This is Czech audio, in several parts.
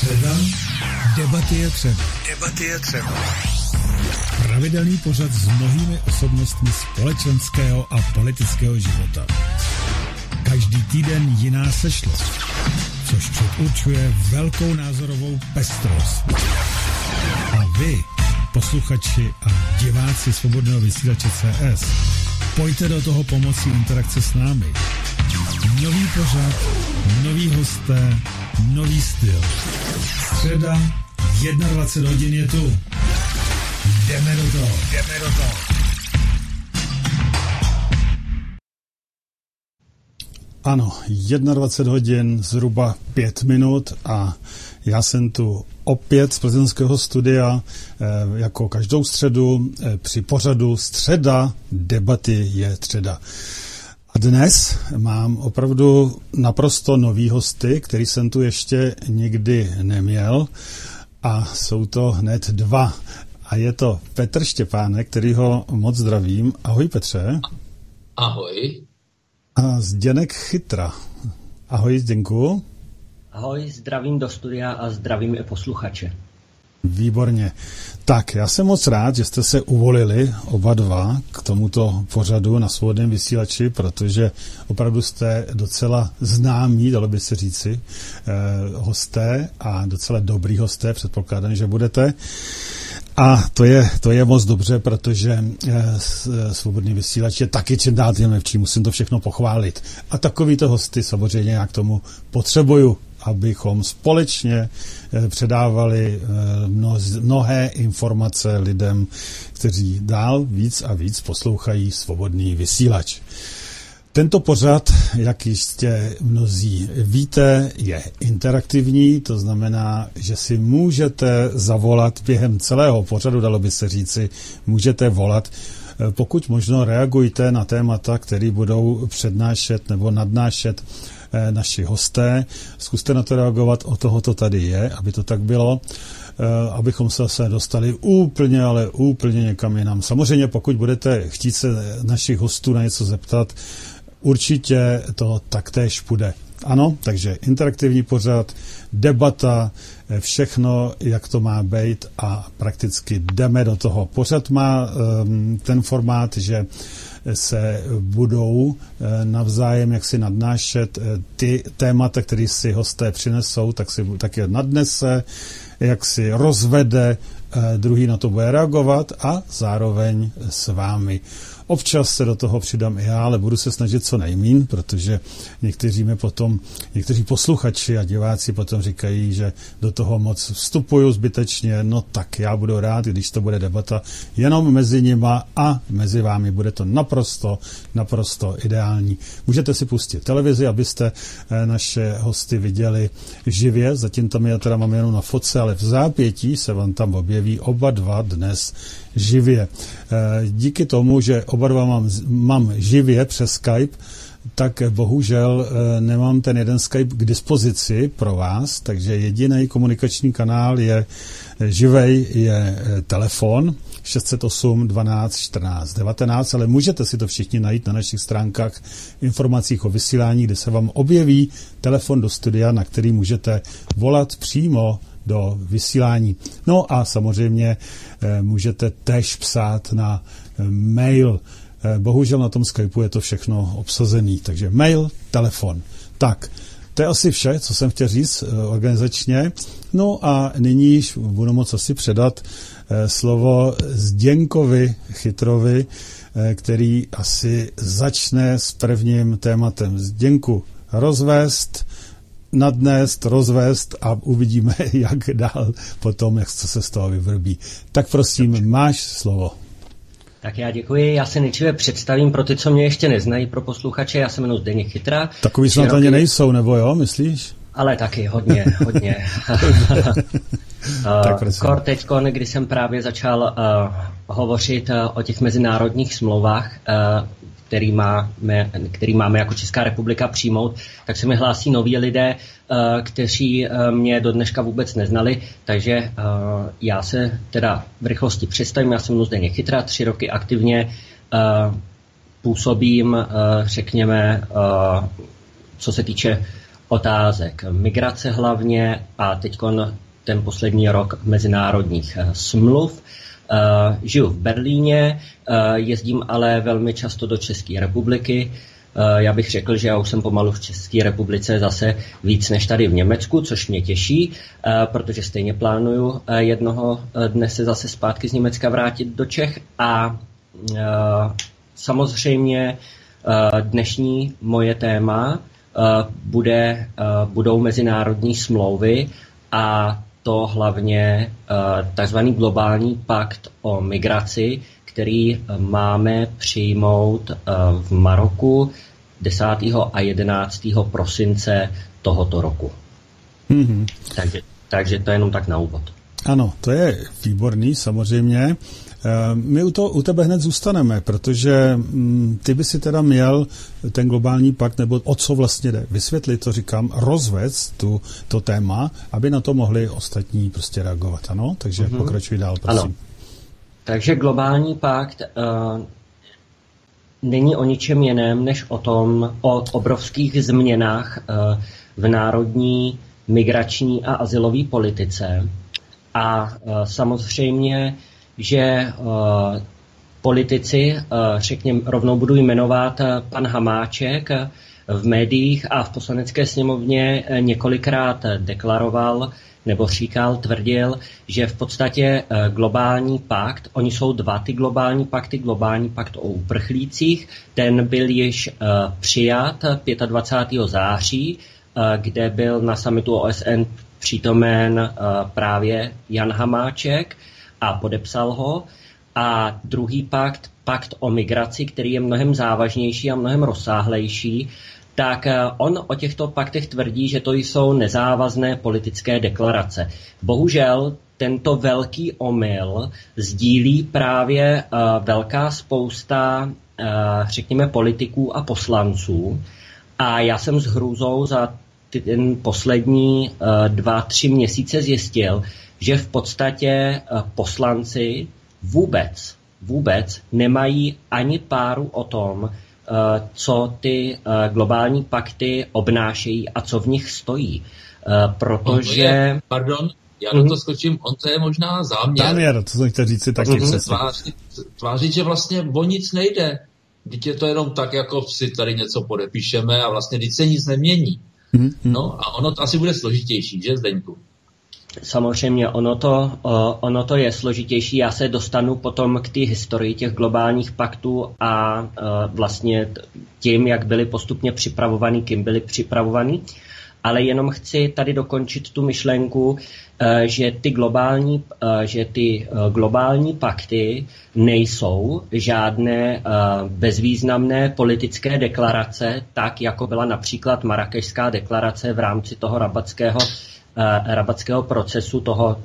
Středa, debaty je třeba. Debaty je třeba. Pravidelný pořad s mnohými osobnostmi společenského a politického života. Každý týden jiná sešlost, což předurčuje velkou názorovou pestrost. A vy, posluchači a diváci Svobodného vysílače CS, pojďte do toho pomocí interakce s námi. Nový pořad, nový hosté, nový styl. Středa, 21 hodin je tu. Jdeme do toho, jdeme do toho. Ano, 21 hodin, zhruba 5 minut a já jsem tu opět z plzeňského studia jako každou středu při pořadu Středa, debaty je středa. A dnes mám opravdu naprosto nový hosty, který jsem tu ještě nikdy neměl a jsou to hned dva. A je to Petr Štěpánek, kterýho moc zdravím. Ahoj Petře. Ahoj. A Zdeněk Chytra. Ahoj Zdenku. Ahoj, zdravím do studia a zdravím i posluchače. Výborně. Tak, já jsem moc rád, že jste se uvolili oba dva k tomuto pořadu na Svobodném vysílači, protože opravdu jste docela známí, dalo by se říci, hosté a docela dobrý hosté, předpokládám, že budete. A to je moc dobře, protože Svobodný vysílač je taky čím dál tím lepší, musím to všechno pochválit. A takovýto hosty samozřejmě já k tomu potřebuju, abychom společně předávali mnohé informace lidem, kteří dál víc a víc poslouchají Svobodný vysílač. Tento pořad, jak jistě mnozí víte, je interaktivní, to znamená, že si můžete zavolat během celého pořadu, dalo by se říci, můžete volat. Pokud možno reagujte na témata, které budou přednášet nebo nadnášet naši hosté. Zkuste na to reagovat, o toho to tady je, aby to tak bylo, abychom se zase dostali úplně, ale úplně někam jinam. Samozřejmě, pokud budete chtít se našich hostů na něco zeptat, určitě to taktéž půjde. Ano, takže interaktivní pořad, debata, všechno, jak to má být a prakticky jdeme do toho. Pořad má ten formát, že se budou navzájem jaksi nadnášet ty témata, které si hosté přinesou, tak je nadnese, jak si rozvede, druhý na to bude reagovat a zároveň s vámi. Občas se do toho přidám i já, ale budu se snažit co nejmín, protože někteří posluchači a diváci potom říkají, že do toho moc vstupuju zbytečně, no tak já budu rád, když to bude debata jenom mezi nima a mezi vámi. Bude to naprosto ideální. Můžete si pustit televizi, abyste naše hosty viděli živě, zatím tam je teda mám jenom na fotce, ale v zápětí se vám tam objeví oba dva dnes živě. Díky tomu, že oba dva mám živě přes Skype, tak bohužel nemám ten jeden Skype k dispozici pro vás, takže jediný komunikační kanál je živej, je telefon 608 12 14 19, ale můžete si to všichni najít na našich stránkách informacích o vysílání, kde se vám objeví telefon do studia, na který můžete volat přímo do vysílání. No a samozřejmě můžete též psát na mail. Bohužel na tom Skypeu je to všechno obsazený, takže mail, telefon. Tak, to je asi vše, co jsem chtěl říct organizačně. No a nyní již budu moct asi předat slovo Zdenkovi Chytrovi, který asi začne s prvním tématem. Zdenku, nadnést, rozvést a uvidíme, jak dál potom, jak se z toho vyvrbí. Tak prosím, máš slovo. Tak já děkuji. Já se nejdříve představím pro ty, co mě ještě neznají, pro posluchače. Já se jmenuji Zdeněk Chytra. Takový snad ani nejsou, nebo jo, myslíš? Ale taky, hodně. Kor teďkon, kdy jsem právě začal hovořit o těch mezinárodních smlouvách, který máme jako Česká republika přijmout, tak se mi hlásí noví lidé, kteří mě do dneška vůbec neznali, takže já se teda v rychlosti představím. Já jsem Zdeněk Chytra, 3 roky aktivně působím, řekněme, co se týče otázek migrace hlavně a teďkon ten poslední rok mezinárodních smluv. Žiju v Berlíně, jezdím ale velmi často do České republiky. Já bych řekl, že já už jsem pomalu v České republice zase víc než tady v Německu, což mě těší, protože stejně plánuju jednoho dne se zase zpátky z Německa vrátit do Čech a samozřejmě dnešní moje téma budou mezinárodní smlouvy a to hlavně takzvaný globální pakt o migraci, který máme přijmout v Maroku 10. a 11. prosince tohoto roku. Mm-hmm. Takže to je jenom tak na úvod. Ano, to je výborný samozřejmě. My u tebe hned zůstaneme, protože ty by si teda měl ten globální pakt, nebo o co vlastně jde, vysvětlit, to říkám, rozvést to téma, aby na to mohli ostatní prostě reagovat, ano? Takže pokračuj dál, prosím. Ano. Takže globální pakt není o ničem jiném, než o obrovských změnách v národní migrační a azylové politice. A samozřejmě, že politici, řekněme, rovnou budu jmenovat pan Hamáček, v médiích a v poslanecké sněmovně několikrát deklaroval nebo tvrdil, že v podstatě globální pakt, oni jsou dva ty globální pakty, globální pakt o uprchlících, ten byl již přijat 25. září, kde byl na summitu OSN přítomen právě Jan Hamáček a podepsal ho. A druhý pakt, pakt o migraci, který je mnohem závažnější a mnohem rozsáhlejší, tak on o těchto paktech tvrdí, že to jsou nezávazné politické deklarace. Bohužel tento velký omyl sdílí právě velká spousta, řekněme, politiků a poslanců. A já jsem s hrůzou za ten poslední 2-3 měsíce zjistil, že v podstatě poslanci vůbec nemají ani páru o tom, co ty globální pakty obnášejí a co v nich stojí. Protože... Pardon, já do toho skočím, to je možná záměr. To jsem chtěl říct si taky přesně. Tvářit, že vlastně o nic nejde. Vždyť je to jenom tak, jako si tady něco podepíšeme a vlastně vždyť se nic nemění. No a ono to asi bude složitější, že, Zdeňku? Samozřejmě, ono to je složitější. Já se dostanu potom k té historii těch globálních paktů a vlastně tím, jak byly postupně připravovaný, kým byly připravovaný. Ale jenom chci tady dokončit tu myšlenku, že ty globální pakty nejsou žádné bezvýznamné politické deklarace, tak jako byla například Marrákešská deklarace v rámci toho rabatského procesu, toho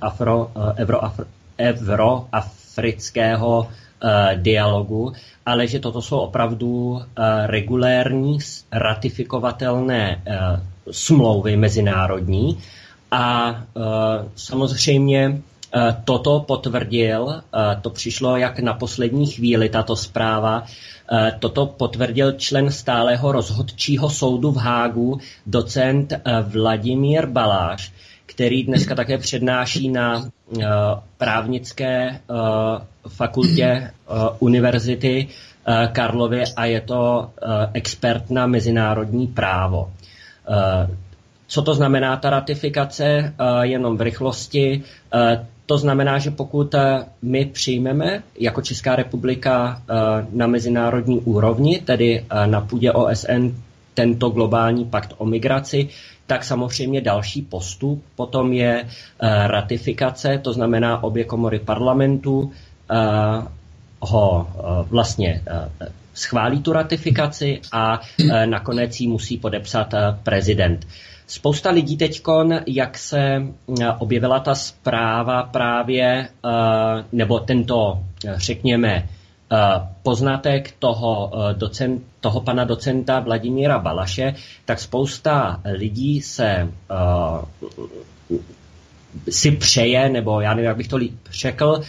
euroafrického dialogu, ale že toto jsou opravdu regulérní, ratifikovatelné smlouvy mezinárodní. A samozřejmě toto potvrdil, to přišlo jak na poslední chvíli, tato zpráva, toto potvrdil člen stálého rozhodčího soudu v Hágu, docent Vladimír Baláš, který dneska také přednáší na právnické fakultě Univerzity Karlovy a je to expert na mezinárodní právo. Co to znamená ta ratifikace? Jenom v rychlosti. To znamená, že pokud my přijmeme jako Česká republika na mezinárodní úrovni, tedy na půdě OSN, tento globální pakt o migraci, tak samozřejmě další postup potom je ratifikace, to znamená obě komory parlamentu ho vlastně schválí tu ratifikaci a nakonec ji musí podepsat prezident. Spousta lidí teďkon, jak se objevila ta zpráva právě, nebo tento, řekněme, poznatek toho pana docenta Vladimíra Balaše, tak spousta lidí si přeje, nebo já nevím, jak bych to líp řekl,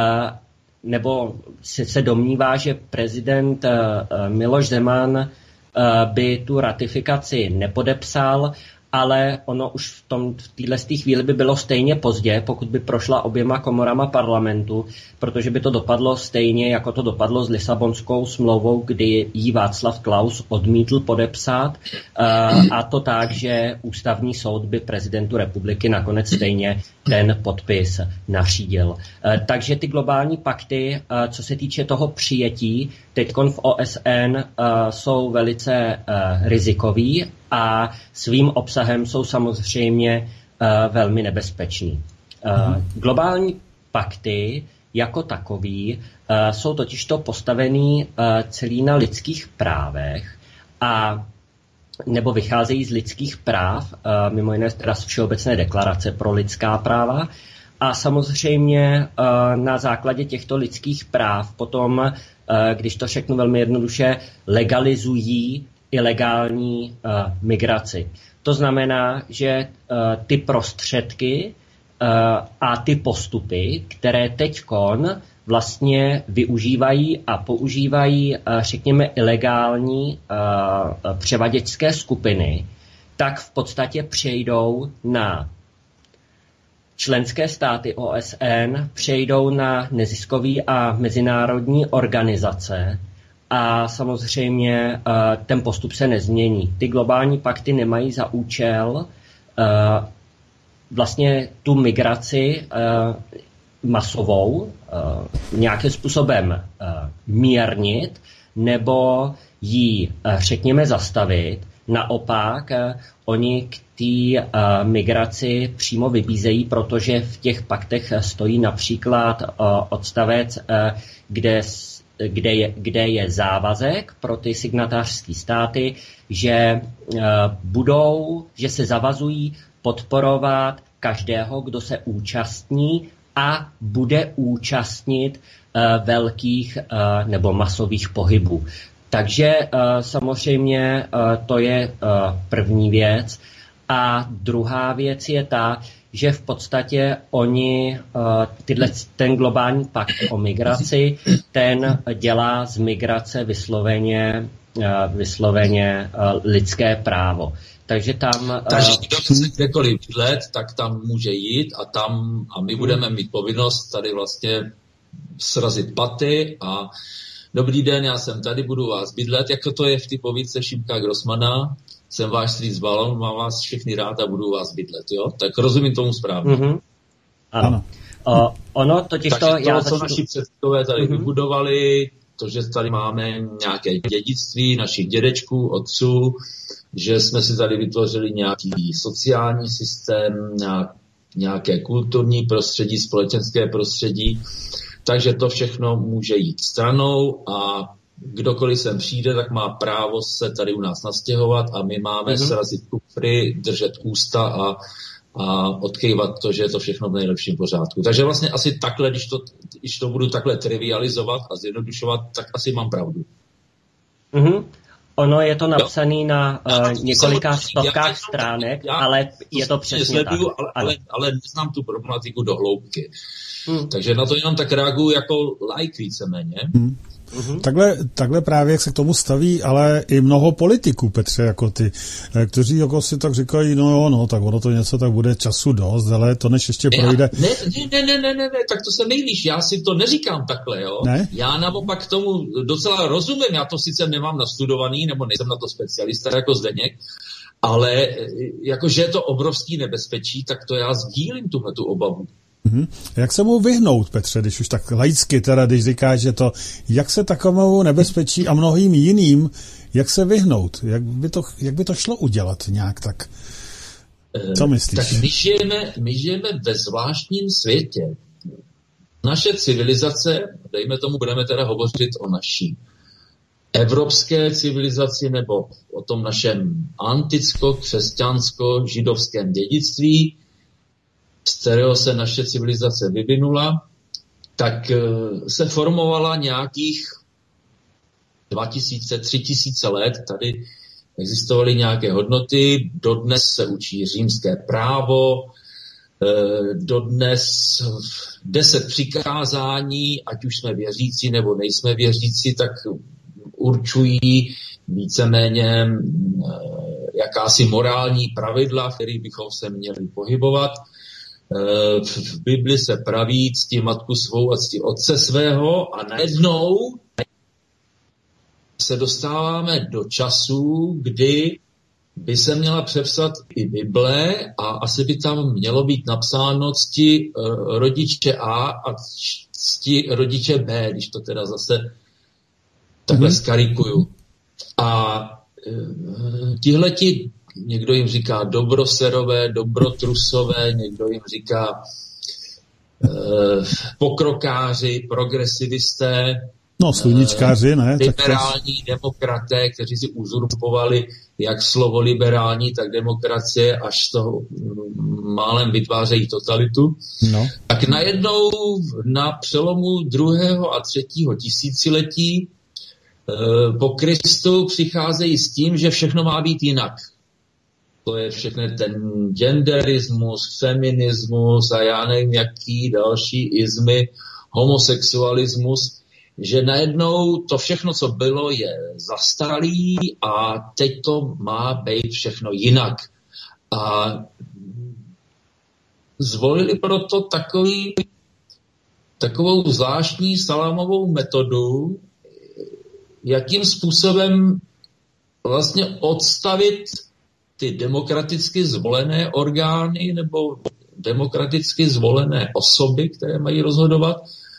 nebo se domnívá, že prezident Miloš Zeman by tu ratifikaci nepodepsal, ale ono už v této chvíli by bylo stejně pozdě, pokud by prošla oběma komorama parlamentu, protože by to dopadlo stejně, jako to dopadlo s Lisabonskou smlouvou, kdy ji Václav Klaus odmítl podepsat, a to tak, že ústavní soud by prezidentu republiky nakonec stejně ten podpis nařídil. Takže ty globální pakty, co se týče toho přijetí, teďkon v OSN jsou velice rizikový a svým obsahem jsou samozřejmě velmi nebezpeční. Globální pakty jako takový jsou totižto postavený celý na lidských právech a nebo vycházejí z lidských práv, mimo jiné teda z Všeobecné deklarace pro lidská práva. A samozřejmě na základě těchto lidských práv potom, když to řeknu velmi jednoduše, legalizují ilegální migraci. To znamená, že ty prostředky a ty postupy, které teďkon vlastně využívají a používají, řekněme, ilegální převaděčské skupiny, tak v podstatě přejdou na členské státy OSN, přejdou na neziskové a mezinárodní organizace a samozřejmě ten postup se nezmění. Ty globální pakty nemají za účel vlastně tu migraci masovou nějakým způsobem mírnit nebo ji, řekněme, zastavit. Naopak, oni k té migraci přímo vybízejí, protože v těch paktech stojí například odstavec, kde je závazek pro ty signatářské státy, že se zavazují podporovat každého, kdo se účastní a bude účastnit velkých nebo masových pohybů. Takže samozřejmě to je první věc. A druhá věc je ta, že v podstatě oni, ten globální pakt o migraci, ten dělá z migrace vysloveně lidské právo. Takže tam... Takže kdo chce kdekoliv bydlet, tak tam může jít a my budeme mít povinnost tady vlastně srazit paty a dobrý den, já jsem tady, budu vás bydlet, jako to je v ty povídce Šimka Grossmana, jsem váš strýc Balon, mám vás všechny rád a budu vás bydlet, jo? Tak rozumím tomu správně. Mm-hmm. Ano. Ono totiž to, co naši předkové tady vybudovali, to, že tady máme nějaké dědictví našich dědečků, otců, že jsme si tady vytvořili nějaký sociální systém, nějaké kulturní prostředí, společenské prostředí, takže to všechno může jít stranou a kdokoliv sem přijde, tak má právo se tady u nás nastěhovat a my máme srazit kufry, držet ústa a odkývat to, že je to všechno v nejlepším pořádku. Takže vlastně asi takhle, když to budu takhle trivializovat a zjednodušovat, tak asi mám pravdu. Mm-hmm. Ono je to napsané na několika stovkách stránek, ale je to přesně sleduju, tak. Ale neznám tu problematiku do hloubky. Takže na to jenom tak reaguju jako like víceméně. Takhle právě, jak se k tomu staví, ale i mnoho politiků, Petře, jako ty, kteří jako si tak říkají, tak ono to něco, tak bude času dost, ale to než ještě projde. Ne, tak to se mýlíš, já si to neříkám takhle, jo. Ne? Já naopak tomu docela rozumím, já to sice nemám nastudovaný, nebo nejsem na to specialista jako Zdeněk, ale jakože je to obrovský nebezpečí, tak to já sdílím tuhletu obavu. Jak se mu vyhnout, Petře, když už tak laicky teda, když říkáš, že to, jak se takovému nebezpečí a mnohým jiným, jak se vyhnout? Jak by to šlo udělat nějak tak? Co myslíš? Tak my žijeme ve zvláštním světě. Naše civilizace, dejme tomu, budeme teda hovořit o naší evropské civilizaci nebo o tom našem anticko-křesťansko-židovském dědictví, z kterého se naše civilizace vyvinula, tak se formovala nějakých 2000-3000 let. Tady existovaly nějaké hodnoty, dodnes se učí římské právo, dodnes 10 přikázání, ať už jsme věřící nebo nejsme věřící, tak určují víceméně jakási morální pravidla, v kterých bychom se měli pohybovat. V Bibli se praví cti matku svou a cti otce svého a najednou se dostáváme do času, kdy by se měla přepsat i Bible a asi by tam mělo být napsáno cti rodiče A a cti rodiče B, když to teda zase takhle skarikuju. A tihleti, někdo jim říká dobroserové, dobrotrusové, někdo jim říká pokrokáři, progresivisté, sluníčkáři, ne? Liberální demokraté, kteří si uzurpovali jak slovo liberální, tak demokracie, až z toho málem vytvářejí totalitu. No. Tak najednou na přelomu 2. a 3. tisíciletí po Kristu přicházejí s tím, že všechno má být jinak. To je všechno ten genderismus, feminismus a já nevím, jaký další izmy, homosexualismus, že najednou to všechno, co bylo, je zastaralý a teď to má být všechno jinak. A zvolili proto takovou zvláštní salámovou metodu, jakým způsobem vlastně odstavit ty demokraticky zvolené orgány nebo demokraticky zvolené osoby, které mají rozhodovat,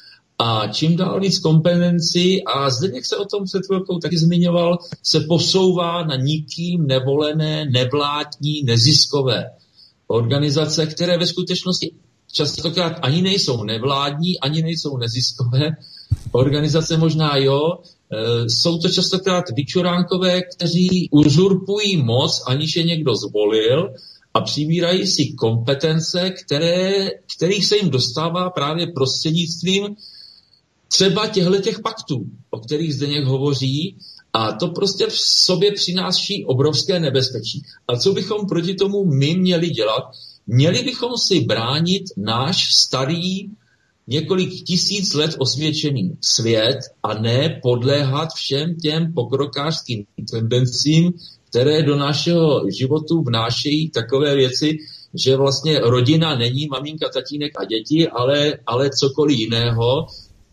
a čím dál víc kompetencí, a Zdeněk se o tom před chvilkou taky zmiňoval, se posouvá na nikým nevolené, nevládní, neziskové organizace, které ve skutečnosti častokrát ani nejsou nevládní, ani nejsou neziskové organizace, možná jo, jsou to častokrát vyčuránkové, kteří uzurpují moc, aniž je někdo zvolil, a přibírají si kompetence, kterých se jim dostává právě prostřednictvím třeba těchto paktů, o kterých Zdeněk hovoří, a to prostě v sobě přináší obrovské nebezpečí. A co bychom proti tomu my měli dělat? Měli bychom si bránit náš starý, několik tisíc let osvědčený svět a ne podléhat všem těm pokrokářským tendencím, které do našeho životu vnášejí takové věci, že vlastně rodina není maminka, tatínek a děti, ale cokoliv jiného.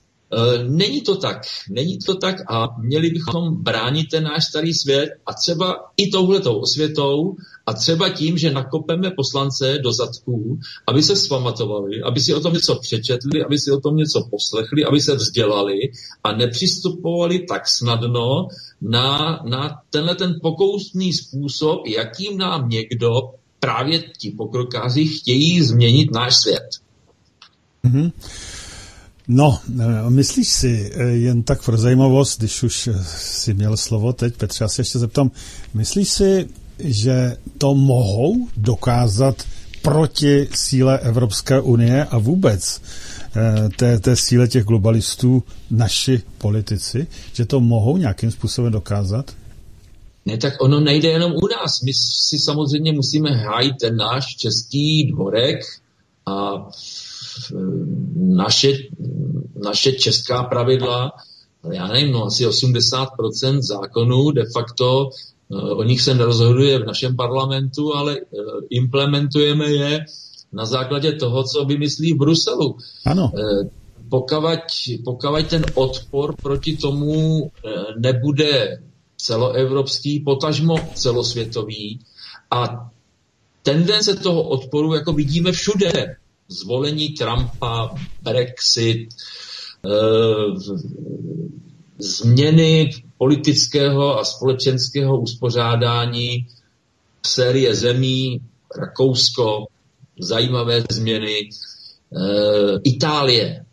Není to tak a měli bychom bránit ten náš starý svět a třeba i touhletou osvětou a třeba tím, že nakopeme poslance do zadků, aby se vzpamatovali, aby si o tom něco přečetli, aby si o tom něco poslechli, aby se vzdělali a nepřistupovali tak snadno na tenhle ten pokousný způsob, jakým nám někdo, právě ti pokrokáři, chtějí změnit náš svět. Mm-hmm. No, myslíš si, jen tak pro zajímavost, když už si měl slovo teď, Petře, já se ještě zeptám, myslíš si, že to mohou dokázat proti síle Evropské unie a vůbec té síle těch globalistů naši politici, že to mohou nějakým způsobem dokázat? Ne, tak ono nejde jenom u nás. My si samozřejmě musíme hájit ten náš český dvorek a naše česká pravidla, já nevím, asi 80% zákonů de facto o nich se nerozhoduje v našem parlamentu, ale implementujeme je na základě toho, co vymyslí v Bruselu. Ano. Pokud ten odpor proti tomu nebude celoevropský, potažmo celosvětový, a tendence toho odporu jako vidíme všude. Zvolení Trumpa, Brexit, změny politického a společenského uspořádání série zemí, Rakousko, zajímavé změny, Itálie,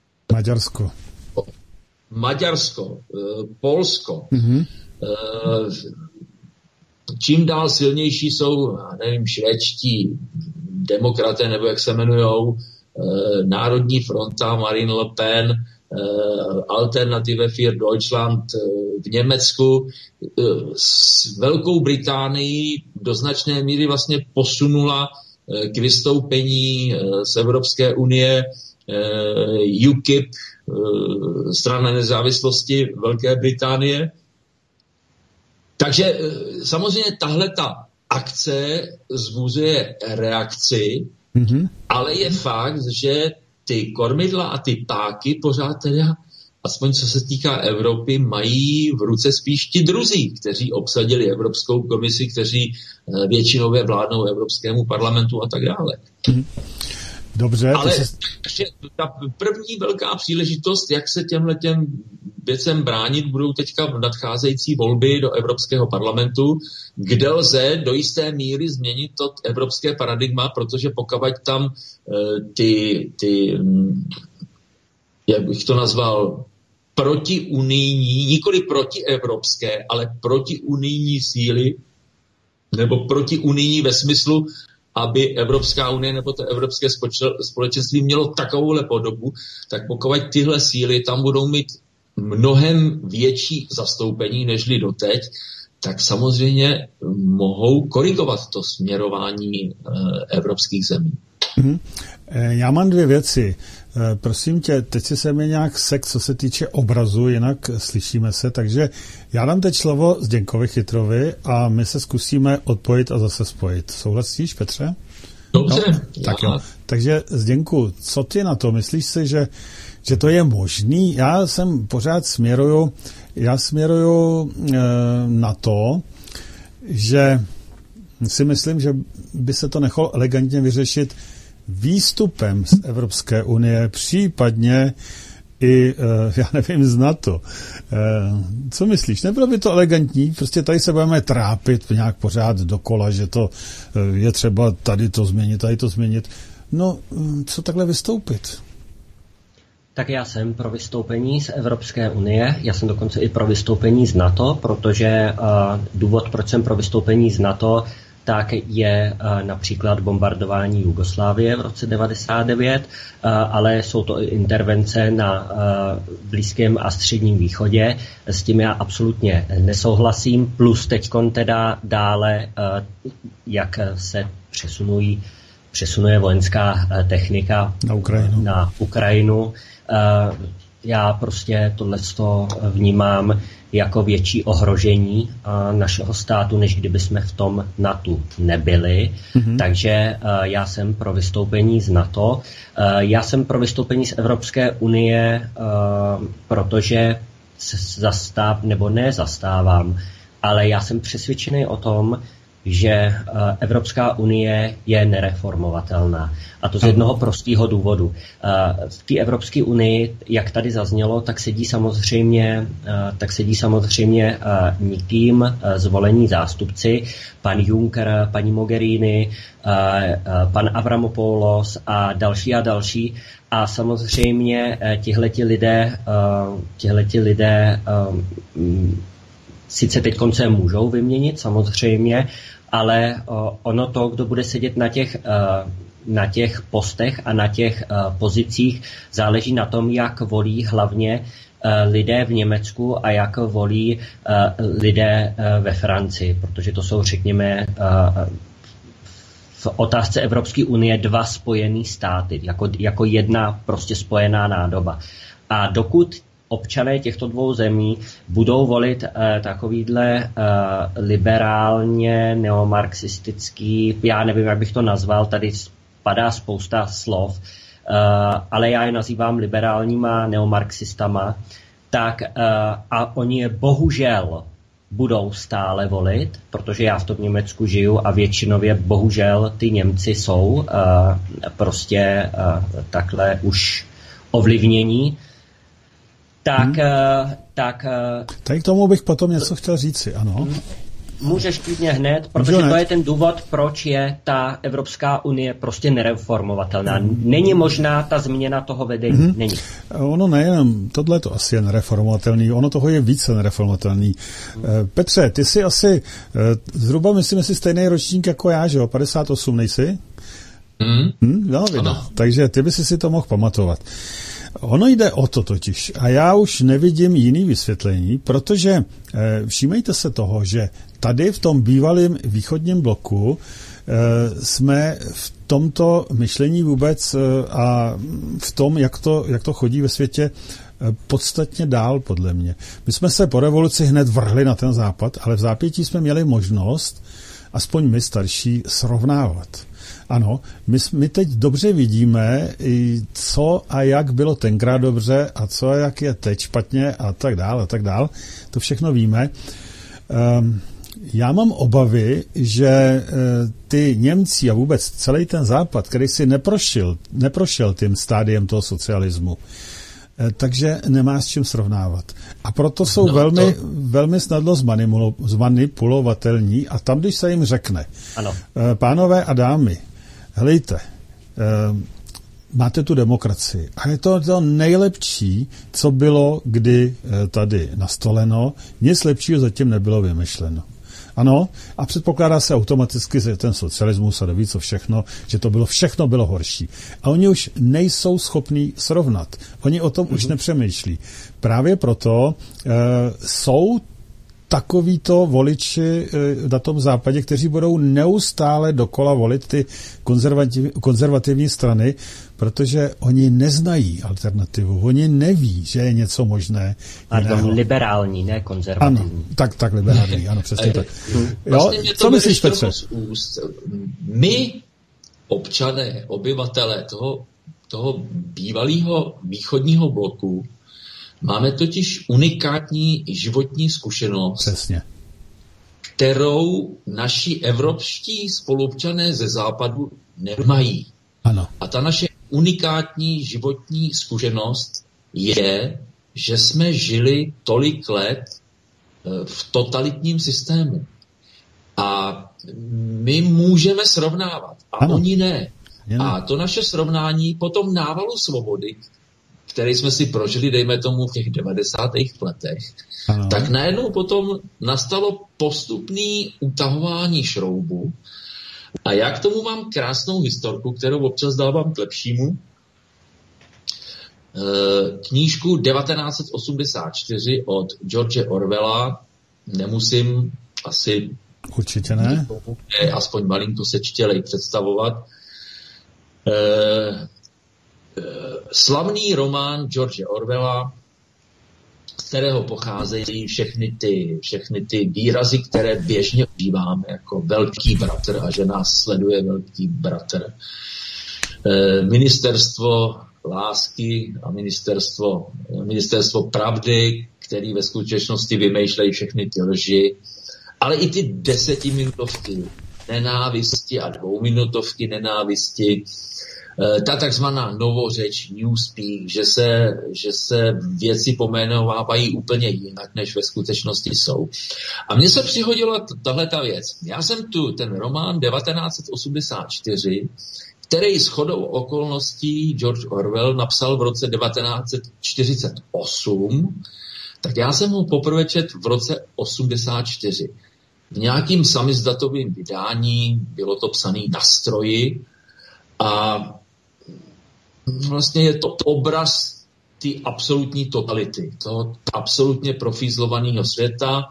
Maďarsko, Polsko. Mm-hmm. Čím dál silnější jsou, švédští demokraté, nebo jak se jmenujou, Národní fronta, Marine Le Pen, Alternative für Deutschland v Německu, s Velkou Británií do značné míry vlastně posunula k vystoupení z Evropské unie UKIP, strana nezávislosti Velké Británie, Takže samozřejmě tahle ta akce vzbuzuje reakci, ale je fakt, že ty kormidla a ty páky pořád teda, aspoň co se týká Evropy, mají v ruce spíš ti druzí, kteří obsadili Evropskou komisi, kteří většinově vládnou Evropskému parlamentu a tak dále. Dobře. Ale ta první velká příležitost, jak se těmhletěm věcem bránit, budou teďka v nadcházející volby do Evropského parlamentu, kde lze do jisté míry změnit to evropské paradigma, protože pokud tam ty jak bych to nazval, protiunijní, nikoli protievropské, ale protiunijní síly, nebo protiunijní ve smyslu, aby Evropská unie nebo to Evropské společenství mělo takovouhle podobu, tak pokud tyhle síly tam budou mít mnohem větší zastoupení nežli doteď, tak samozřejmě mohou korigovat to směrování evropských zemí. Já mám dvě věci. Prosím tě, teď si se mi nějak sek, co se týče obrazu, jinak slyšíme se, takže já dám teď slovo Zdeňkovi Chytrovi a my se zkusíme odpojit a zase spojit. Souhlasíš, Petře? Dobře. No, tak jo. Takže Zdeňku, co ty na to? Myslíš si, že to je možný? Já jsem pořád směruju na to, že si myslím, že by se to nechalo elegantně vyřešit výstupem z Evropské unie, případně i, já nevím, z NATO. Co myslíš? Nebylo by to elegantní? Prostě tady se budeme trápit nějak pořád dokola, že to je třeba tady to změnit. No, co takhle vystoupit? Tak já jsem pro vystoupení z Evropské unie, já jsem dokonce i pro vystoupení z NATO, protože důvod, proč jsem pro vystoupení z NATO, tak je například bombardování Jugoslávie v roce 1999, ale jsou to i intervence na Blízkém a Středním východě. S tím já absolutně nesouhlasím, plus teďkon teda dále, jak se přesunuje vojenská technika na Ukrajinu. Já prostě tohleto vnímám jako větší ohrožení našeho státu, než kdyby jsme v tom NATO nebyli. Takže já jsem pro vystoupení z NATO. Já jsem pro vystoupení z Evropské unie, protože nezastávám, ale já jsem přesvědčený o tom, že Evropská unie je nereformovatelná. A to z jednoho prostého důvodu. V té Evropské unii, jak tady zaznělo, tak sedí samozřejmě nikým zvolení zástupci, pan Juncker, paní Mogherini, pan Avramopoulos a další. A samozřejmě tihleti lidé sice teď konce můžou vyměnit, samozřejmě, ale ono to, kdo bude sedět na těch postech a na těch pozicích, záleží na tom, jak volí hlavně lidé v Německu a jak volí lidé ve Francii, protože to jsou, řekněme, v otázce Evropské unie dva spojený státy, jako jedna prostě spojená nádoba. A dokud občané těchto dvou zemí budou volit takovýhle liberálně neomarxistický, já nevím, jak bych to nazval, tady padá spousta slov, ale já je nazývám liberálníma neomarxistama, tak a oni je bohužel budou stále volit, protože já v tom Německu žiju a většinově bohužel ty Němci jsou prostě takhle už ovlivnění. Tak tady k tomu bych potom něco chtěl říci, ano. Můžeš klidně hned, protože to je ten důvod, proč je ta Evropská unie prostě nereformovatelná. Není možná ta změna toho vedení. Není. Ono nejenom, tohle to asi je nereformovatelný, ono toho je více nereformovatelný. Petře, ty jsi asi zhruba, myslím, si stejný ročník jako já, že jo? 58 nejsi? No, takže ty bys si to mohl pamatovat. Ono jde o to totiž a já už nevidím jiný vysvětlení, protože všímejte se toho, že tady v tom bývalém východním bloku jsme v tomto myšlení vůbec a v tom, jak to chodí ve světě, podstatně dál, podle mě. My jsme se po revoluci hned vrhli na ten západ, ale v zápětí jsme měli možnost, aspoň my starší, srovnávat. Ano, my teď dobře vidíme, co a jak bylo tenkrát dobře a co a jak je teď špatně a tak dál. To všechno víme. Já mám obavy, že ty Němci a vůbec celý ten západ, který si neprošel tím stádiem toho socialismu, takže nemá s čím srovnávat. A proto jsou velmi snadno zmanipulovatelní a tam, když se jim řekne, ano. Pánové a dámy, helejte, máte tu demokracii a je to nejlepší, co bylo kdy tady nastoleno, nic lepšího zatím nebylo vymyšleno. Ano, a předpokládá se automaticky, že ten socialismus a neví co všechno, že to všechno bylo horší. A oni už nejsou schopní srovnat. Oni o tom už nepřemýšlí. Právě proto jsou takovýto voliči na tom západě, kteří budou neustále dokola volit ty konzervativní strany, protože oni neznají alternativu. Oni neví, že je něco možné. Pardon, liberální, ne konzervativní. Ano, tak liberální, ano, přesně tak. Vlastně co myslíš, Petře? My, občané, obyvatelé toho bývalého východního bloku, máme totiž unikátní životní zkušenost, přesně, kterou naši evropští spoluobčané ze západu nemají. Ano. A ta naše unikátní životní zkušenost je, že jsme žili tolik let v totalitním systému. A my můžeme srovnávat, a ano. Oni ne. A to naše srovnání po tom návalu svobody, který jsme si prožili, dejme tomu, v těch 90. letech, ano. Tak najednou potom nastalo postupné utahování šroubu. A já k tomu mám krásnou historku, kterou občas dávám k lepšímu. Knížku 1984 od George Orwella. Nemusím asi... Určitě ne. Aspoň malinko sečtělej představovat. Slavný román George Orwella, z kterého pocházejí všechny ty výrazy, které běžně užíváme, jako velký bratr a že nás sleduje velký bratr. Ministerstvo lásky a ministerstvo pravdy, který ve skutečnosti vymýšlejí všechny ty lži, ale i ty 10minutovky nenávisti a 2minutovky nenávisti, ta takzvaná novořeč, newspeak, že se věci poměnovávají úplně jinak, než ve skutečnosti jsou. A mně se přihodila tahleta věc. Já jsem ten román 1984, který shodou okolností George Orwell napsal v roce 1948, tak já jsem ho poprvé četl v roce 84. V nějakým samizdatovým vydání, bylo to psaný na stroji a vlastně je to obraz ty absolutní totality, toho absolutně profízlovaného světa,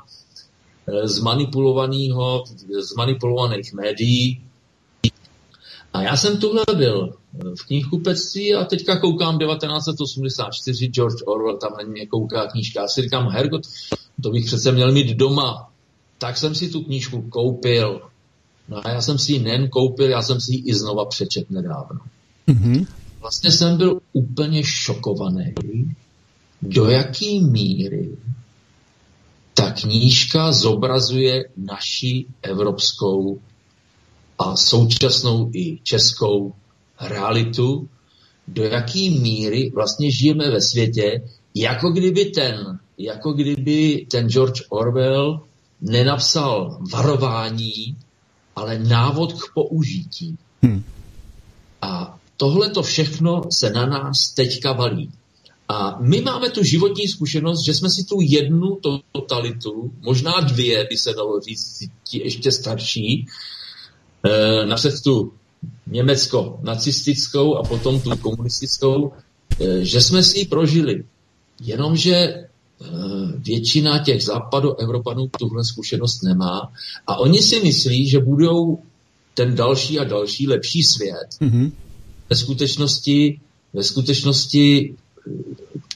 zmanipulovaných médií. A já jsem tuhle byl v knihkupectví a teďka koukám 1984, George Orwell, tam na mě kouká knížka. Já si říkám, hergot, to bych přece měl mít doma. Tak jsem si tu knížku koupil. No a já jsem si ji nejen koupil, já jsem si ji i znova přečet nedávno. Mm-hmm. Vlastně jsem byl úplně šokovaný, do jaký míry ta knížka zobrazuje naši evropskou a současnou i českou realitu, do jaký míry vlastně žijeme ve světě, jako kdyby ten George Orwell nenapsal varování, ale návod k použití. A tohle to všechno se na nás teďka valí. A my máme tu životní zkušenost, že jsme si tu jednu totalitu, možná dvě, by se dalo říct, ti ještě starší, napřed tu německo-nacistickou a potom tu komunistickou, že jsme si ji prožili. Jenomže většina těch západoevropanů tuhle zkušenost nemá a oni si myslí, že budou ten další a další lepší svět. Mm-hmm. Ve skutečnosti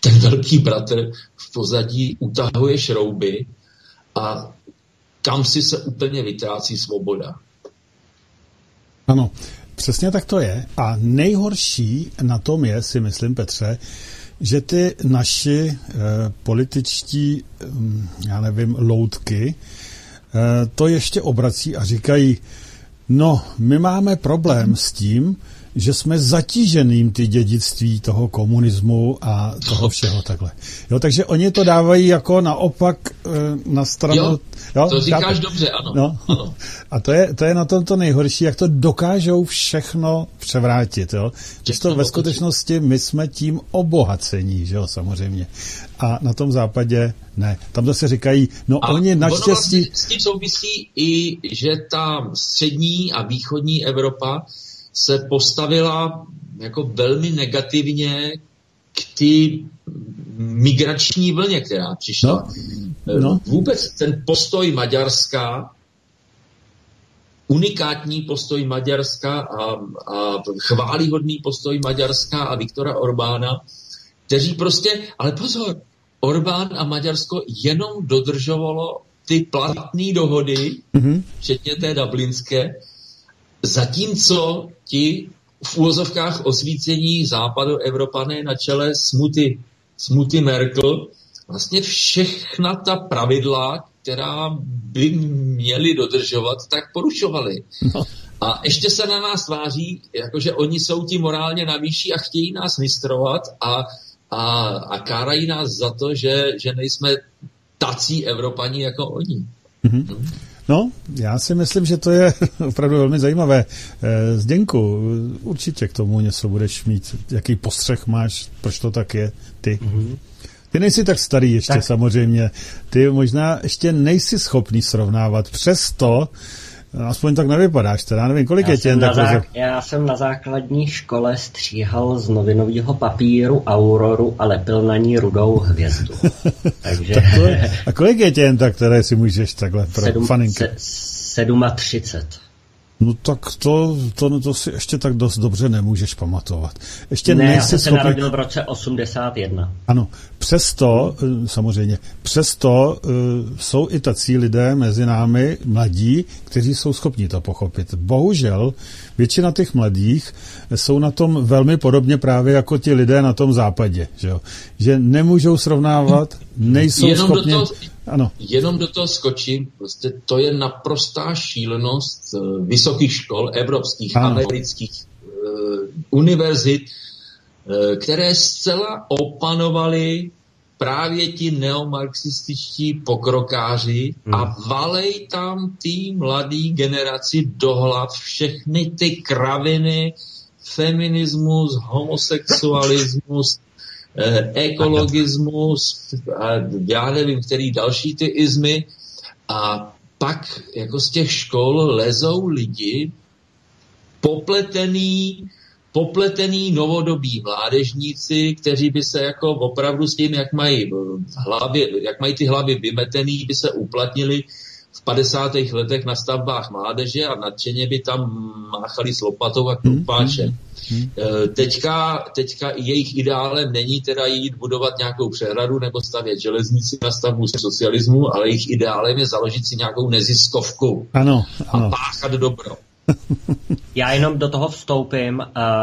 ten velký bratr v pozadí utahuje šrouby a tam si se úplně vytrácí svoboda. Ano, přesně tak to je. A nejhorší na tom je, si myslím, Petře, že ty naši političtí, já nevím, loutky, to ještě obrací a říkají, no, my máme problém s tím, že jsme zatíženým ty dědictví toho komunismu a toho všeho takhle. Jo, takže oni to dávají jako naopak na stranu... Jo, to říkáš dobře, ano. No. Ano. A to je na tom to nejhorší, jak to dokážou všechno převrátit. Jo? Často ve skutečnosti my jsme tím obohacení, že jo, samozřejmě. A na tom západě ne. Tam zase říkají, no a oni naštěstí... Vlastně s tím souvisí i, že ta střední a východní Evropa se postavila jako velmi negativně k ty migrační vlně, která přišla. No. Vůbec ten postoj Maďarska, unikátní postoj Maďarska a chválihodný postoj Maďarska a Viktora Orbána, kteří prostě, ale pozor, Orbán a Maďarsko jenom dodržovalo ty platné dohody, včetně té dublinské, zatímco ti v úvozovkách osvícení západoevropané na čele smuty Merkel vlastně všechna ta pravidla, která by měli dodržovat, tak porušovali. No. A ještě se na nás tváří, jakože oni jsou ti morálně navýší a chtějí nás mistrovat a kárají nás za to, že nejsme tací Evropani jako oni. Mm-hmm. No, já si myslím, že to je opravdu velmi zajímavé. Zděnku, určitě k tomu něco budeš mít. Jaký postřeh máš, proč to tak je ty? Mm-hmm. Ty nejsi tak starý ještě tak. Samozřejmě. Ty možná ještě nejsi schopný srovnávat. Přesto, aspoň tak nevypadáš, teda nevím, kolik je tě jen takhle. Já jsem na základní škole stříhal z novinového papíru Auroru a lepil na ní rudou hvězdu. Takže... A kolik je tě jen tak, které si můžeš takhle pro faninky? 37. No tak to si ještě tak dost dobře nemůžeš pamatovat. Ještě ne, já jsem se narodil v roce 81. Ano, přesto, samozřejmě, jsou i tací lidé mezi námi, mladí, kteří jsou schopni to pochopit. Bohužel, většina těch mladých jsou na tom velmi podobně právě jako ti lidé na tom západě, že nemůžou srovnávat, nejsou schopni... Ano. Jenom do toho skočím, prostě to je naprostá šílenost vysokých škol, evropských, amerických univerzit, které zcela opanovaly právě ti neomarxističtí pokrokáři a valej tam ty mladý generaci do hlav všechny ty kraviny, feminismus, homosexualismus, ekologismus a já nevím, který další ty izmy a pak jako z těch škol lezou lidi popletený novodobí mládežníci, kteří by se jako opravdu s tím, jak mají ty hlavy vymetený, by se uplatnili v 50. letech na stavbách mládeže a nadšeně by tam máchali s lopatou a krumpáčem. Teďka jejich ideálem není teda jít budovat nějakou přehradu nebo stavět železnici na stavbu socialismu, ale jejich ideálem je založit si nějakou neziskovku a páchat dobro. Já jenom do toho vstoupím.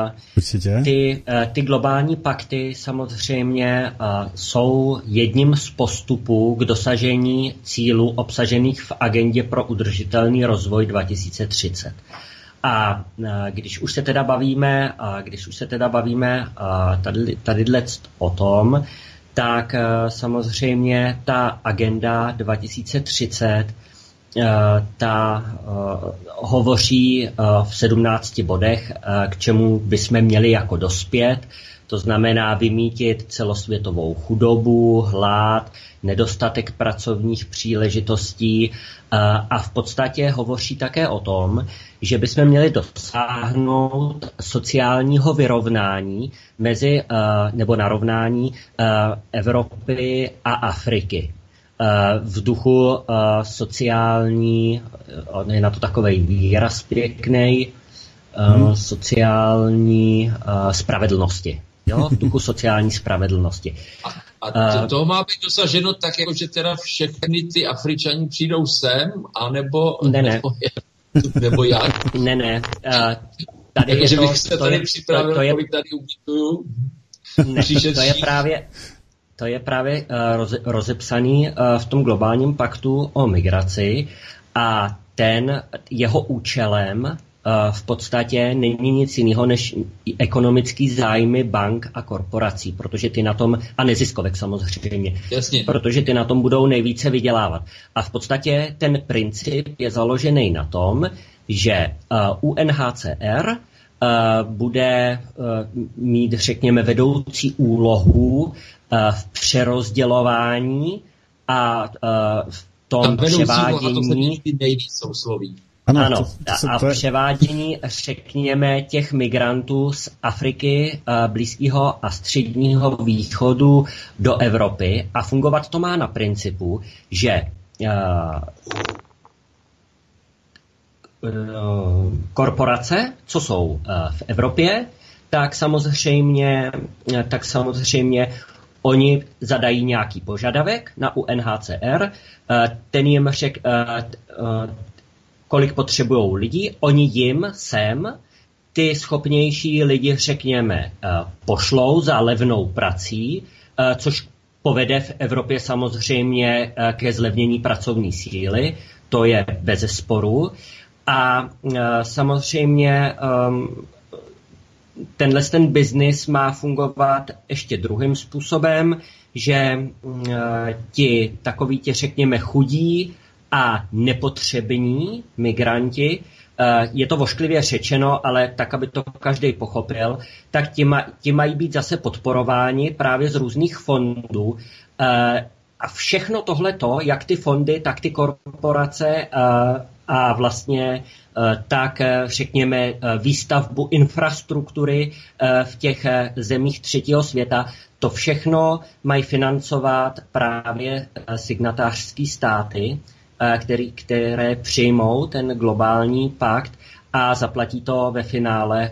Ty globální pakty samozřejmě jsou jedním z postupů k dosažení cílů obsažených v agendě pro udržitelný rozvoj 2030. A když už se teda bavíme tadyhle o tom, tak samozřejmě ta agenda 2030 ta hovoří v 17 bodech, k čemu bychom měli jako dospět. To znamená vymýtit celosvětovou chudobu, hlad, nedostatek pracovních příležitostí a v podstatě hovoří také o tom, že bychom měli dosáhnout sociálního vyrovnání nebo narovnání Evropy a Afriky. V duchu sociální, je na to takovej výraz pěknej, sociální spravedlnosti. Jo, v duchu sociální spravedlnosti. A to má být dosaženo tak, jako že teda všechny ty Afričani přijdou sem, anebo... Nebo jak? Ne. Tady jako, je že to, bych se tady připravil, kolik tady ubytuju. To je právě rozepsaný v tom globálním paktu o migraci a jeho účelem v podstatě není nic jiného než ekonomický zájmy bank a korporací, protože ty na tom, a neziskovek samozřejmě, jasně, protože ty na tom budou nejvíce vydělávat. A v podstatě ten princip je založený na tom, že UNHCR bude mít, řekněme, vedoucí úlohu v přerozdělování a v tom převádění. Ano, a převádění, řekněme, těch migrantů z Afriky, Blízkého a Středního východu do Evropy. A fungovat to má na principu, že korporace, co jsou v Evropě, tak samozřejmě oni zadají nějaký požadavek na UNHCR, ten jim kolik potřebují lidí, oni jim sem ty schopnější lidi, řekněme, pošlou za levnou prací, což povede v Evropě samozřejmě ke zlevnění pracovní síly, to je bezesporu. A samozřejmě ten biznis má fungovat ještě druhým způsobem, že takoví řekněme, chudí a nepotřební migranti, je to vošklivě řečeno, ale tak, aby to každý pochopil, tak ti mají být zase podporováni právě z různých fondů. A všechno tohleto, jak ty fondy, tak ty korporace a vlastně tak řekněme výstavbu infrastruktury v těch zemích třetího světa, to všechno mají financovat právě signatářské státy, které přijmou ten globální pakt a zaplatí to ve finále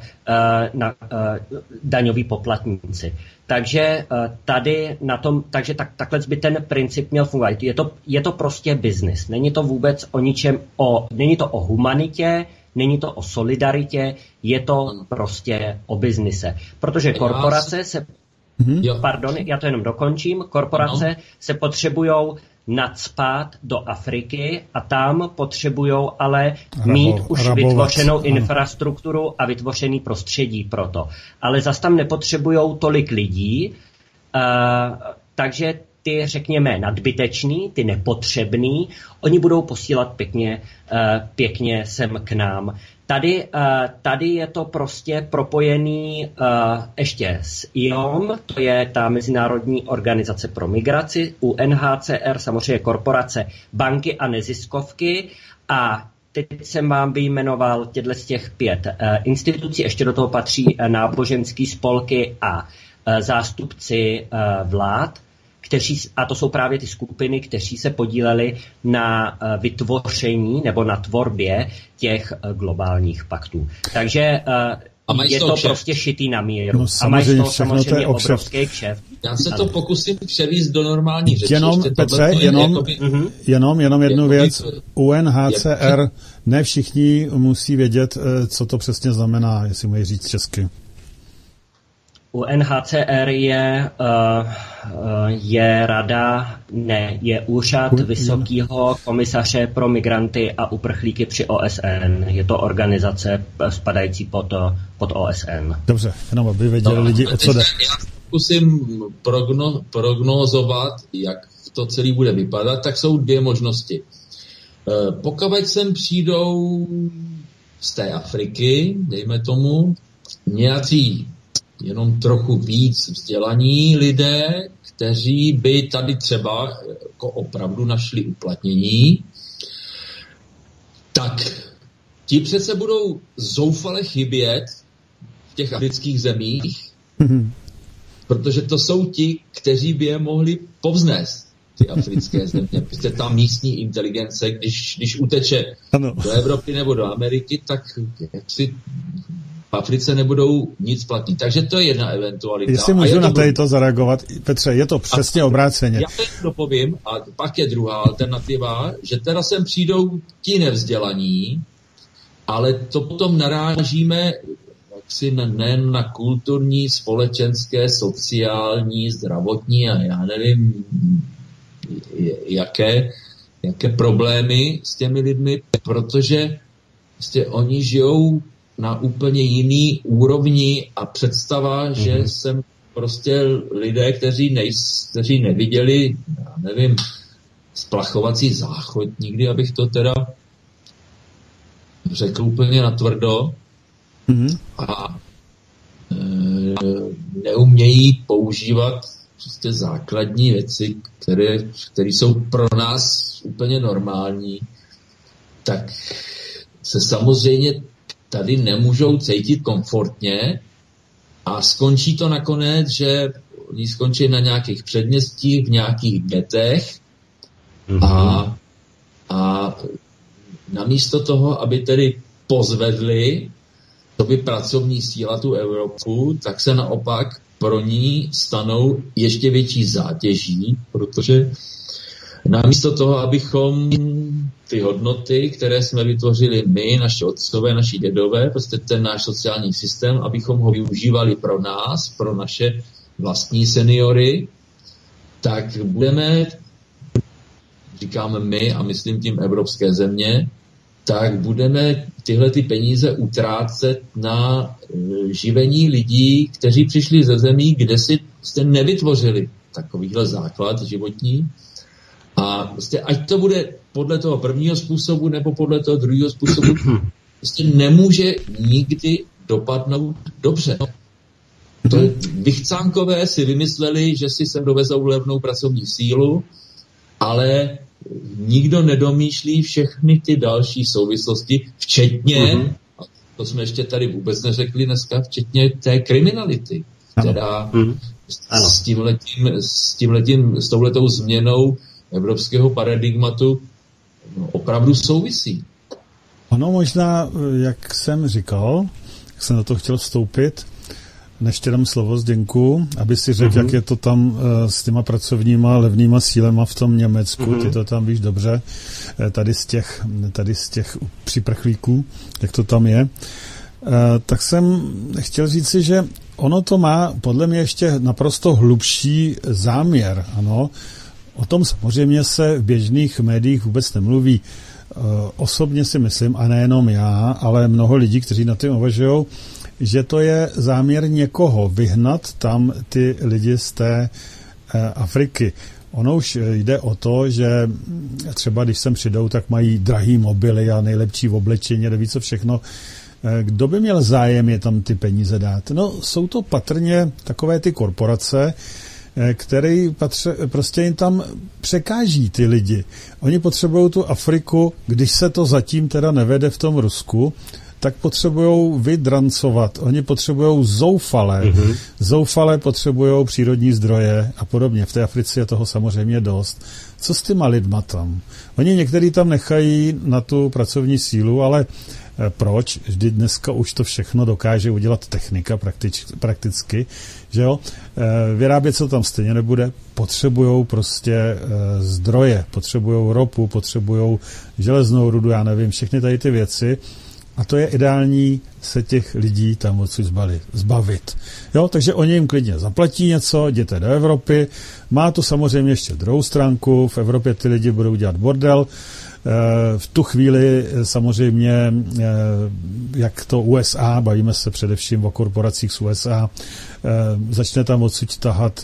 daňoví poplatníci. Takže tady na tom, takže takhle by ten princip měl fungovat. Je to prostě biznis. Není to vůbec o ničem, není to o humanitě, není to o solidaritě, je to prostě o biznise. Protože korporace pardon, já to jenom dokončím, korporace se potřebujou nacpat do Afriky a tam potřebujou ale mít už vytvořenou infrastrukturu a vytvořený prostředí pro to. Ale zas tam nepotřebujou tolik lidí, takže ty, řekněme, nadbyteční, ty nepotřebný, oni budou posílat pěkně sem k nám. Tady je to prostě propojený ještě s IOM, to je ta Mezinárodní organizace pro migraci, UNHCR, samozřejmě korporace, banky a neziskovky a teď jsem vám vyjmenoval z těch 5 institucí, ještě do toho patří náboženský spolky a zástupci vlád, a to jsou právě ty skupiny, kteří se podíleli na vytvoření nebo na tvorbě těch globálních paktů. Takže je to prostě šitý na míru. No, a mají to samozřejmě obrovský kšeft. Já se to pokusím převíst do normální řeči. Jenom, Petře, jenom jednu věc. UNHCR, ne všichni musí vědět, co to přesně znamená, jestli můžeš říct česky. UNHCR je úřad Vysokého komisaře pro migranty a uprchlíky při OSN. Je to organizace spadající pod OSN. Dobře, jenom aby věděli lidi, o co jde. Já zkusím prognózovat, jak to celé bude vypadat, tak jsou 2 možnosti. Pokud sem přijdou z té Afriky, dejme tomu, nějací jenom trochu víc vzdělaní lidé, kteří by tady třeba jako opravdu našli uplatnění, tak ti přece budou zoufale chybět v těch afrických zemích, protože to jsou ti, kteří by je mohli povznést, ty africké země. Prostě ta místní inteligence, když uteče do Evropy nebo do Ameriky, tak jak si v Africe nebudou nic platní. Takže to je jedna eventualita. Jestli můžu na to zareagovat, Petře, je to přesně obráceně. Já to dopovím a pak je druhá alternativa, že teda sem přijdou ti nevzdělaní, ale to potom narážíme jaksi nejen na kulturní, společenské, sociální, zdravotní a já nevím, jaké problémy s těmi lidmi, protože oni žijou na úplně jiný úrovni a představa, že jsem prostě lidé, kteří neviděli, já nevím, splachovací záchod nikdy, abych to teda řekl úplně natvrdo, a neumějí používat prostě základní věci, které jsou pro nás úplně normální, tak se samozřejmě tady nemůžou cítit komfortně a skončí to nakonec, že oni skončí na nějakých předměstích, v nějakých getech a namísto toho, aby tedy pozvedli to by pracovní síla tu Evropu, tak se naopak pro ní stanou ještě větší zátěží, protože namísto toho, abychom ty hodnoty, které jsme vytvořili my, naši otcové, naši dědové, prostě ten náš sociální systém, abychom ho využívali pro nás, pro naše vlastní seniory, tak budeme, říkáme my a myslím tím evropské země, tak budeme tyhle ty peníze utrácet na živení lidí, kteří přišli ze zemí, kde si jste nevytvořili takovýhle základ životní. A prostě ať to bude podle toho prvního způsobu nebo podle toho druhého způsobu, prostě nemůže nikdy dopadnout dobře. To vychcánkové si vymysleli, že si sem dovezou levnou pracovní sílu, ale nikdo nedomýšlí všechny ty další souvislosti, včetně, a to jsme ještě tady vůbec neřekli dneska, včetně té kriminality, která s touhletou změnou evropského paradigmatu opravdu souvisí. Ono možná, jak jsem říkal, jak jsem na to chtěl vstoupit, než tě dám slovo Zdenku, aby si řekl, jak je to tam s těma pracovníma levnýma sílema v tom Německu, ty to tam víš dobře, tady z těch připrchlíků, jak to tam je. Tak jsem chtěl říci, že ono to má podle mě ještě naprosto hlubší záměr, ano. O tom samozřejmě se v běžných médiích vůbec nemluví. Osobně si myslím, a nejenom já, ale mnoho lidí, kteří na tím uvažují, že to je záměr někoho vyhnat tam ty lidi z té Afriky. Ono už jde o to, že třeba když sem přijdou, tak mají drahý mobily a nejlepší oblečení, neví co všechno. Kdo by měl zájem je tam ty peníze dát? No, jsou to patrně takové ty korporace, které prostě jim tam překáží ty lidi. Oni potřebují tu Afriku, když se to zatím teda nevede v tom Rusku, tak potřebujou vydrancovat. Oni potřebujou zoufale potřebujou přírodní zdroje a podobně. V té Africe je toho samozřejmě dost. Co s těma lidma tam? Oni některý tam nechají na tu pracovní sílu, ale proč? Vždy dneska už to všechno dokáže udělat technika prakticky, že jo? Vyrábět se tam stejně nebude. Potřebujou prostě zdroje, potřebujou ropu, potřebujou železnou rudu, já nevím, všechny tady ty věci. A to je ideální se těch lidí tam odsud zbavit. Jo, takže oni jim klidně zaplatí něco, jděte do Evropy. Má to samozřejmě ještě druhou stránku. V Evropě ty lidi budou dělat bordel. V tu chvíli samozřejmě, jak to USA, bavíme se především o korporacích z USA, začne tam odsud tahat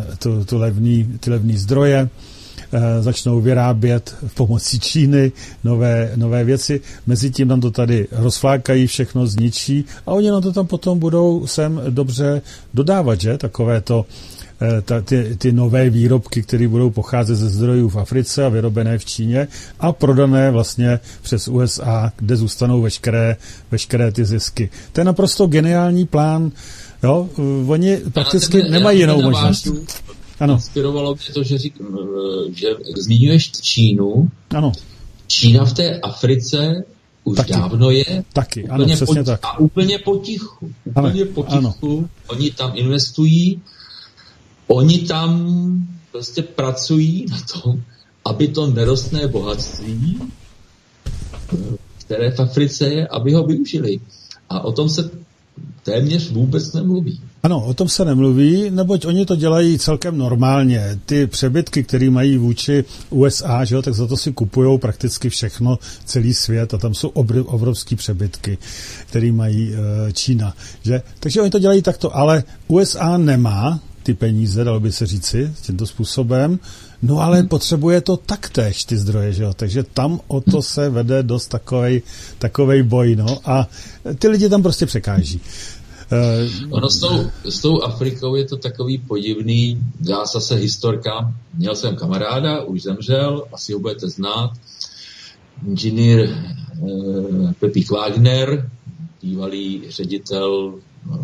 ty levný zdroje, začnou vyrábět pomocí Číny nové věci. Mezitím nám to tady rozflákají, všechno zničí a oni na to tam potom budou sem dobře dodávat, že? Takové to ty nové výrobky, které budou pocházet ze zdrojů v Africe a vyrobené v Číně a prodané vlastně přes USA, kde zůstanou veškeré ty zisky. To je naprosto geniální plán. Jo? Oni prakticky nemají jinou možnost. Ano. Inspirovalo mě to, že zmiňuješ Čínu. Ano. Čína v té Africe už dávno je. Taky, ano, přesně tak. A úplně potichu. Ano. Oni tam investují, oni tam prostě pracují na tom, aby to nerostné bohatství, které v Africe je, aby ho využili. A o tom se téměř vůbec nemluví. Ano, o tom se nemluví, neboť oni to dělají celkem normálně. Ty přebytky, které mají vůči USA, že jo, tak za to si kupujou prakticky všechno, celý svět, a tam jsou obrovský přebytky, které mají Čína. Že? Takže oni to dělají takto, ale USA nemá ty peníze, dalo by se říci, tímto způsobem, no ale potřebuje to taktéž ty zdroje, že jo, takže tam o to se vede dost takovej boj, no, a ty lidi tam prostě překáží. Ono s tou Afrikou je to takový podivný, já zase historka, měl jsem kamaráda, už zemřel, asi ho budete znát, inženýr Pepík Wagner, bývalý ředitel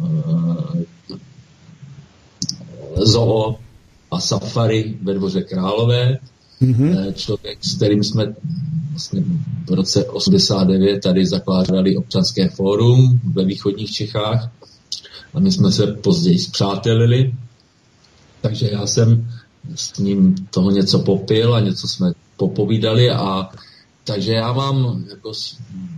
zoo a safari ve Dvoře Králové, člověk, s kterým jsme vlastně v roce 89 tady zakládali občanské fórum ve východních Čechách a my jsme se později spřátelili, takže já jsem s ním toho něco popil a něco jsme popovídali, a takže já mám jako z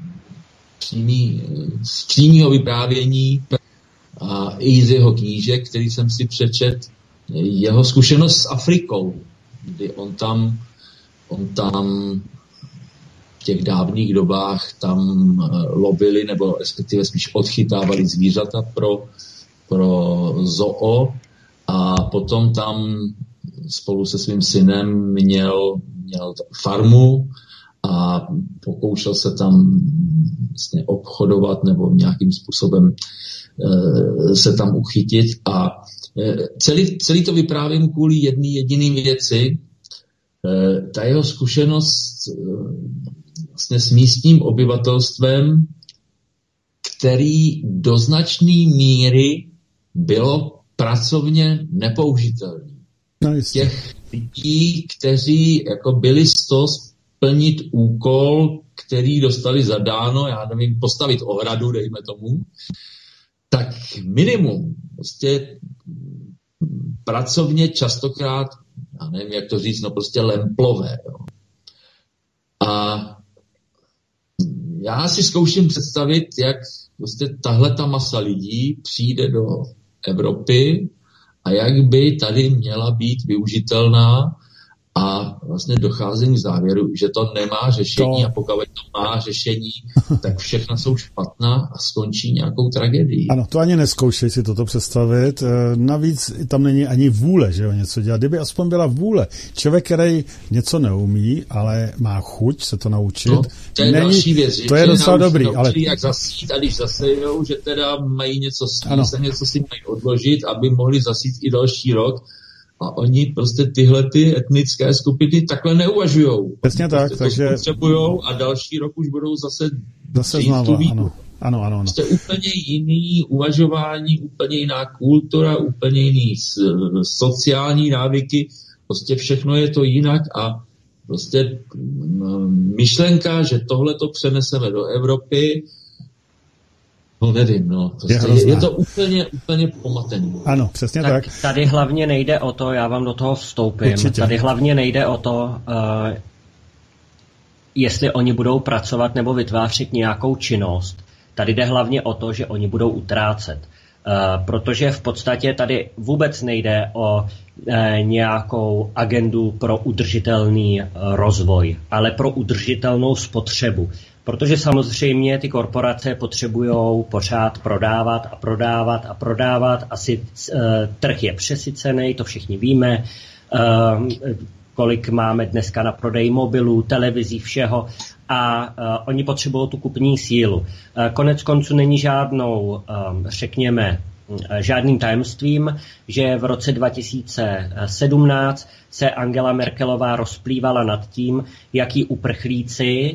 přímého vyprávění a i z jeho knížek, který jsem si přečet, jeho zkušenost s Afrikou, kdy on tam v těch dávných dobách tam lovili, nebo respektive spíš odchytávali zvířata pro zoo, a potom tam spolu se svým synem měl farmu a pokoušel se tam vlastně obchodovat nebo nějakým způsobem se tam uchytit, a celý to vyprávím kvůli jedné jediné věci. Ta jeho zkušenost vlastně s místním obyvatelstvem, který do značné míry bylo pracovně nepoužitelný. Těch lidí, kteří jako byli z toho splnit úkol, který dostali zadáno, já nevím, postavit ohradu, dejme tomu, tak minimum, prostě pracovně častokrát, já nevím, jak to říct, no prostě lemplové. Jo. A já si zkouším představit, jak prostě tahleta masa lidí přijde do Evropy a jak by tady měla být využitelná, a vlastně docházím k závěru, že to nemá řešení, a pokud to má řešení, tak všechna jsou špatná a skončí nějakou tragédií. Ano, to ani nezkoušej si toto představit. Navíc tam není ani vůle, že jo, něco dělat. Kdyby aspoň byla vůle. Člověk, který něco neumí, ale má chuť se to naučit. No, to je další věc. To je docela dobrý. Ale jak zasít, a když zasejou, že teda mají něco sníst a něco si mají odložit, aby mohli zasít i další rok. A oni prostě tyhle ty etnické skupiny takhle neuvažujou. Přesně tak, prostě takže to potřebujou a další rok už budou zase znova, ano. Prostě úplně jiný uvažování, úplně jiná kultura, úplně jiný sociální návyky, prostě všechno je to jinak, a prostě myšlenka, že tohle to přeneseme do Evropy, no nevím, no. Prostě je to úplně pomatený. Ano, přesně tak. Tady hlavně nejde o to, já vám do toho vstoupím, určitě. Tady hlavně nejde o to, jestli oni budou pracovat nebo vytvářet nějakou činnost. Tady jde hlavně o to, že oni budou utrácet. Protože v podstatě tady vůbec nejde o nějakou agendu pro udržitelný rozvoj, ale pro udržitelnou spotřebu. Protože samozřejmě ty korporace potřebují pořád prodávat. Asi trh je přesycený, to všichni víme. Kolik máme dneska na prodej mobilů, televizí, všeho. A oni potřebují tu kupní sílu. Konec konců není žádným tajemstvím, že v roce 2017 se Angela Merkelová rozplývala nad tím, jaký uprchlíci,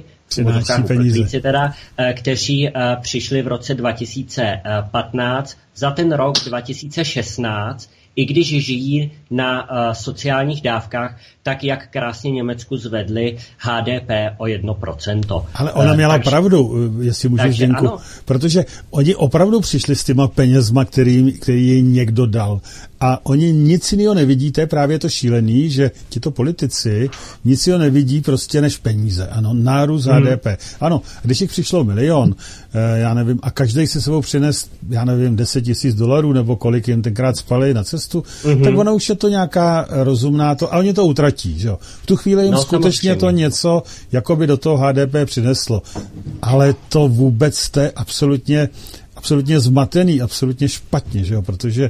kteří přišli v roce 2015, za ten rok 2016 i když žijí na sociálních dávkách, tak jak krásně Německu zvedli HDP o 1%. Ale ona měla pravdu, jestli můžu, Zdenku, protože oni opravdu přišli s těma penězma, který jim někdo dal. A oni nic jiného nevidí, to je právě to šílený, že tito politici nic jiného nevidí prostě než peníze. Ano, nárůst HDP. Ano, když jich přišlo 1 milion, já nevím, a každý si sebou přines, já nevím, $10,000 nebo kolik jim tenkrát spali na cestu, tak ona už je to nějaká rozumná to, a oni to utratí, že jo. V tu chvíli jim skutečně to něco jakoby do toho HDP přineslo. Ale to vůbec jste absolutně zmatený, absolutně špatně, že jo, protože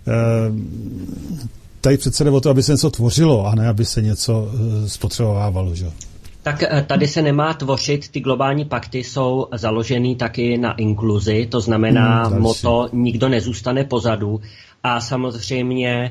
tady přece jde o to, aby se něco tvořilo, a ne aby se něco spotřebovávalo, že jo. Tak tady se nemá tvořit, ty globální pakty jsou založeny taky na inkluzi, to znamená motto nikdo nezůstane pozadu a samozřejmě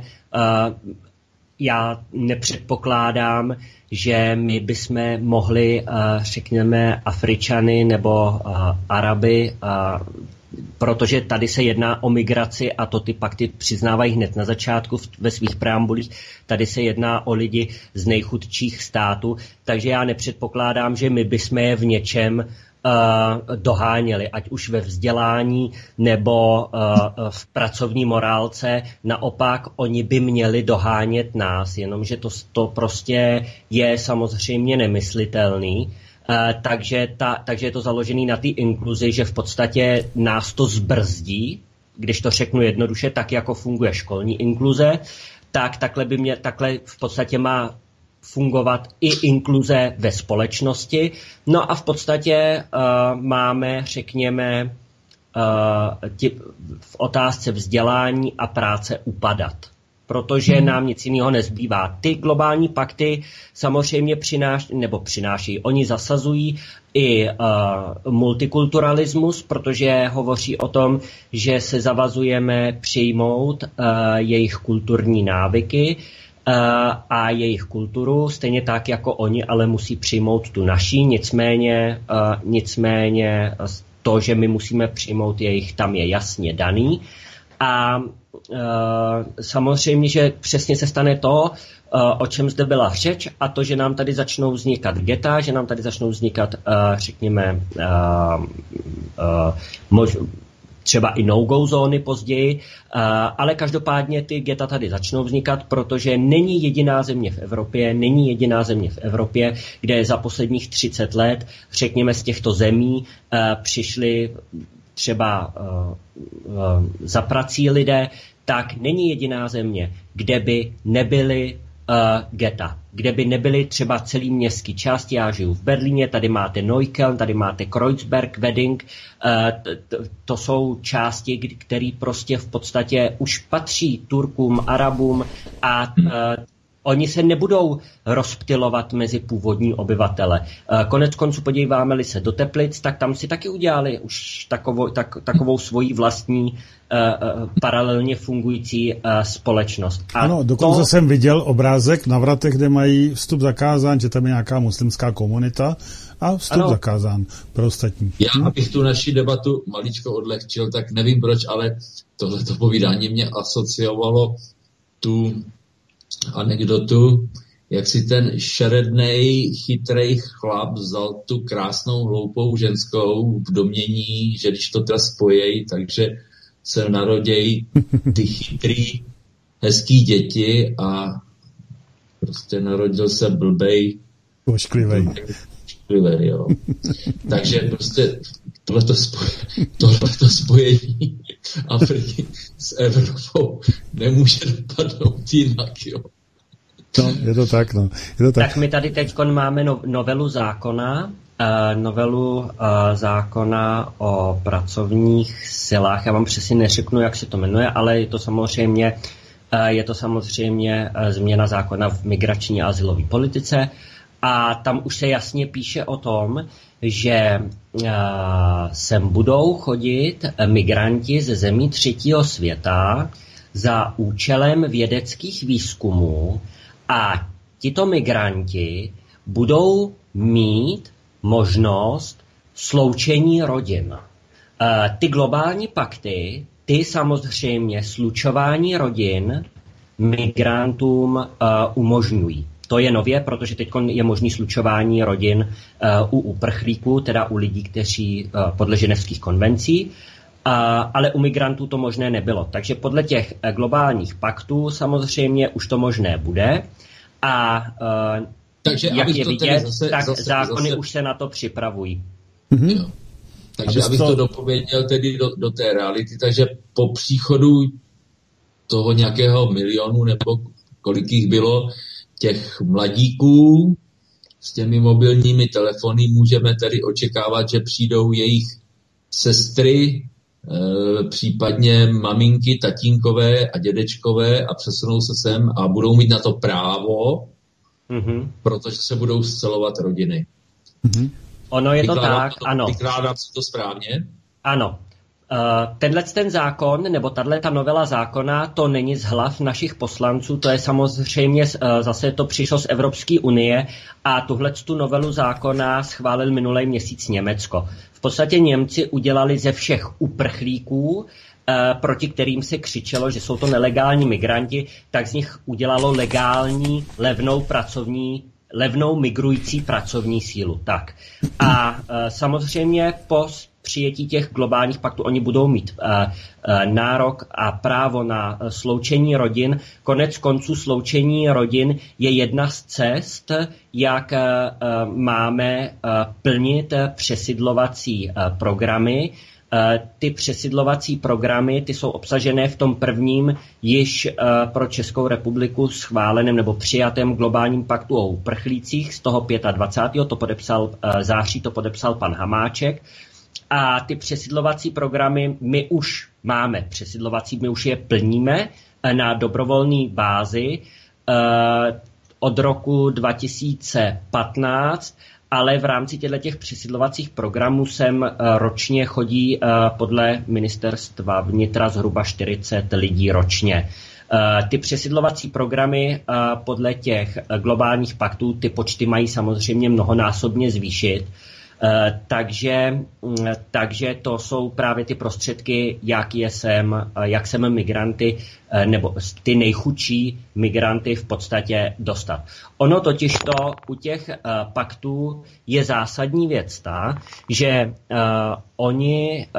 já nepředpokládám, že my bychom mohli, řekněme, Afričany nebo Araby, protože tady se jedná o migraci a to ty pakty přiznávají hned na začátku ve svých preambulích. Tady se jedná o lidi z nejchudších států, takže já nepředpokládám, že my bychom je v něčem doháněli, ať už ve vzdělání nebo v pracovní morálce. Naopak, oni by měli dohánět nás, jenomže to prostě je samozřejmě nemyslitelný. Takže je to založený na té inkluzi, že v podstatě nás to zbrzdí, když to řeknu jednoduše, tak jako funguje školní inkluze, tak takhle v podstatě má fungovat i inkluze ve společnosti. No a v podstatě máme, řekněme, v otázce vzdělání a práce upadat, protože nám nic jiného nezbývá. Ty globální pakty samozřejmě přináší, oni zasazují i multikulturalismus, protože hovoří o tom, že se zavazujeme přijmout jejich kulturní návyky a jejich kulturu, stejně tak jako oni, ale musí přijmout tu naší, nicméně to, že my musíme přijmout jejich, tam je jasně daný. A samozřejmě, že přesně se stane to, o čem zde byla řeč, a to, že nám tady začnou vznikat geta, že nám tady začnou vznikat, řekněme, třeba i no-go zóny později, ale každopádně ty geta tady začnou vznikat, protože není jediná země v Evropě, kde za posledních 30 let, řekněme, z těchto zemí přišli třeba za prací lidé, tak není jediná země, kde by nebyly geta, kde by nebyly třeba celý městský části. Já žiju v Berlíně, tady máte Neukölln, tady máte Kreuzberg, Wedding, to jsou části, které prostě v podstatě už patří Turkům, Arabům a oni se nebudou rozptylovat mezi původní obyvatele. Konec konců podíváme-li se do Teplic, tak tam si taky udělali už takovou svoji vlastní paralelně fungující společnost. Ano, dokonce jsem viděl obrázek na vratech, kde mají vstup zakázán, že tam je nějaká muslimská komunita a vstup zakázán pro ostatní. Já abych tu naši debatu maličko odlehčil, tak nevím proč, ale tohleto povídání mě asociovalo tu anekdotu, jak si ten šerednej, chytrej chlap vzal tu krásnou, hloupou ženskou v domění, že když to teda spojí, takže se narodějí ty chytrý, hezký děti a prostě narodil se blbej. Ošklivej, jo. Takže prostě tohleto spojení Afriky s Evropou nemůže dopadnout jinak, jo. No, je to tak. Tak my tady teď máme novelu zákona o pracovních silách. Já vám přesně neřeknu, jak se to jmenuje, ale je to samozřejmě změna zákona v migrační a azylové politice. A tam už se jasně píše o tom, že sem budou chodit migranti ze zemí třetího světa za účelem vědeckých výzkumů a tito migranti budou mít možnost sloučení rodin. Ty globální pakty, ty samozřejmě slučování rodin migrantům umožňují. To je nově, protože teď je možný slučování rodin u uprchlíků, teda u lidí, kteří podle ženevských konvencí, ale u migrantů to možné nebylo. Takže podle těch globálních paktů samozřejmě už to možné bude. A takže, jak je vidět, tak zákony už se na to připravují. Jo. Takže abych to dopověděl tedy do té reality, takže po příchodu toho nějakého milionu nebo kolik jich bylo těch mladíků s těmi mobilními telefony, můžeme tedy očekávat, že přijdou jejich sestry, případně maminky, tatínkové a dědečkové a přesunou se sem a budou mít na to právo, protože se budou scelovat rodiny. Ono je to tak, ano. Vykládám si to správně? Ano. Ten zákon, nebo tato novela zákona, to není z hlav našich poslanců, to je samozřejmě, zase to přišlo z Evropské unie a tuhletu novelu zákona schválil minulý měsíc Německo. V podstatě Němci udělali ze všech uprchlíků, proti kterým se křičelo, že jsou to nelegální migranti, tak z nich udělalo legální, levnou migrující pracovní sílu. Tak. A samozřejmě po přijetí těch globálních paktů oni budou mít nárok a právo na sloučení rodin. Konec konců sloučení rodin je jedna z cest, jak máme plnit přesidlovací programy. Ty přesidlovací programy, ty jsou obsažené v tom prvním již pro Českou republiku schváleném nebo přijatém globálním paktu o uprchlících z toho 25. září to podepsal pan Hamáček. A ty přesidlovací programy my už máme my už je plníme na dobrovolné bázi od roku 2015, ale v rámci těch přesidlovacích programů sem ročně chodí podle ministerstva vnitra zhruba 40 lidí ročně. Ty přesidlovací programy podle těch globálních paktů ty počty mají samozřejmě mnohonásobně zvýšit. Takže to jsou právě ty prostředky, jak sem migranty nebo ty nejchudší migranty v podstatě dostat. Ono totižto u těch paktů je zásadní věc ta, že oni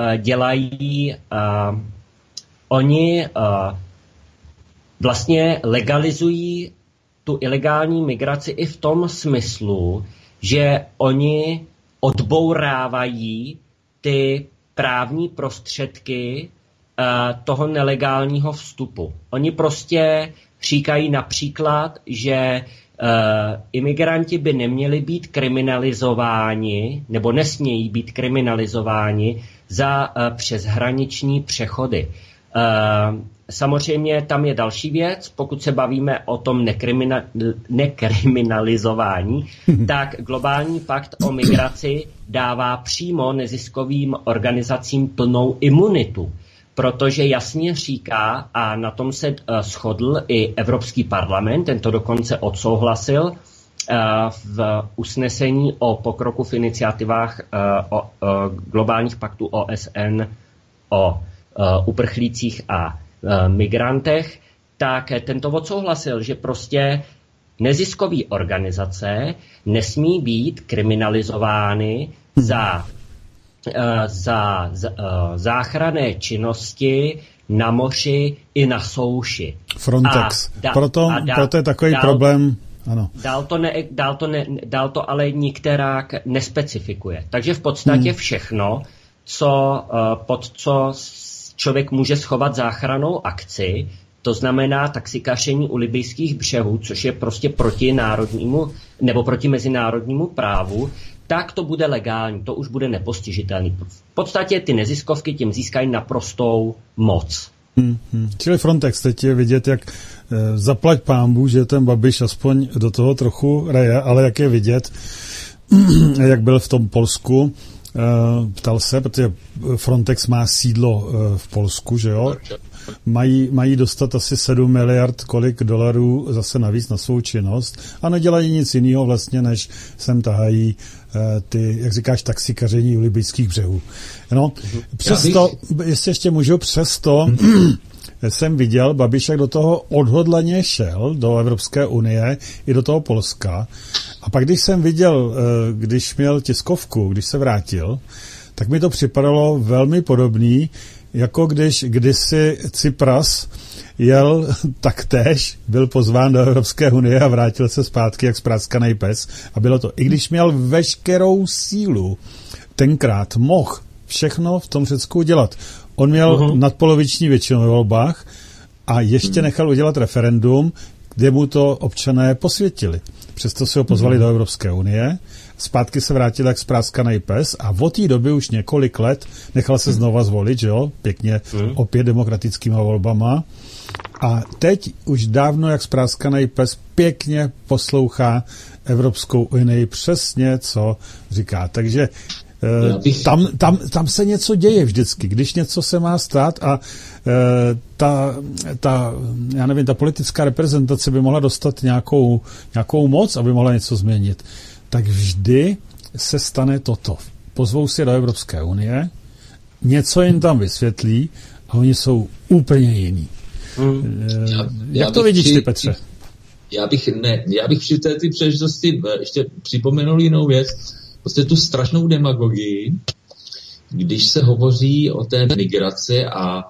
vlastně legalizují tu ilegální migraci i v tom smyslu, že oni odbourávají ty právní prostředky toho nelegálního vstupu. Oni prostě říkají například, že imigranti by neměli být kriminalizováni nebo nesmějí být kriminalizováni za přeshraniční přechody. Samozřejmě tam je další věc, pokud se bavíme o tom nekriminalizování, tak globální pakt o migraci dává přímo neziskovým organizacím plnou imunitu, protože jasně říká, a na tom se shodl i Evropský parlament, ten to dokonce odsouhlasil v usnesení o pokroku v iniciativách o globálních paktů OSN o uprchlících a migrantech, tak tento odsouhlasil, že prostě neziskové organizace nesmí být kriminalizovány za záchranné činnosti na moři i na souši. Frontex. Proto je takový problém. Ano. Dál to ale nikterak nespecifikuje. Takže v podstatě všechno, pod co člověk může schovat záchrannou akci, to znamená taxikaření u libyjských břehů, což je prostě proti národnímu nebo proti mezinárodnímu právu, tak to bude legální, to už bude nepostižitelný. V podstatě ty neziskovky tím získají naprostou moc. Čili Frontex, teď je vidět, jak zaplať pánbůh, že ten Babiš aspoň do toho trochu raje, ale jak je vidět, jak byl v tom Polsku, ptal se, protože Frontex má sídlo v Polsku, že jo? Mají dostat asi 7 miliard kolik dolarů zase navíc na svou činnost a nedělají nic jiného vlastně, než sem tahají ty, jak říkáš, taxikaření u libyjských břehů. No, přesto, jestli ještě můžu, přesto jsem viděl, Babiš jak do toho odhodlaně šel, do Evropské unie i do toho Polska. A pak, když jsem viděl, když měl tiskovku, když se vrátil, tak mi to připadalo velmi podobný, jako když kdysi Tsipras jel taktéž, byl pozván do Evropské unie a vrátil se zpátky jak spráskanej pes. A bylo to, i když měl veškerou sílu, tenkrát mohl všechno v tom Řecku udělat. On měl nadpoloviční většinu ve volbách a ještě nechal udělat referendum, kde mu to občané posvětili. Přesto si ho pozvali do Evropské unie, zpátky se vrátil jak spráskanej pes a od té doby už několik let nechal se znova zvolit, že jo, pěkně opět demokratickýma volbama. A teď už dávno jak spráskanej pes pěkně poslouchá Evropskou unii přesně, co říká. Takže tam se něco děje vždycky, když něco se má stát a ta politická reprezentace by mohla dostat nějakou moc, aby mohla něco změnit, tak vždy se stane toto. Pozvou si do Evropské unie, něco jim tam vysvětlí a oni jsou úplně jiní. Jak to vidíš ty, Petře? Já bych při té příležitosti ještě připomenul jinou věc, prostě tu strašnou demagogii, když se hovoří o té migraci a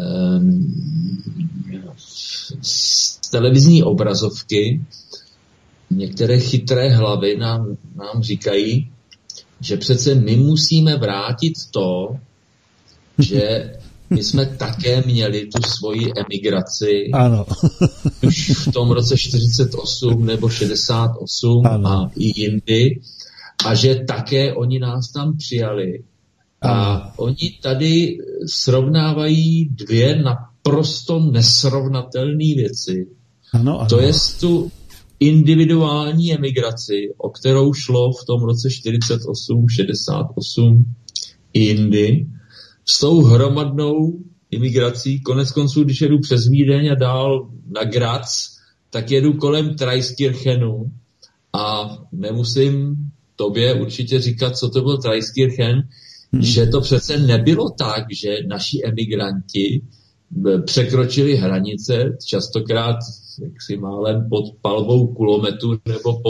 z televizní obrazovky některé chytré hlavy nám říkají, že přece my musíme vrátit to, že my jsme také měli tu svoji emigraci. Ano. Už v tom roce 48 nebo 68 ano. A i jindy. A že také oni nás tam přijali. A oni tady srovnávají dvě naprosto nesrovnatelné věci. Ano. To je tu individuální emigraci, o kterou šlo v tom roce 48, 68 i jindy, s tou hromadnou imigrací. Konec konců, když jedu přes Vídeň a dál na Graz, tak jedu kolem Traiskirchenu a nemusím tobě určitě říkat, co to byl Traiskirchen, že to přece nebylo tak, že naši emigranti překročili hranice, častokrát jaksi málem pod palbou kulometu nebo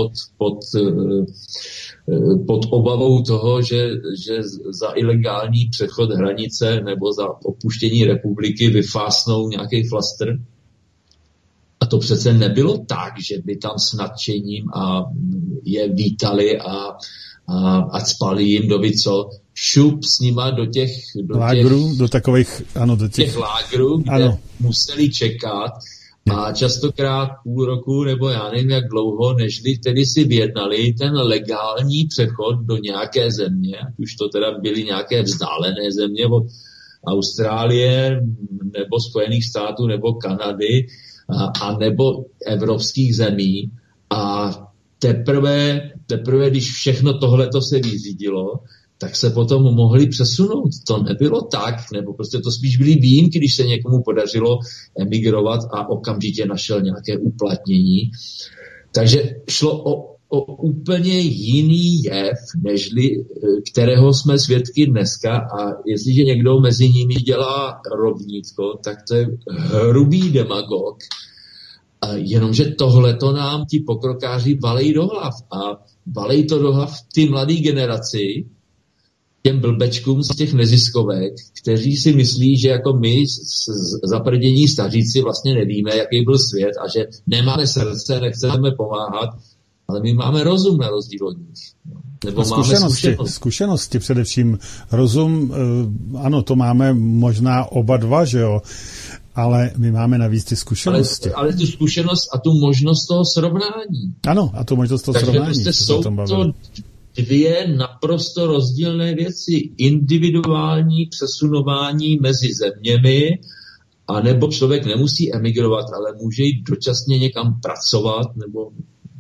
pod obavou toho, že za ilegální přechod hranice nebo za opuštění republiky vyfásnou nějaký flastr. A to přece nebylo tak, že by tam s nadšením a je vítali a cpali jim do co, šup s nima do těch lágrů, do takových, ano, do těch lágrů, kde ano. Museli čekat a častokrát půl roku nebo já nevím jak dlouho, nežli tedy si vyjednali ten legální přechod do nějaké země, ať už to teda byly nějaké vzdálené země od Austrálie nebo Spojených států nebo Kanady a nebo evropských zemí a teprve, když všechno tohleto se vyřídilo, tak se potom mohli přesunout. To nebylo tak, nebo prostě to spíš byly výjimky, když se někomu podařilo emigrovat a okamžitě našel nějaké uplatnění. Takže šlo o úplně jiný jev, nežli kterého jsme svědky dneska a jestliže někdo mezi nimi dělá rovnítko, tak to je hrubý demagog. Jenomže tohleto nám ti pokrokáři valej do hlav a valej to do hlav ty mladé generaci, těm blbečkům z těch neziskovek, kteří si myslí, že jako my zaprdění staříci vlastně nevíme, jaký byl svět a že nemáme srdce, nechceme pomáhat, ale my máme rozum na rozdíl od nich. Nebo zkušenosti především. Rozum, ano, to máme možná oba dva, že jo, ale my máme navíc ty zkušenosti. Ale tu zkušenost a tu možnost toho srovnání. Ano, a tu možnost toho srovnání. Takže prostě jsou to dvě naprosto rozdílné věci. Individuální přesunování mezi zeměmi, anebo člověk nemusí emigrovat, ale může jít dočasně někam pracovat nebo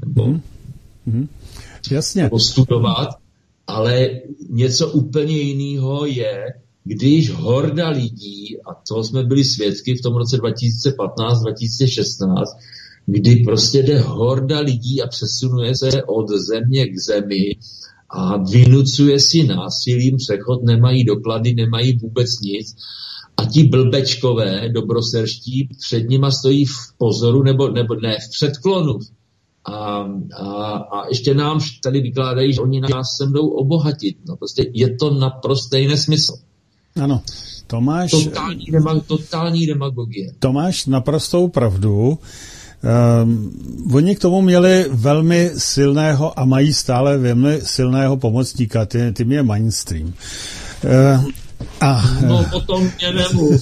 Jasně. Nebo studovat, ale něco úplně jiného je, když horda lidí, a toho jsme byli svědky v tom roce 2015-2016, kdy prostě jde horda lidí a přesunuje se od země k zemi a vynucuje si násilím přechod, nemají doklady, nemají vůbec nic a ti blbečkové, dobroserští, před nima stojí v pozoru, nebo ne, v předklonu. A ještě nám tady vykládají, že oni nás sem jdou obohatit. No prostě je to naprostý nesmysl. Ano, Totální demagogie. To máš naprostou pravdu. Oni k tomu měli velmi silného a mají stále velmi silného pomocníka, tím je mainstream. No potom mě nemluv.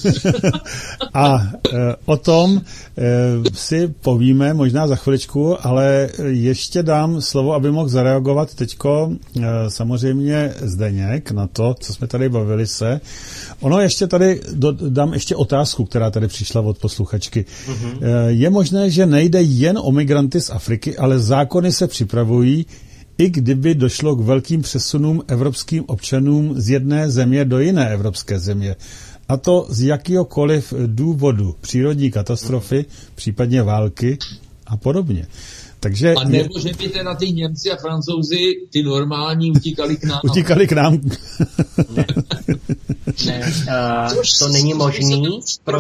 O tom si povíme možná za chviličku, ale ještě dám slovo, aby mohl zareagovat teďko samozřejmě Zdeněk na to, co jsme tady bavili se. Ono ještě tady dám ještě otázku, která tady přišla od posluchačky. Je možné, že nejde jen o migranty z Afriky, ale zákony se připravují, i kdyby došlo k velkým přesunům evropským občanům z jedné země do jiné evropské země. A to z jakýhokoliv důvodu, přírodní katastrofy, případně války a podobně. Takže a nebo že by teda ty Němci a Francouzi, ty normální, utíkali k nám. Utíkali k nám. Ne, to není možný,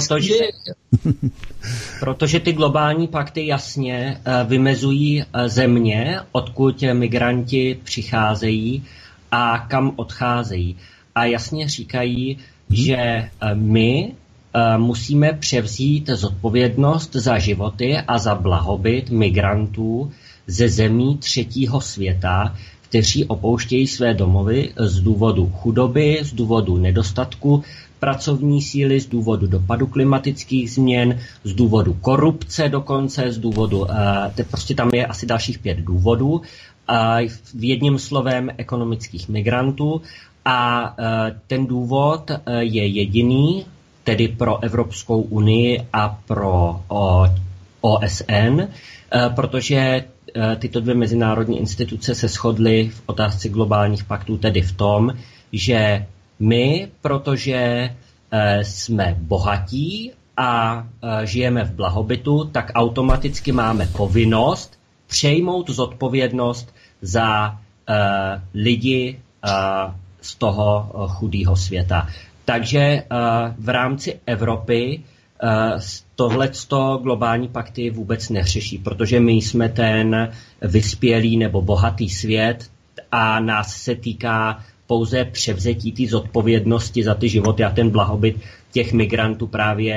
protože ty globální pakty jasně vymezují země, odkud migranti přicházejí a kam odcházejí. A jasně říkají, že my musíme převzít zodpovědnost za životy a za blahobyt migrantů ze zemí třetího světa, kteří opouštějí své domovy z důvodu chudoby, z důvodu nedostatku pracovní síly, z důvodu dopadu klimatických změn, z důvodu korupce dokonce, z důvodu, prostě tam je asi dalších 5 důvodů, v jedním slovem ekonomických migrantů a ten důvod je jediný, tedy pro Evropskou unii a pro OSN, protože tyto 2 mezinárodní instituce se shodly v otázce globálních paktů tedy v tom, že my, protože jsme bohatí a žijeme v blahobytu, tak automaticky máme povinnost přejmout zodpovědnost za lidi z toho chudého světa. Takže v rámci Evropy tohleto globální pakty vůbec neřeší, protože my jsme ten vyspělý nebo bohatý svět a nás se týká pouze převzetí té zodpovědnosti za ty životy a ten blahobyt těch migrantů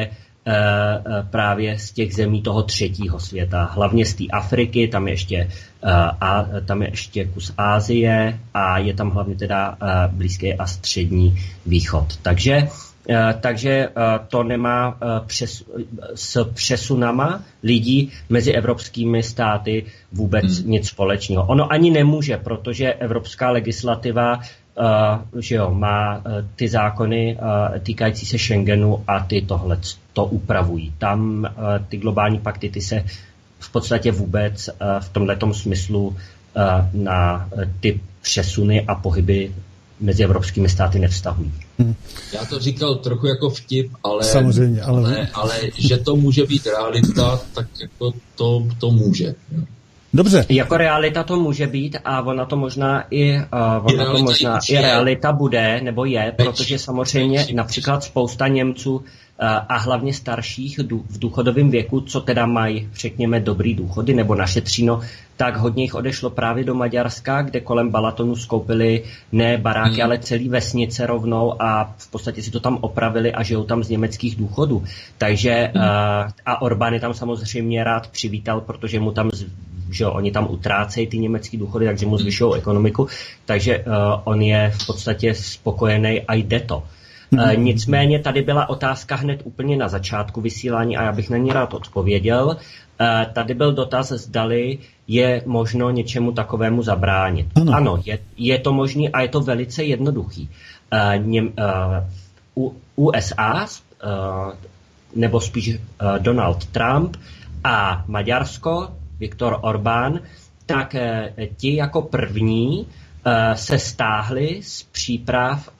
právě z těch zemí toho třetího světa. Hlavně z té Afriky, tam je ještě kus Asie a je tam hlavně teda Blízký a Střední východ. Takže to nemá s přesunama lidí mezi evropskými státy vůbec nic společného. Ono ani nemůže, protože evropská legislativa má ty zákony týkající se Schengenu a ty tohle to upravují. Tam ty globální pakty ty se v podstatě vůbec v tomhletom smyslu na ty přesuny a pohyby mezi evropskými státy nevztahují. Já to říkal trochu jako vtip, samozřejmě, ale že to může být realita, tak jako to může. Dobře. Jako realita to může být a ona to možná i realita bude, nebo je, protože samozřejmě například spousta Němců a hlavně starších v důchodovém věku, co teda mají, řekněme, dobrý důchody nebo našetříno, tak hodně jich odešlo právě do Maďarska, kde kolem Balatonu skoupili ne baráky, ale celý vesnice rovnou a v podstatě si to tam opravili a žijou tam z německých důchodů. Takže a Orbán je tam samozřejmě rád přivítal, protože mu tam že oni tam utrácejí ty německé důchody, takže mu zvyšují ekonomiku, takže on je v podstatě spokojený a jde to. Nicméně tady byla otázka hned úplně na začátku vysílání a já bych na ní rád odpověděl. Tady byl dotaz, zdali je možno něčemu takovému zabránit. Ano, je to možné a je to velice jednoduchý. USA, nebo spíš Donald Trump a Maďarsko, Viktor Orbán, tak ti jako první se stáhli z příprav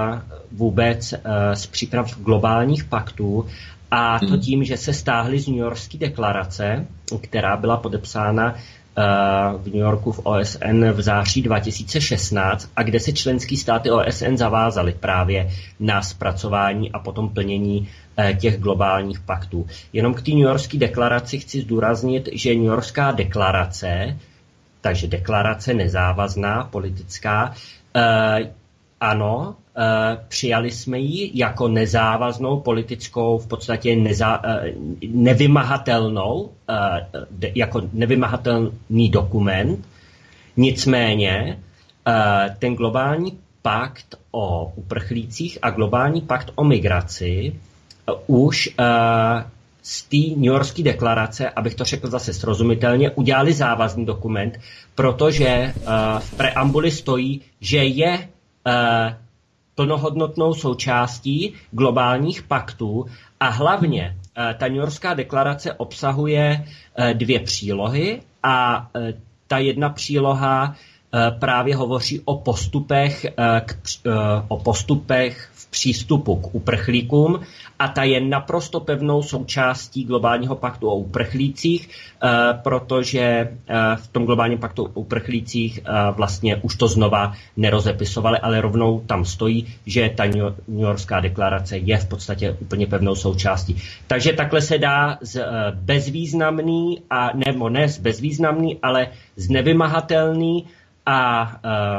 z příprav globálních paktů a to tím, že se stáhli z Newyorské deklarace, která byla podepsána v New Yorku v OSN v září 2016 a kde se členské státy OSN zavázaly právě na zpracování a potom plnění těch globálních paktů. Jenom k té New Yorkské deklaraci chci zdůraznit, že New Yorkská deklarace, takže deklarace nezávazná, politická, ano, přijali jsme ji jako nezávaznou politickou, v podstatě nevymahatelnou, jako nevymahatelný dokument. Nicméně ten globální pakt o uprchlících a globální pakt o migraci už z té New Yorkské deklarace, abych to řekl zase srozumitelně, udělali závazný dokument, protože v preambuli stojí, že je plnohodnotnou součástí globálních paktů a hlavně ta New Yorkská deklarace obsahuje 2 přílohy a ta jedna příloha právě hovoří o postupech v přístupu k uprchlíkům a ta je naprosto pevnou součástí globálního paktu o uprchlících, protože v tom globálním paktu o uprchlících vlastně už to znova nerozepisovali, ale rovnou tam stojí, že ta New Yorkská deklarace je v podstatě úplně pevnou součástí. Takže takhle se dá z bezvýznamný, nebo ne z bezvýznamný, ale z nevymahatelný a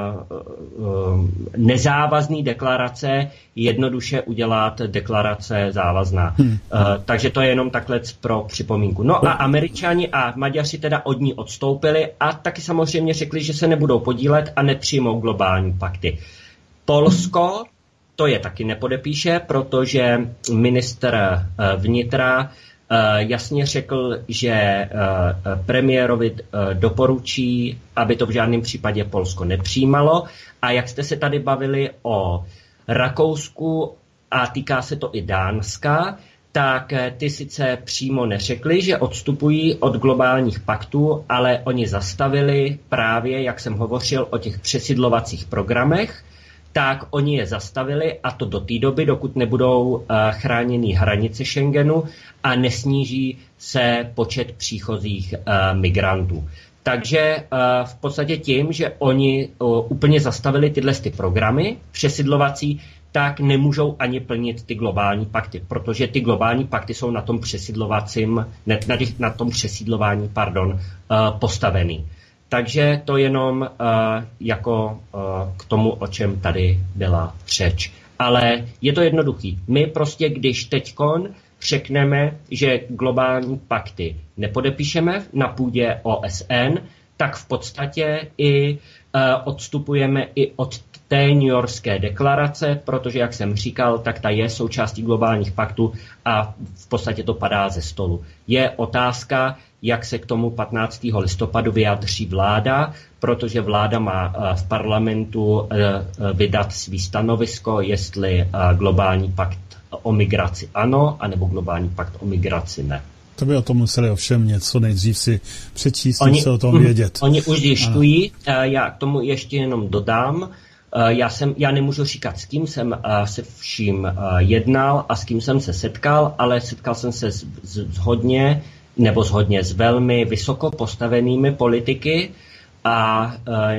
nezávazný deklarace jednoduše udělat deklarace závazná. Takže to je jenom takhle pro připomínku. No a Američani a Maďaři teda od ní odstoupili a taky samozřejmě řekli, že se nebudou podílet a nepřijmou globální pakty. Polsko to je taky nepodepíše, protože ministr vnitra jasně řekl, že premiérovi doporučí, aby to v žádném případě Polsko nepřijímalo. A jak jste se tady bavili o Rakousku a týká se to i Dánska, tak ty sice přímo neřekli, že odstupují od globálních paktů, ale oni zastavili právě, jak jsem hovořil o těch přesidlovacích programech, tak oni je zastavili a to do té doby, dokud nebudou chráněny hranice Schengenu a nesníží se počet příchozích migrantů. Takže v podstatě tím, že oni úplně zastavili tyhle programy přesidlovací, tak nemůžou ani plnit ty globální pakty, protože ty globální pakty jsou na tom přesídlování postavený. Takže to jenom k tomu, o čem tady byla řeč. Ale je to jednoduchý. My prostě, když teďkon řekneme, že globální pakty nepodepíšeme na půdě OSN, tak v podstatě i odstupujeme i od té New Yorkské deklarace, protože, jak jsem říkal, tak ta je součástí globálních paktů a v podstatě to padá ze stolu. Je otázka, jak se k tomu 15. listopadu vyjádří vláda, protože vláda má v parlamentu vydat svý stanovisko, jestli globální pakt o migraci ano, anebo globální pakt o migraci ne. To by o tom museli ovšem něco nejdřív si přečíst, něco o tom vědět. Oni už zjišťují, já k tomu ještě jenom dodám, já nemůžu říkat, s kým jsem se vším jednal a s kým jsem se setkal, ale setkal jsem se s velmi vysoko postavenými politiky a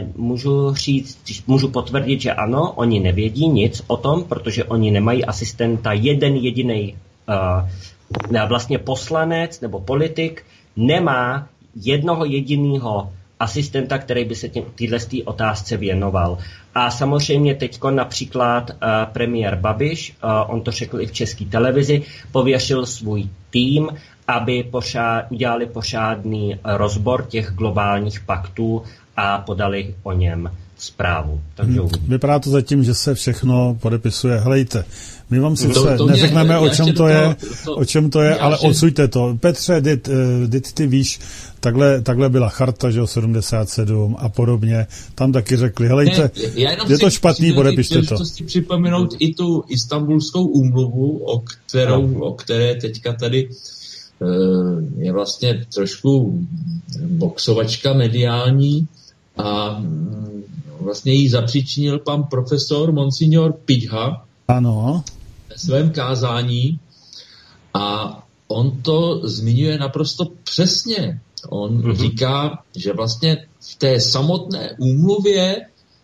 můžu potvrdit, že ano, oni nevědí nic o tom, protože oni nemají asistenta, jeden jediný vlastně poslanec nebo politik nemá jednoho jediného asistenta, který by se této otázce věnoval. A samozřejmě teďko například premiér Babiš, on to řekl i v České televizi, pověřil svůj tým, aby udělali pořádný rozbor těch globálních paktů a podali o něm zprávu. Takže vypadá to zatím, že se všechno podepisuje. Helejte, my vám sice neřekneme, o čem to je, ale odsuďte to. Petře, ty víš, takhle byla charta, že o 77 a podobně. Tam taky řekli, helejte, je to špatný, podepište to. Chci připomenout i tu Istanbulskou úmluvu, o které teďka tady je vlastně trošku boxovačka mediální a vlastně jí zapříčinil pan profesor Monsignor Pidha ve svém kázání a on to zmiňuje naprosto přesně. On říká, že vlastně v té samotné úmluvě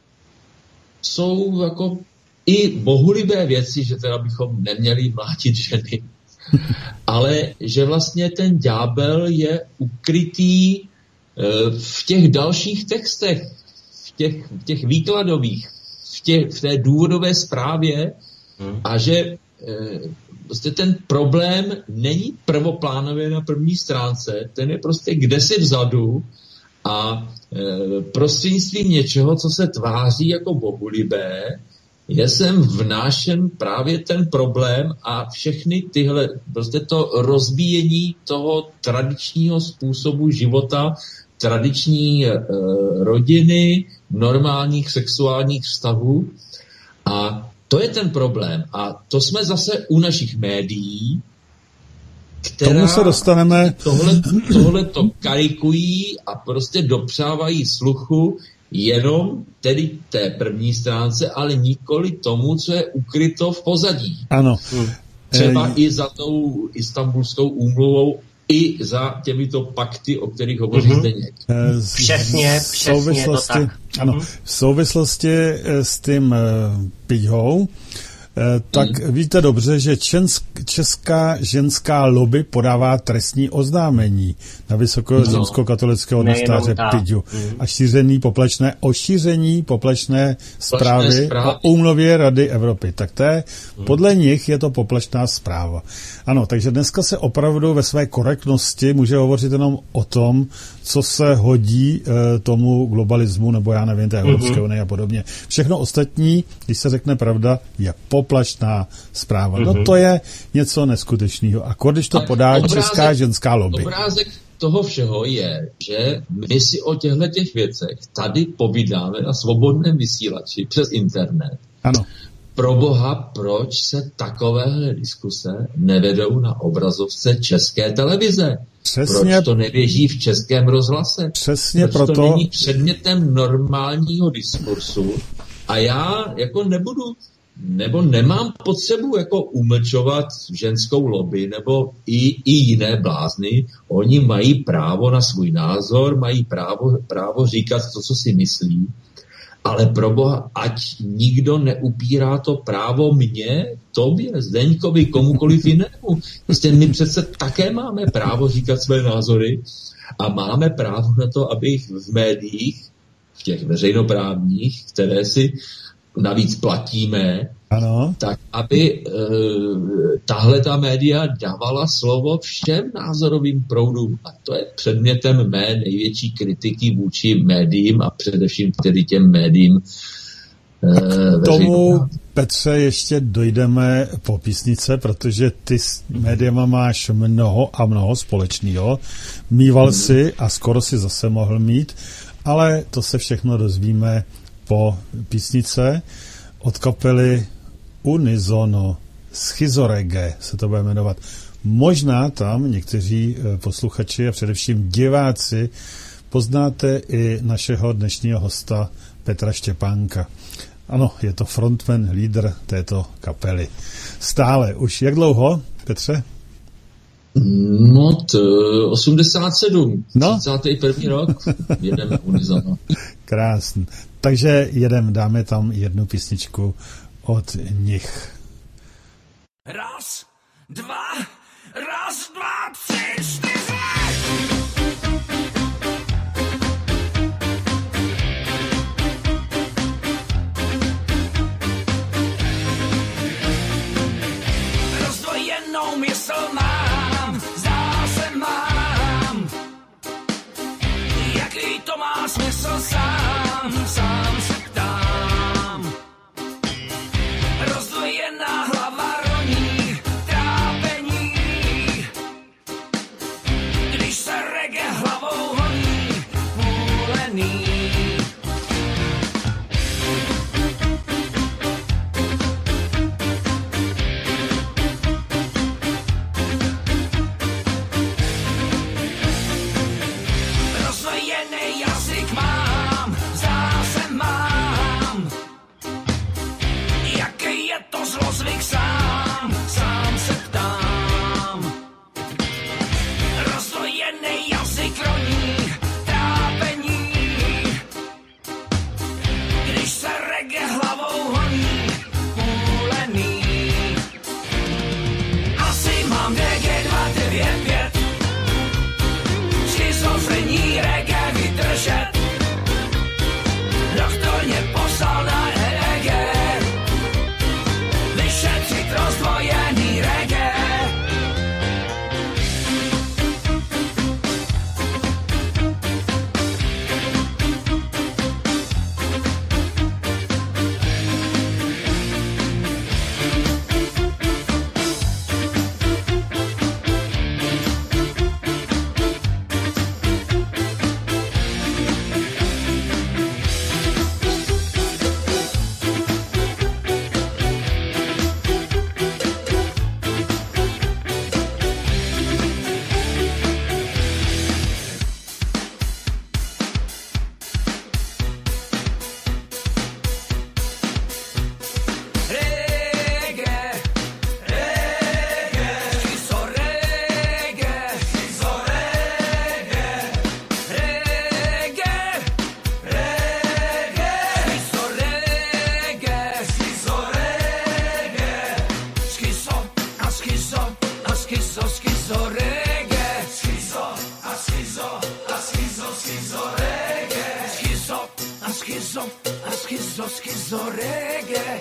jsou jako i bohulibé věci, že teda bychom neměli mlátit ženy, ale že vlastně ten ďábel je ukrytý v těch dalších textech, v těch výkladových, v té důvodové zprávě a že prostě ten problém není prvoplánově na první stránce, ten je prostě kdesi vzadu a prostřednictvím něčeho, co se tváří jako bohulibé, je sem vnášen právě ten problém a všechny tyhle, prostě to rozbíjení toho tradičního způsobu života, tradiční rodiny, normálních sexuálních vztahů a to je ten problém. A to jsme zase u našich médií, která tomu se dostaneme. Tohle to karikují a prostě dopřávají sluchu jenom tedy té první stránce, ale nikoli tomu, co je ukryto v pozadí. Ano. Třeba i za tou Istanbulskou úmluvou, i za těmito pakty, o kterých hovoří Zdeněk. Přesně to tak. Ano, v souvislosti s tím Piťhou, tak víte dobře, že Česká ženská lobby podává trestní oznámení na Vysokozemskokatolického hodnostáře Piťhu a ošíření poplašné zprávy o úmluvě Rady Evropy. Tak to je, podle nich je to poplašná zpráva. Ano, takže dneska se opravdu ve své korektnosti může hovořit jenom o tom, co se hodí tomu globalismu, nebo já nevím, té Evropské unie a podobně. Všechno ostatní, když se řekne pravda, je poplašná zpráva. No to je něco neskutečného. A když to podá Česká ženská lobby. Obrázek toho všeho je, že my si o těch věcech tady povídáme na svobodném vysílači přes internet. Ano. Proboha, proč se takovéhle diskuse nevedou na obrazovce České televize? Přesně, proč to neběží v Českém rozhlase? Přesně proč proto to není předmětem normálního diskursu? A já jako nemám potřebu jako umlčovat ženskou lobby nebo i jiné blázny. Oni mají právo na svůj názor, mají právo říkat to, co si myslí. Ale proboha, ať nikdo neupírá to právo mně, tobě, Zdeňkovi, komukoliv jinému. Prostě my přece také máme právo říkat své názory a máme právo na to, aby v médiích, v těch veřejnoprávních, které si navíc platíme, ano. Tak aby tahle ta média dávala slovo všem názorovým proudům. A to je předmětem mé největší kritiky vůči médiím a především tedy těm médiím k tomu, Petře, ještě dojdeme po písnice, protože ty s médiama máš mnoho společného. Mýval si a skoro si zase mohl mít, ale to se všechno dozvíme po písnice od kapely Unisono, Schizorege se to bude jmenovat. Možná tam někteří posluchači a především diváci poznáte i našeho dnešního hosta Petra Štěpánka. Ano, je to frontman, lídr této kapely. Stále. Už jak dlouho, Petře? No, 87. No? 31. rok. Jedeme Unisono. Krásný. Takže dáme tam jednu písničku od nich. Raz, dva, tři, čtyři. Rozdvojenou mysl mám, zase mám. Jaký to má smysl sám se ptám. Rozdvojená hlava roní trápení. schizo reggae.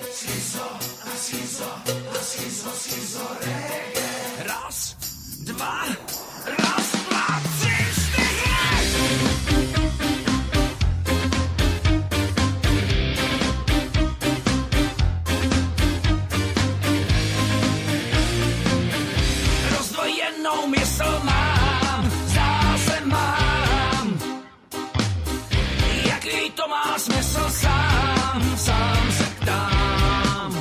Schizo reggae. Raz, dva, tři, čtyři. Rozdvojenou mysl mám, zdá se mám. Jaký to má smysl, sám se ptám.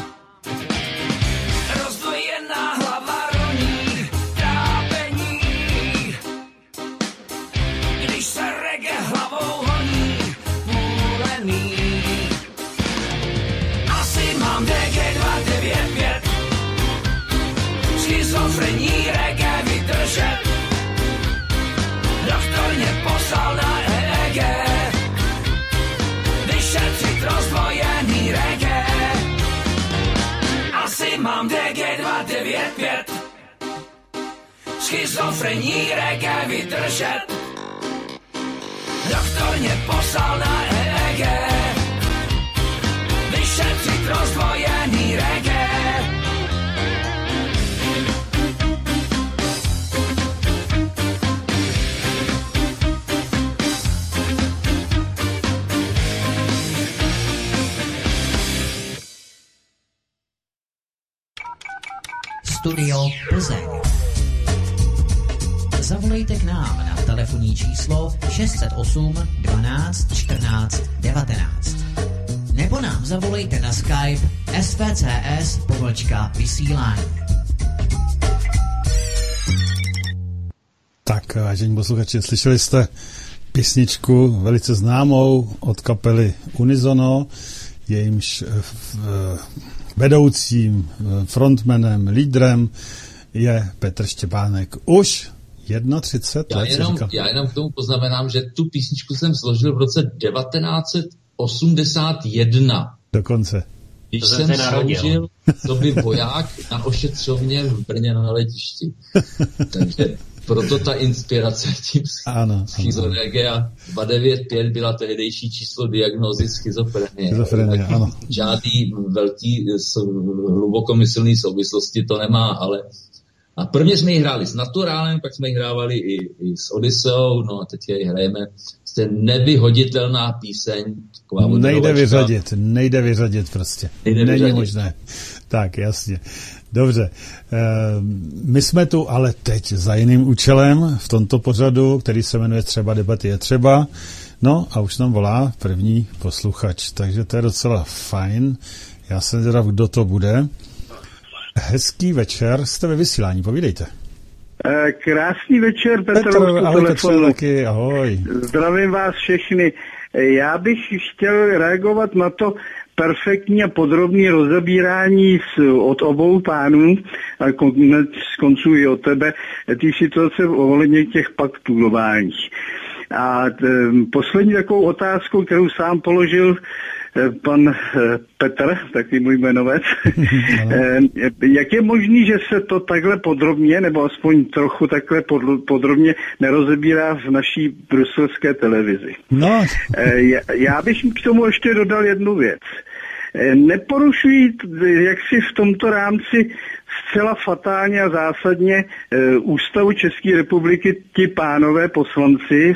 Rozdvojená hlava roní trápení, když se reggae hlavou honí půlený. Asi mám DG295, schizofrení reggae vydržet. Doktor mě poslal na EEG, vyšetřit rozdvojený reggae. Asi mám DG295, schizofrení reggae vydržet. Doktor mě poslal na EEG, vyšetřit rozdvojený reggae. Studio Plzeň. Zavolejte k nám na telefonní číslo 608 12 14 19. Nebo nám zavolejte na Skype svcs_vysílání. Tak, vážení posluchači, slyšeli jste písničku velice známou od kapely Unisono, jejímž vedoucím, frontmanem, lídrem je Petr Štěpánek. Už 31 let. Já jenom k tomu poznamenám, že tu písničku jsem složil v roce 1981. Dokonce. Když jsem sloužil doby voják na ošetřovně v Brně na letišti. Takže proto ta inspirace tím schizofrenie a 295 byla tehdejší číslo diagnózy schizofrenie. Ano. Žádný velký hlubokomyslný souvislosti to nemá, ale a prvně jsme ji hráli s Naturálem, pak jsme ji hrávali i s Odysseou, no a teď ji hrajeme. Jste nevyhoditelná píseň. Nejde vyřadit prostě. Není možné. Tak, jasně. Dobře. My jsme tu ale teď za jiným účelem v tomto pořadu, který se jmenuje Třeba debaty je třeba. No a už nám volá první posluchač, takže to je docela fajn. Já jsem zvědav, kdo to bude. Hezký večer, jste ve vysílání, povídejte. Krásný večer, Petr, ahoj Petře, taky, ahoj. Zdravím vás všechny. Já bych chtěl reagovat na to perfektní a podrobné rozebírání od obou pánů, a konec konců i od tebe, ty situace ohledně těch paktů globálních. A poslední takovou otázku, kterou sám položil pan Petr, taky můj jmenovec, jak je možný, že se to takhle podrobně, nebo aspoň trochu takhle podrobně nerozebírá v naší bruselské televizi? No. Já bych k tomu ještě dodal jednu věc. Neporušují jaksi v tomto rámci zcela fatálně a zásadně Ústavu České republiky ti pánové poslanci,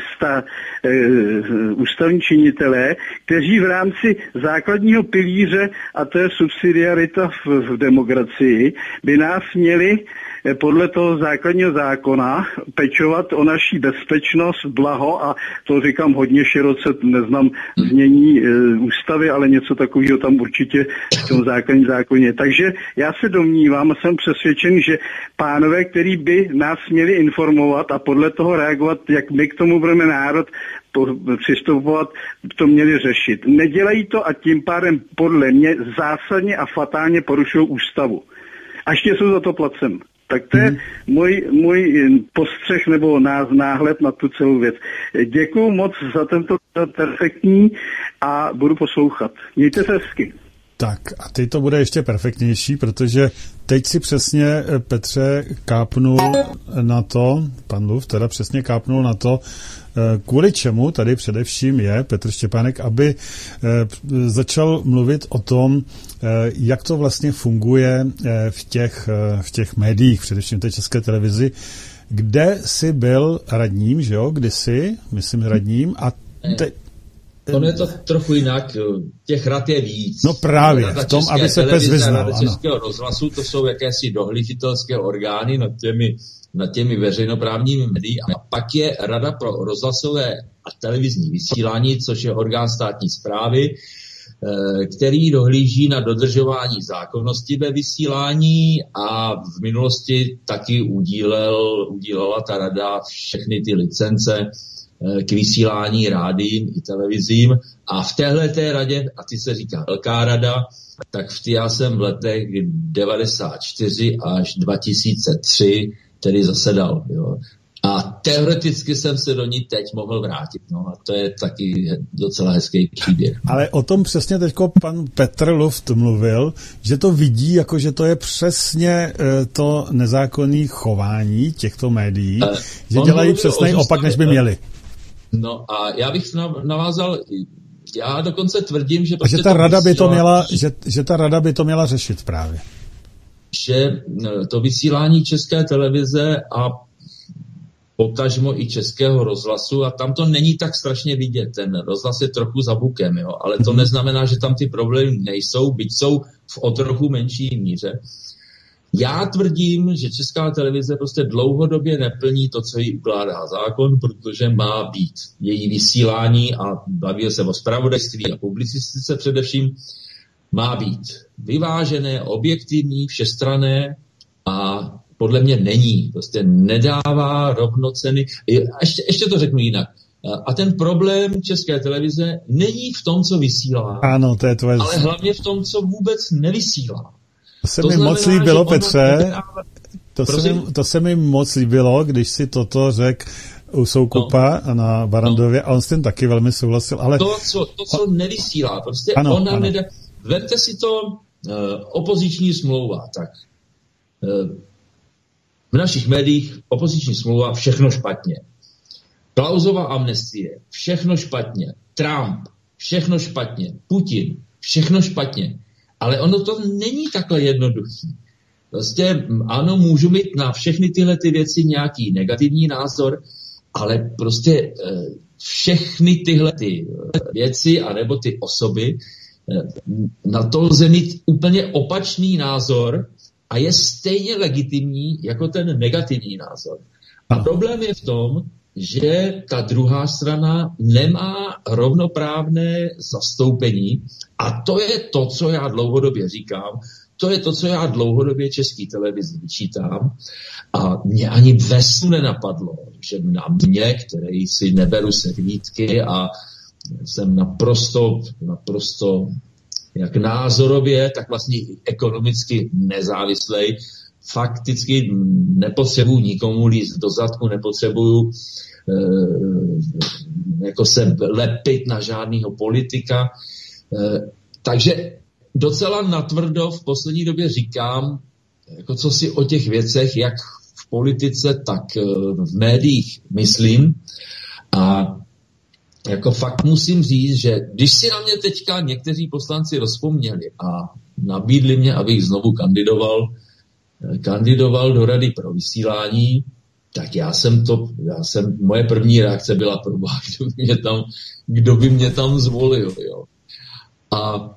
ústavní činitelé, kteří v rámci základního pilíře, a to je subsidiarita v demokracii, by nás měli podle toho základního zákona pečovat o naší bezpečnost, blaho, a to říkám hodně široce, neznám znění ústavy, ale něco takového tam určitě v tom základním zákoně. Takže já se domnívám a jsem přesvědčen, že pánové, který by nás měli informovat a podle toho reagovat, jak my k tomu budeme národ přistupovat, to měli řešit. Nedělají to a tím pádem podle mě zásadně a fatálně porušují ústavu. A ještě jsou za to placen. Tak to je můj postřeh nebo náhled na tu celou věc. Děkuju moc za tento perfektní a budu poslouchat. Mějte se hezky. Tak a teď to bude ještě perfektnější, protože teď si přesně, Petře, kápnul na to, pan Luft teda přesně kápnul na to, kvůli čemu tady především je Petr Štěpánek, aby začal mluvit o tom, jak to vlastně funguje v těch médiích, především té České televizi, kde jsi byl radním, že jo, kdysi, myslím radním, a teď... On je to trochu jinak, těch rad je víc. No právě, v tom, aby se pes vyznal. Rada Českého rozhlasu, to jsou jakési dohlížitelské orgány nad těmi veřejnoprávními médii. A pak je Rada pro rozhlasové a televizní vysílání, což je orgán státní správy, který dohlíží na dodržování zákonnosti ve vysílání a v minulosti taky udílela ta rada všechny ty licence k vysílání rádiím i televizím. A v téhleté radě, a ty se říká Velká rada, tak já jsem v letech 94 až 2003 tedy zasedal. Jo. A teoreticky jsem se do ní teď mohl vrátit. No a to je taky docela hezký příběh. Ale o tom přesně teďko pan Petr Luft mluvil, že to vidí, jako že to je přesně to nezákonné chování těchto médií, že dělají přesný opak, než by měli. No a já bych navázal, já dokonce tvrdím, že... Prostě že ta rada by to měla řešit právě. Že to vysílání České televize a potažmo i Českého rozhlasu, a tam to není tak strašně vidět, ten rozhlas je trochu za bukem, jo? Ale to neznamená, že tam ty problémy nejsou, byť jsou o trochu menší míře. Já tvrdím, že Česká televize prostě dlouhodobě neplní to, co jí ukládá zákon, protože má být její vysílání, a bavil se o zpravodajství a publicistice především, má být vyvážené, objektivní, všestranné a podle mě není. Prostě nedává rovnoceny. Ještě to řeknu jinak. A ten problém České televize není v tom, co vysílá, ano, to je tvoje... ale hlavně v tom, co vůbec nevysílá. To se mi moc líbilo, Petře. To se mi moc líbilo, když si toto řekl u Soukupa na Barandově, a on s tím taky velmi souhlasil. Ale... To, co nevysílá, prostě ano, ona ano. Nedá... Vemte si to opoziční smlouva, tak v našich médiích opoziční smlouva, všechno špatně. Klausova amnestie, všechno špatně. Trump, všechno špatně. Putin, všechno špatně. Ale ono to není takhle jednoduchý. Prostě ano, můžu mít na všechny tyhle ty věci nějaký negativní názor, ale prostě všechny tyhle ty věci anebo ty osoby, na to lze mít úplně opačný názor a je stejně legitimní jako ten negativní názor. A problém je v tom, že ta druhá strana nemá rovnoprávné zastoupení, a to je to, co já dlouhodobě říkám, to je to, co já dlouhodobě České televizi vyčítám, a mě ani ve snu nenapadlo, že na mě, který si neberu servítky a jsem naprosto jak názorově, tak vlastně ekonomicky nezávislej, fakticky nepotřebuji nikomu lízt do zadku, nepotřebuju jako se lepit na žádného politika. Takže docela natvrdo v poslední době říkám, jako co si o těch věcech, jak v politice, tak v médiích myslím. A jako fakt musím říct, že když si na mě teďka někteří poslanci rozpomněli a nabídli mě, abych znovu kandidoval do Rady pro vysílání, tak moje první reakce byla kdo by mě tam zvolil. Jo. A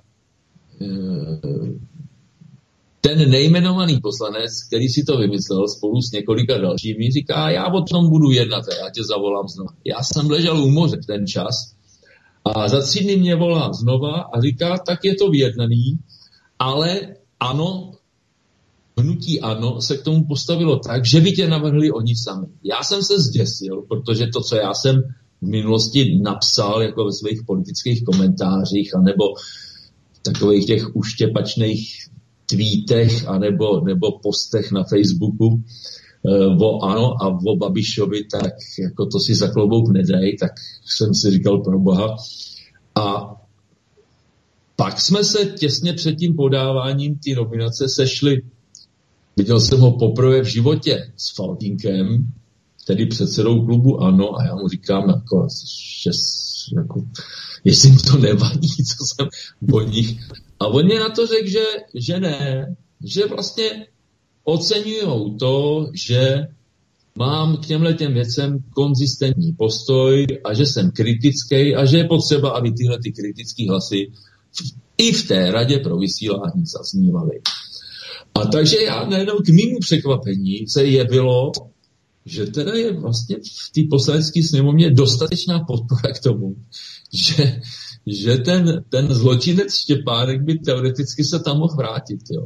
ten nejmenovaný poslanec, který si to vymyslel spolu s několika dalšími, říká, já o tom budu jednat a já tě zavolám znova. Já jsem ležel u moře v ten čas a za 3 dny mě volá znova a říká, tak je to vyjednaný, ale ano, hnutí ANO se k tomu postavilo tak, že by tě navrhli oni sami. Já jsem se zděsil, protože to, co já jsem v minulosti napsal jako ve svých politických komentářích anebo takových těch uštěpačných tweetech nebo postech na Facebooku o ANO a o Babišovi, tak jako to si za klobouk nedej, tak jsem si říkal, pro boha. A pak jsme se těsně před tím podáváním té nominace sešli. Viděl jsem ho poprvé v životě s Faltýnkem, tedy předsedou klubu ANO, a já mu říkám, jako jestli mu to nevadí, co jsem o nich. A on mě na to řekl, že ne, že vlastně oceňujou to, že mám k těmhletěm věcem konzistentní postoj a že jsem kritický a že je potřeba, aby tyhle ty kritické hlasy i v té radě pro vysílání zaznívaly. A takže já najednou k mému překvapení se jevilo, že teda je vlastně v té poslanecké sněmovně dostatečná podpora k tomu, že ten zločinec Štěpánek by teoreticky se tam mohl vrátit. Jo.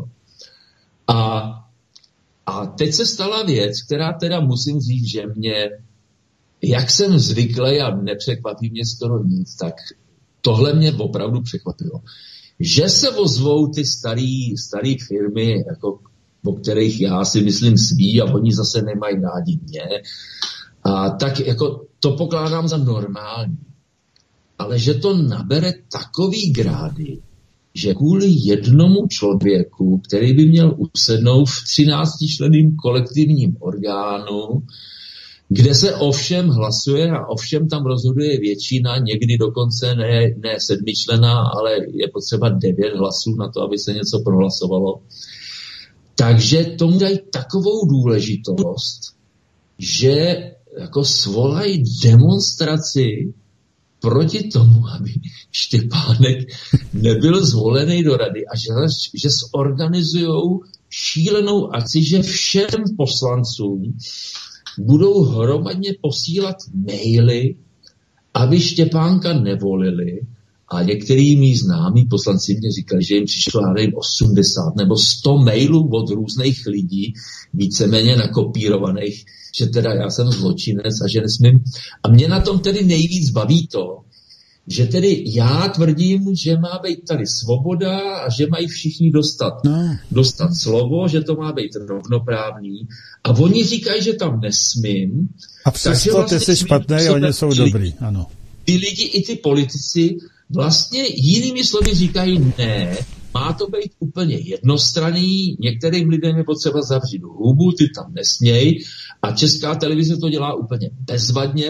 A teď se stala věc, která teda musím říct, že mě, jak jsem zvyklý a nepřekvapí mě skoro nic, tak tohle mě opravdu překvapilo. Že se ozvou ty staré firmy, jako, o kterých já si myslím sví a oni zase nemají rádi mě, a tak jako to pokládám za normální. Ale že to nabere takový grády, že kvůli jednomu člověku, který by měl usednout v 13členným kolektivním orgánu, kde se ovšem hlasuje a ovšem tam rozhoduje většina, někdy dokonce ne 7členná, ale je potřeba 9 hlasů na to, aby se něco prohlasovalo. Takže tomu dají takovou důležitost, že jako svolají demonstraci proti tomu, aby Štěpánek nebyl zvolený do rady a že zorganizujou šílenou akci, že všem poslancům budou hromadně posílat maily, aby Štěpánka nevolili, a některý mý známí poslanci mě říkali, že jim přišlo 80 nebo 100 mailů od různých lidí, víceméně nakopírovaných, že teda já jsem zločinec a že nesmím. A mě na tom tedy nejvíc baví to, že tedy já tvrdím, že má být tady svoboda a že mají všichni dostat slovo, že to má být rovnoprávný. A oni říkají, že tam nesmím. A přesto vlastně ty jsi špatný a oni jsou dobrý, ano. Ty lidi i ty politici vlastně jinými slovy říkají ne, má to být úplně jednostranný, některým lidem je potřeba zavřít hubu, ty tam nesměj, a Česká televize to dělá úplně bezvadně,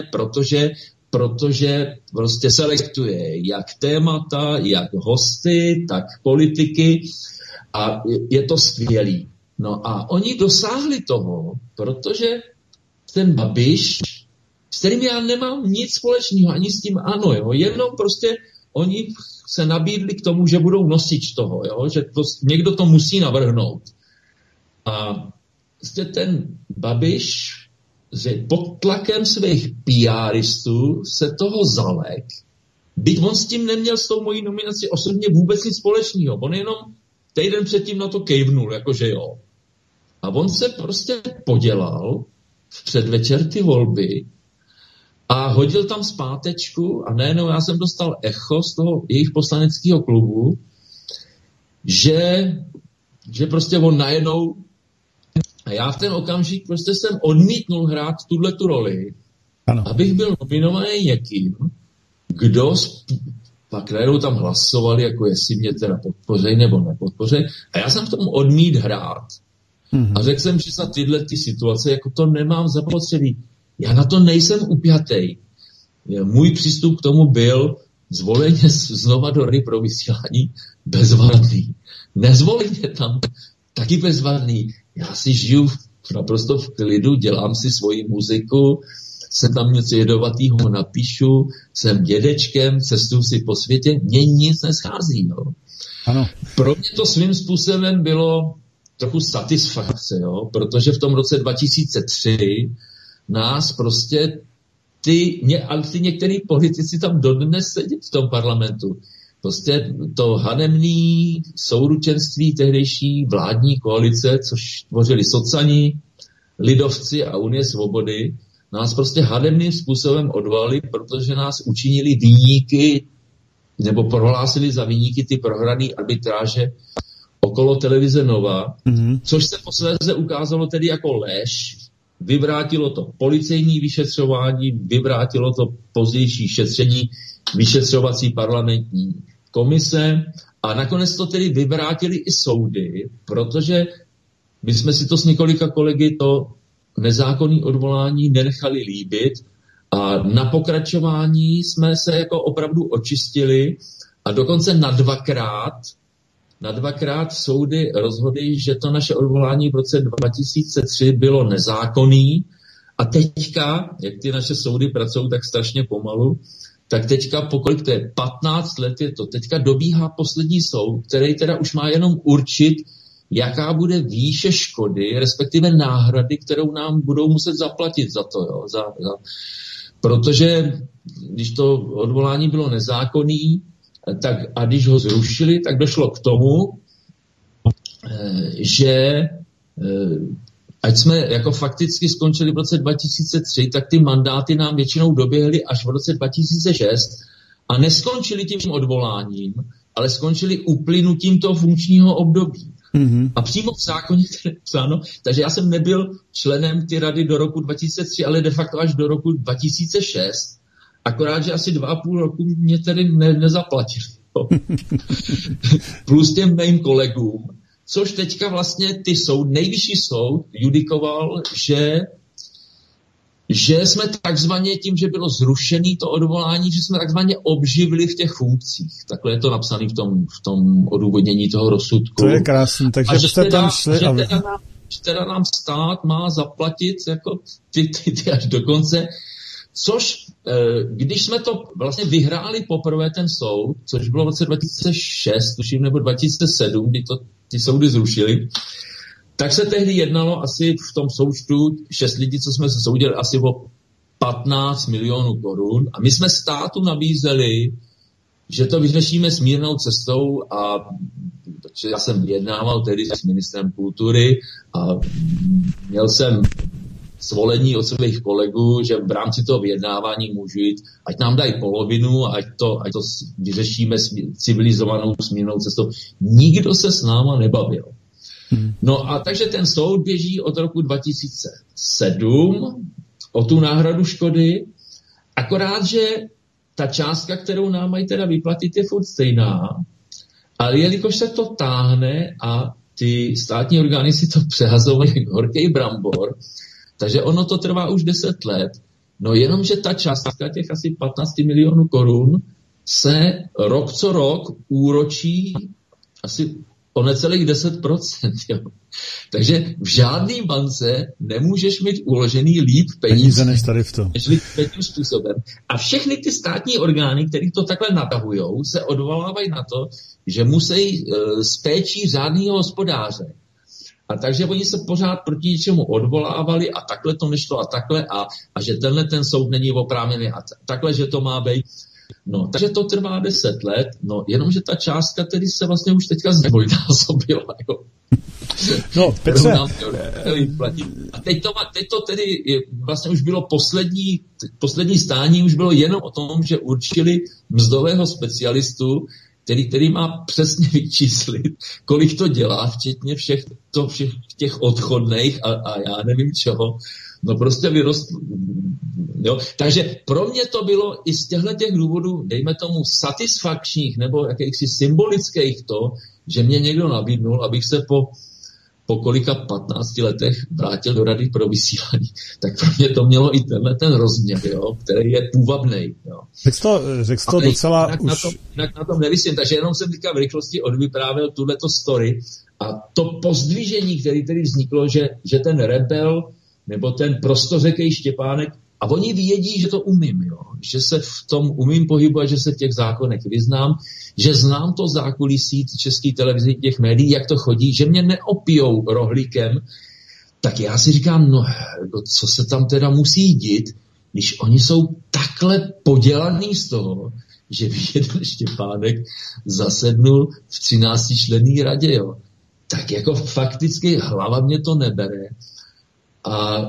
protože prostě selektuje jak témata, jak hosty, tak politiky a je to skvělý. No a oni dosáhli toho, protože ten Babiš, s kterým já nemám nic společného, ani s tím ANO, jo, jenom prostě oni se nabídli k tomu, že budou nosič toho, jo, že někdo to musí navrhnout. A prostě ten Babiš že pod tlakem svých PRistů se toho zalek, byť on s tím neměl s tou mojí nominací osobně vůbec nic společného. On jenom týden předtím na to kejvnul, jakože jo. A on se prostě podělal v předvečer ty volby a hodil tam zpátečku a nejenom já jsem dostal echo z toho jejich poslaneckého klubu, že prostě on najednou a já v ten okamžik prostě jsem odmítnul hrát tuhletu roli, ano. Abych byl nominovaný někým, kdo pak najednou tam hlasovali, jako jestli mě teda podpořej nebo nepodpořej. A já jsem v tom odmít hrát. A řekl jsem, že za tyhle ty situace jako to nemám zapotřebí. Já na to nejsem upjatej. Můj přístup k tomu byl zvoleně znova do rady pro vysílání bezvadný. Nezvoleně tam taky bezvadný. Já si žiju naprosto v klidu, dělám si svoji muziku, jsem tam něco jedovatýho napíšu, jsem dědečkem, cestuju si po světě, mně nic neschází. Jo. Ano. Pro mě to svým způsobem bylo trochu satisfakce, jo, protože v tom roce 2003 nás prostě ty některý politici tam dodnes sedí v tom parlamentu. Prostě to hanebné souručenství tehdejší vládní koalice, což tvořili socani, lidovci a Unie svobody, nás prostě hanebným způsobem odvolali, protože nás učinili viníky, nebo prohlásili za viníky ty prohrané arbitráže okolo televize Nova, což se posléze ukázalo tedy jako lež. Vyvrátilo to policejní vyšetřování, vyvrátilo to pozdější šetření vyšetřovací parlamentní komise a nakonec to tedy vyvrátili i soudy, protože my jsme si to s několika kolegy to nezákonné odvolání nenechali líbit a na pokračování jsme se jako opravdu očistili a dokonce na dvakrát soudy rozhodly, že to naše odvolání v roce 2003 bylo nezákonný a teďka, jak ty naše soudy pracují tak strašně pomalu, tak teďka, pokolik to je 15 let, je to teďka dobíhá poslední soud, který teda už má jenom určit, jaká bude výše škody, respektive náhrady, kterou nám budou muset zaplatit za to. Jo, protože když to odvolání bylo nezákonný, tak, a když ho zrušili, tak došlo k tomu, že ať jsme jako fakticky skončili v roce 2003, tak ty mandáty nám většinou doběhly až v roce 2006 a neskončili tím odvoláním, ale skončili uplynutím toho funkčního období. Mm-hmm. A přímo v zákoně to je psáno, takže já jsem nebyl členem ty rady do roku 2003, ale de facto až do roku 2006. Akorát, že asi 2,5 roku mě tedy nezaplatili. Plus těm mým kolegům, což teďka vlastně nejvyšší soud judikoval, že jsme takzvaně tím, že bylo zrušený to odvolání, že jsme takzvaně obživli v těch funkcích. Takhle je to napsané v tom odůvodnění toho rozsudku. To je krásný, takže jste tam šli. Že teda nám stát má zaplatit jako ty až do konce, což když jsme to vlastně vyhráli poprvé ten soud, což bylo v roce 2006, tuším, nebo 2007, kdy to ty soudy zrušili, tak se tehdy jednalo asi v tom součtu 6 lidí, co jsme se soudili, asi o 15 milionů korun. A my jsme státu nabízeli, že to vyřešíme smírnou cestou a protože já jsem vyjednával tehdy s ministrem kultury a měl jsem svolení od svých kolegů, že v rámci toho vyjednávání můžu jít, ať nám dají polovinu, ať to vyřešíme civilizovanou smírnou cestou. Nikdo se s náma nebavil. No a takže ten soud běží od roku 2007 o tu náhradu škody, akorát, že ta částka, kterou nám mají teda vyplatit, je furt stejná, ale jelikož se to táhne a ty státní orgány si to přehazovají jak horký brambor, takže ono to trvá už 10 let, no jenomže ta částka těch asi 15 milionů korun se rok co rok úročí asi o necelých 10%. Jo. Takže v žádný bance nemůžeš mít uložený líp peníze než tady v tom. Než tím způsobem. A všechny ty státní orgány, které to takhle natahujou, se odvolávají na to, že musí s péčí řádného hospodáře. A takže oni se pořád proti něčemu odvolávali a takhle to nešlo a takhle a že ten soud není oprávněný a takhle, že to má být. No, takže to trvá 10 let, no, jenomže ta částka tedy se vlastně už teďka zdvojnásobila, jo. No, Petře. A teď to tedy vlastně už bylo poslední stání, už bylo jenom o tom, že určili mzdového specialistu, který má přesně vyčíslit, kolik to dělá, včetně všech těch odchodných a já nevím čeho. No prostě vyrostl. Jo. Takže pro mě to bylo i z těch důvodů, dejme tomu satisfakčních nebo jakýchsi symbolických to, že mě někdo nabídnul, abych se po kolika 15 letech vrátil do Rady pro vysílání. Tak pro mě to mělo i ten rozměr, jo, který je půvabnej. Jo. Řekl to docela jinak na tom nevysím, takže jenom jsem teďka v rychlosti odvyprávěl tuhleto story a to pozdvižení, který tedy vzniklo, že ten rebel nebo ten prostořekej Štěpánek, a oni vědí, že to umím, jo? Že se v tom umím pohybovat, že se v těch zákonech vyznám, že znám to zákulisí české televize, těch médií, jak to chodí, že mě neopijou rohlíkem, tak já si říkám, no co se tam teda musí dít, když oni jsou takhle podělaný z toho, že jeden Štěpánek zasednul v 13členné radě, jo. Tak jako fakticky hlava mě to nebere. A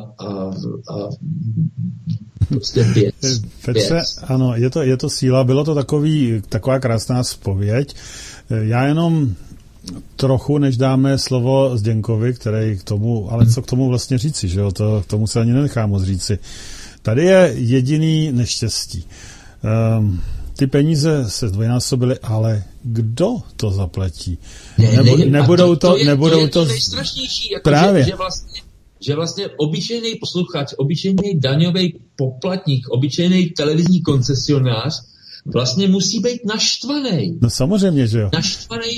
prostě věc. Petře, ano, je to síla, bylo to taková krásná zpověď. Já jenom trochu, než dáme slovo Zdeňkovi, který k tomu, ale co k tomu vlastně říci, že jo, to k tomu se ani nenechám moc říci. Tady je jediný neštěstí. ty peníze se zdvojnásobily, ale kdo to zaplatí? Nebudou to nejstrašnější, jako právě. Že vlastně obyčejný posluchač, obyčejný daňový poplatník, obyčejný televizní koncesionář vlastně musí být naštvaný. No samozřejmě, že jo. Naštvaný,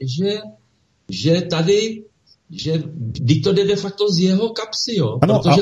že tady, že to jde de facto z jeho kapsy, jo. Ano, protože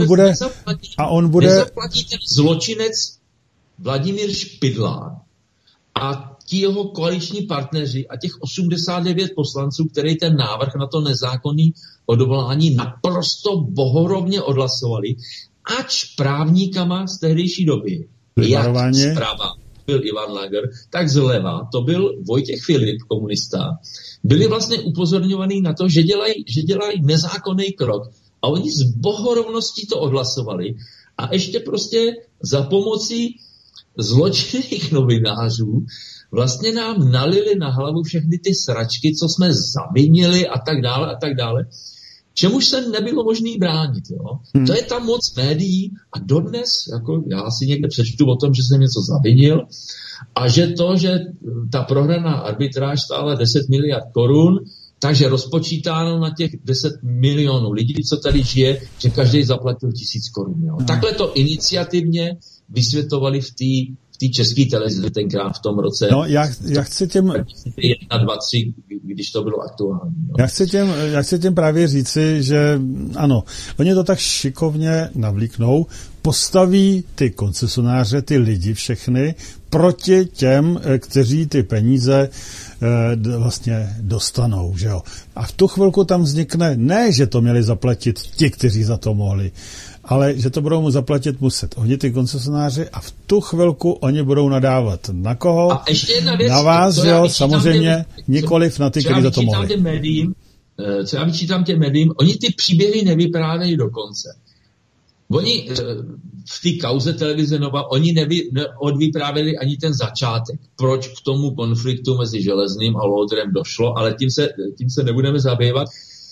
on bude nezaplatí ten zločinec Vladimír Špidlák a ti jeho koaliční partneři a těch 89 poslanců, který ten návrh na to nezákonný odvolání naprosto bohorovně odhlasovali, ač právníkama z tehdejší doby, jak zprava byl Ivan Lager, tak zleva to byl Vojtěch Filip, komunista, byli vlastně upozorňovaní na to, že dělají nezákonný krok a oni s bohorovností to odhlasovali a ještě prostě za pomocí zločinných novinářů vlastně nám nalili na hlavu všechny ty sračky, co jsme zavinili a tak dále, čemuž se nebylo možné bránit. Jo? To je tam moc médií a dodnes, jako já si někde přečtu o tom, že jsem něco zavinil a že ta prohraná arbitráž stála 10 miliard korun, takže rozpočítáno na těch 10 milionů lidí, co tady žije, že každý zaplatil 1000 korun. Jo? Takhle to iniciativně vysvětovali v té české televizi tenkrát v tom roce. No, já chci těm 1, 2, 3, když to bylo aktuální. No. Já chci těm právě říci, že ano, oni to tak šikovně navlíknou, postaví ty koncesionáře, ty lidi všechny proti těm, kteří ty peníze vlastně dostanou, že jo. A v tu chvilku tam vznikne, ne, že to měli zaplatit ti, kteří za to mohli, ale že to budou mu zaplatit muset oni ty koncesionáři a v tu chvilku oni budou nadávat. Na koho? A ještě jedna věc, na vás, jo, samozřejmě nikoliv na ty, kteří za to mohli. Co já vyčítám těm médiím, oni ty příběhy nevyprávějí do konce. Oni v té kauze televize Nova, oni neodvyprávěli ani ten začátek. Proč k tomu konfliktu mezi Železným a Lodrem došlo, ale tím se nebudeme zabývat.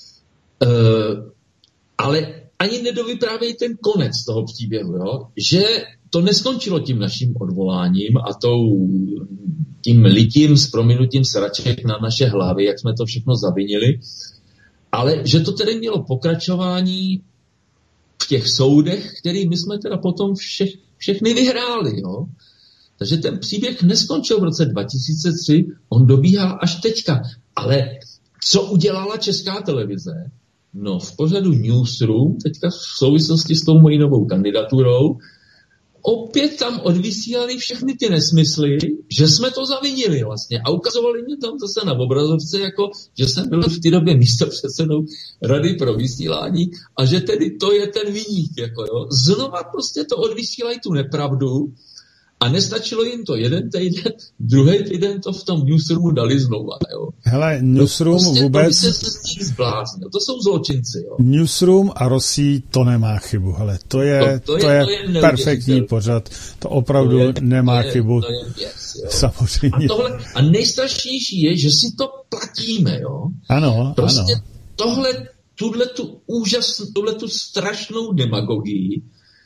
Ale ani nedovyprávějí ten konec toho příběhu, jo? Že to neskončilo tím naším odvoláním a tím litím s prominutím sraček na naše hlavy, jak jsme to všechno zavinili, ale že to tedy mělo pokračování v těch soudech, který my jsme teda potom všechny vyhráli. Jo? Takže ten příběh neskončil v roce 2003, on dobíhá až teďka. Ale co udělala Česká televize? No v pořadu Newsroom, teďka v souvislosti s tou mojí novou kandidaturou, opět tam odvysílali všechny ty nesmysly, že jsme to zavinili vlastně. A ukazovali mě tam zase na obrazovce, jako, že jsem byl v té době místopředsedou Rady pro vysílání a že tedy to je ten viník. Jako, jo. Znova prostě to odvysílají tu nepravdu a nestačilo jim to jeden týden, druhý týden to v tom Newsroomu dali znova. Jo. Hele, Newsroom prostě vůbec... To jsou zločinci. Jo. Newsroom a Rosí to nemá chybu. Hele, to je perfektní pořad. To opravdu nemá chybu. To je věc, jo. Samozřejmě. A nejstrašnější je, že si to platíme. Jo. Ano, prostě ano. tuhletu strašnou demagogii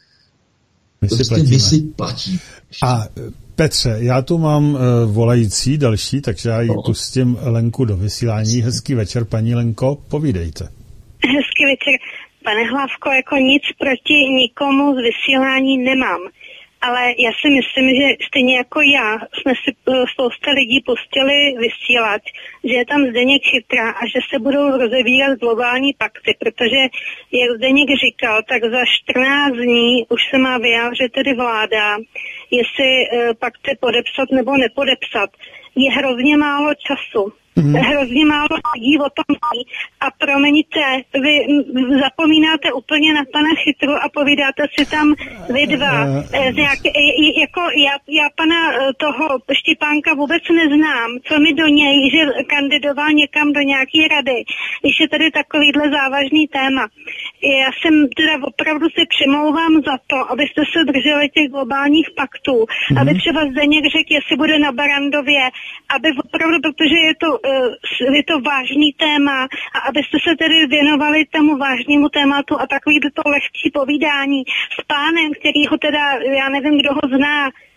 my si platíme. A Petře, já tu mám volající další, takže já ji pustím Lenku do vysílání. Hezký večer, paní Lenko, povídejte. Hezký večer. Pane Hlavko, jako nic proti nikomu z vysílání nemám. Ale já si myslím, že stejně jako já jsme si spousta lidí pustili vysílat, že je tam Zdeněk chytrá a že se budou rozevírat globální pakty, protože, jak Zdeněk říkal, tak za 14 dní už se má vyjádřit tedy vláda, jestli pakty podepsat nebo nepodepsat. Je hrozně málo času. Hrozně málo lidí o tom ví. A promiňte, vy zapomínáte úplně na pana Chytru a povídáte si tam vy dva. Jako já pana toho Štipánka vůbec neznám. Co mi do něj, že kandidoval někam do nějaké rady, když je tady takovýhle závažný téma. Já jsem teda opravdu si přimlouvám za to, abyste se drželi těch globálních paktů, aby třeba Zdeněk řekl, jestli bude na Barandově, aby opravdu, protože je to vážný téma a abyste se tedy věnovali tomu vážnému tématu a takový to lehčí povídání s pánem, který ho teda, já nevím, kdo ho zná,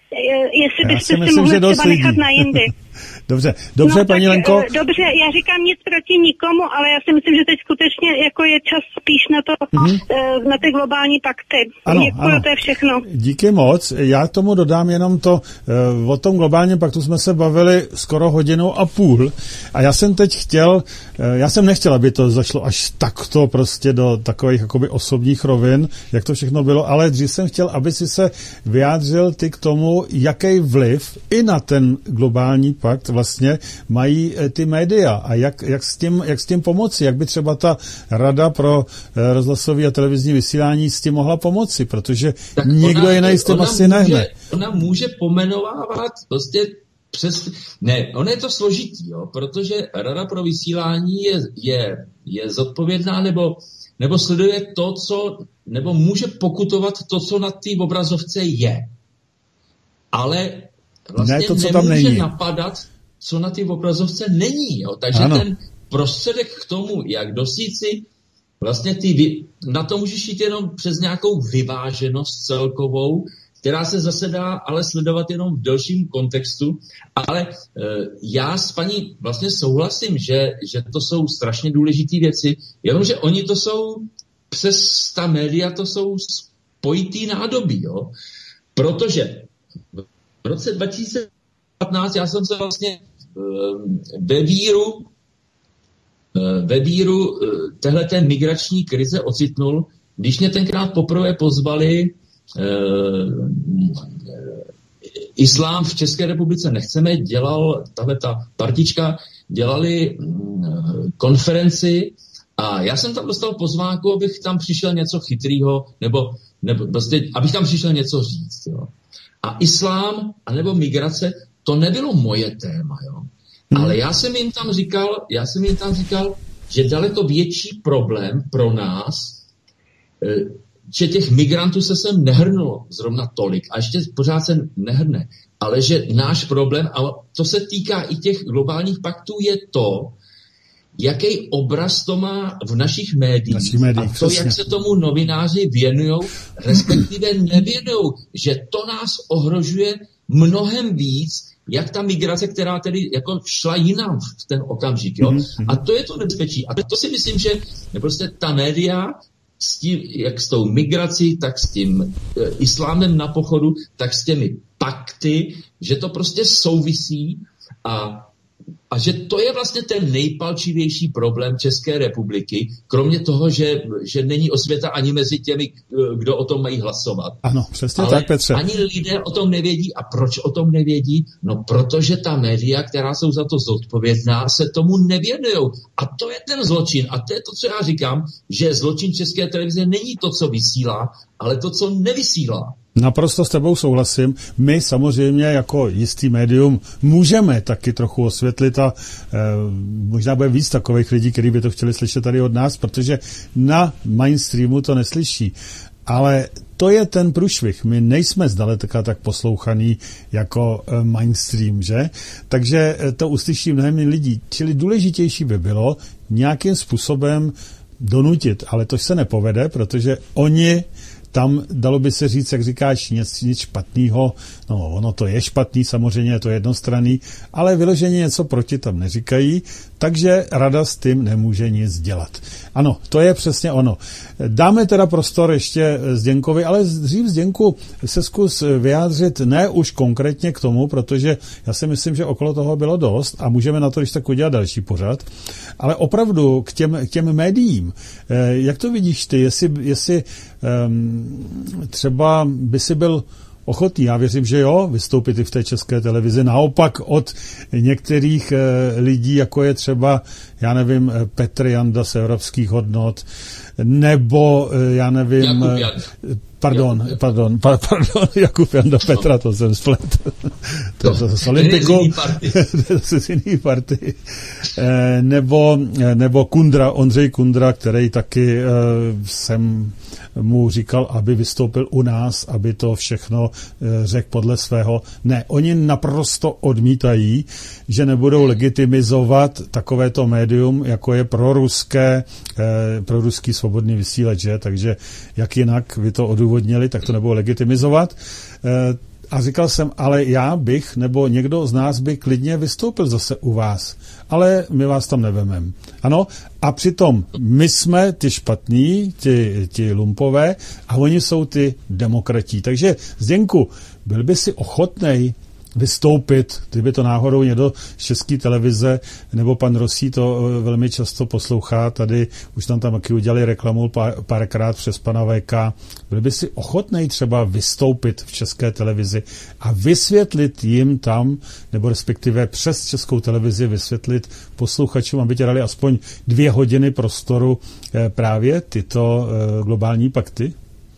jestli byste si mohli třeba nechat na jindy. Dobře, paní Lenko. Dobře, já říkám nic proti nikomu, ale já si myslím, že teď skutečně jako je čas spíš na to, na ty globální pakty. Děkuji, to je všechno. Díky moc. Já k tomu dodám jenom to, o tom globálním paktu jsme se bavili skoro 1.5 hodiny a já jsem nechtěl, aby to zašlo až takto prostě do takových jakoby osobních rovin, jak to všechno bylo, ale dřív jsem chtěl, aby si se vyjádřil ty k tomu, jaký vliv i na ten globální pakt vlastně mají ty média a jak s tím pomoci, jak by třeba ta Rada pro rozhlasové a televizní vysílání s tím mohla pomoci, protože tak nikdo jiný s tím asi nehne. Ona může pomenovávat prostě ono je to složitý, jo, protože Rada pro vysílání je zodpovědná nebo sleduje to, nebo může pokutovat to, co na té obrazovce je. Ale vlastně to, co tam není. Napadat, co na té obrazovce není. Jo. Takže ten prostředek k tomu, jak dosít si vlastně na to můžeš jít jenom přes nějakou vyváženost celkovou, která se zase dá ale sledovat jenom v delším kontextu. Ale já s paní vlastně souhlasím, že to jsou strašně důležité věci, jenomže oni to jsou přes ta média, to jsou spojitý nádoby. Jo. Protože v roce 2015 já jsem se vlastně ve víru téhleté migrační krize ocitnul, když mě tenkrát poprvé pozvali Islám v České republice nechceme, tahleta partička, dělali konferenci a já jsem tam dostal pozvánku, abych tam přišel něco chytrýho, nebo prostě, abych tam přišel něco říct. Jo. A islám, anebo migrace, to nebylo moje téma, jo. Ale já jsem jim tam říkal, že daleko větší problém pro nás, že těch migrantů se sem nehrnulo zrovna tolik a ještě pořád se nehrne, ale že náš problém, a to se týká i těch globálních paktů, je to, jaký obraz to má v našich médiích a to, jak se tomu novináři věnujou, respektive nevěnují, že to nás ohrožuje mnohem víc, jak ta migrace, která tedy jako šla jinam v ten okamžik. Jo? A to je to nebezpečí. A to si myslím, že prostě ta média s tím, jak s tou migrací, tak s tím islámem na pochodu, tak s těmi pakty, že to prostě souvisí a že to je vlastně ten nejpalčivější problém České republiky, kromě toho, že není osvěta ani mezi těmi, kdo o tom mají hlasovat. Ano, přesně ale tak, Petře. Ani lidé o tom nevědí. A proč o tom nevědí? No, protože ta média, která jsou za to zodpovědná, se tomu nevěnují. A to je ten zločin. A to je to, co já říkám, že zločin České televize není to, co vysílá, ale to, co nevysílá. Naprosto s tebou souhlasím. My samozřejmě jako jistý médium můžeme taky trochu osvětlit a možná bude víc takových lidí, kteří by to chtěli slyšet tady od nás, protože na mainstreamu to neslyší. Ale to je ten průšvih. My nejsme zdaleka tak poslouchaný jako mainstream, že? Takže to uslyší mnohem lidí. Čili důležitější by bylo nějakým způsobem donutit, ale to se nepovede, protože oni tam, dalo by se říct, jak říkáš, nic špatného, no ono to je špatný, samozřejmě je to jednostranný, ale vyloženě něco proti tam neříkají, takže Rada s tím nemůže nic dělat. Ano, to je přesně ono. Dáme teda prostor ještě Zděnkovi, ale dřív, Zděnku, se zkus vyjádřit ne už konkrétně k tomu, protože já si myslím, že okolo toho bylo dost a můžeme na to když tak udělat další pořad, ale opravdu k těm médiím. Jak to vidíš ty, jestli třeba by si byl ochotný, já věřím, že jo, vystoupit i v té České televizi. Naopak od některých lidí, jako je třeba, já nevím, Petr Janda z Evropských hodnot, nebo, já nevím, Jakub Janda Petra, to jsem splet. To je z Olympiku. To je z jiný party. Nebo Ondřej Kundra, který taky jsem mu říkal, aby vystoupil u nás, aby to všechno řekl podle svého. Ne, oni naprosto odmítají, že nebudou legitimizovat takovéto médium, jako je proruský svobodný vysílač, že? Takže jak jinak vy to odůvodnili, tak to nebudou legitimizovat. A říkal jsem, ale já bych, nebo někdo z nás by klidně vystoupil zase u vás, ale my vás tam nevememe. Ano, a přitom my jsme ty špatní, ti lumpové, a oni jsou ty demokratí. Takže Zdeňku, byl by si ochotnej vystoupit, kdyby to náhodou někdo z České televize, nebo pan Rosí to velmi často poslouchá, tady už tam taky udělali reklamu párkrát přes pana VK, byl by si ochotnej třeba vystoupit v České televizi a vysvětlit jim tam, nebo respektive přes Českou televizi vysvětlit posluchačům, aby tě dali aspoň 2 hodiny prostoru právě tyto globální pakty?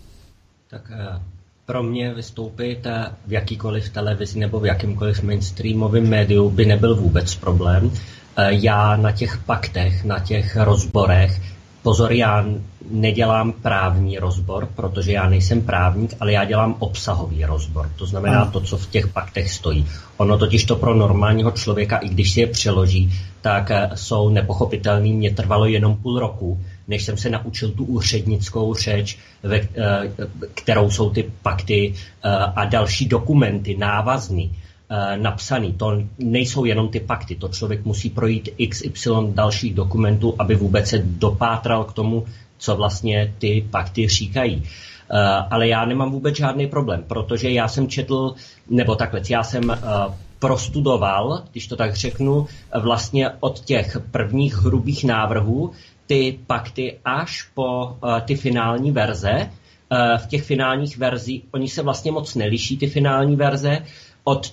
Tak pro mě vystoupit v jakýkoliv televizi nebo v jakýmkoliv mainstreamovém médiu by nebyl vůbec problém. Já na těch paktech, na těch rozborech, pozor, já nedělám právní rozbor, protože já nejsem právník, ale já dělám obsahový rozbor. To znamená to, co v těch paktech stojí. Ono totiž to pro normálního člověka, i když si je přeloží, tak jsou nepochopitelný. Mně trvalo jenom půl roku, než jsem se naučil tu úřednickou řeč, kterou jsou ty pakty a další dokumenty návazný, napsaný. To nejsou jenom ty pakty, to člověk musí projít XY dalších dokumentů, aby vůbec se dopátral k tomu, co vlastně ty pakty říkají. Ale já nemám vůbec žádný problém, protože já jsem četl, nebo takhle, já jsem prostudoval, když to tak řeknu, vlastně od těch prvních hrubých návrhů ty pakty až po ty finální verze. V těch finálních verzích, oni se vlastně moc neliší, ty finální verze, od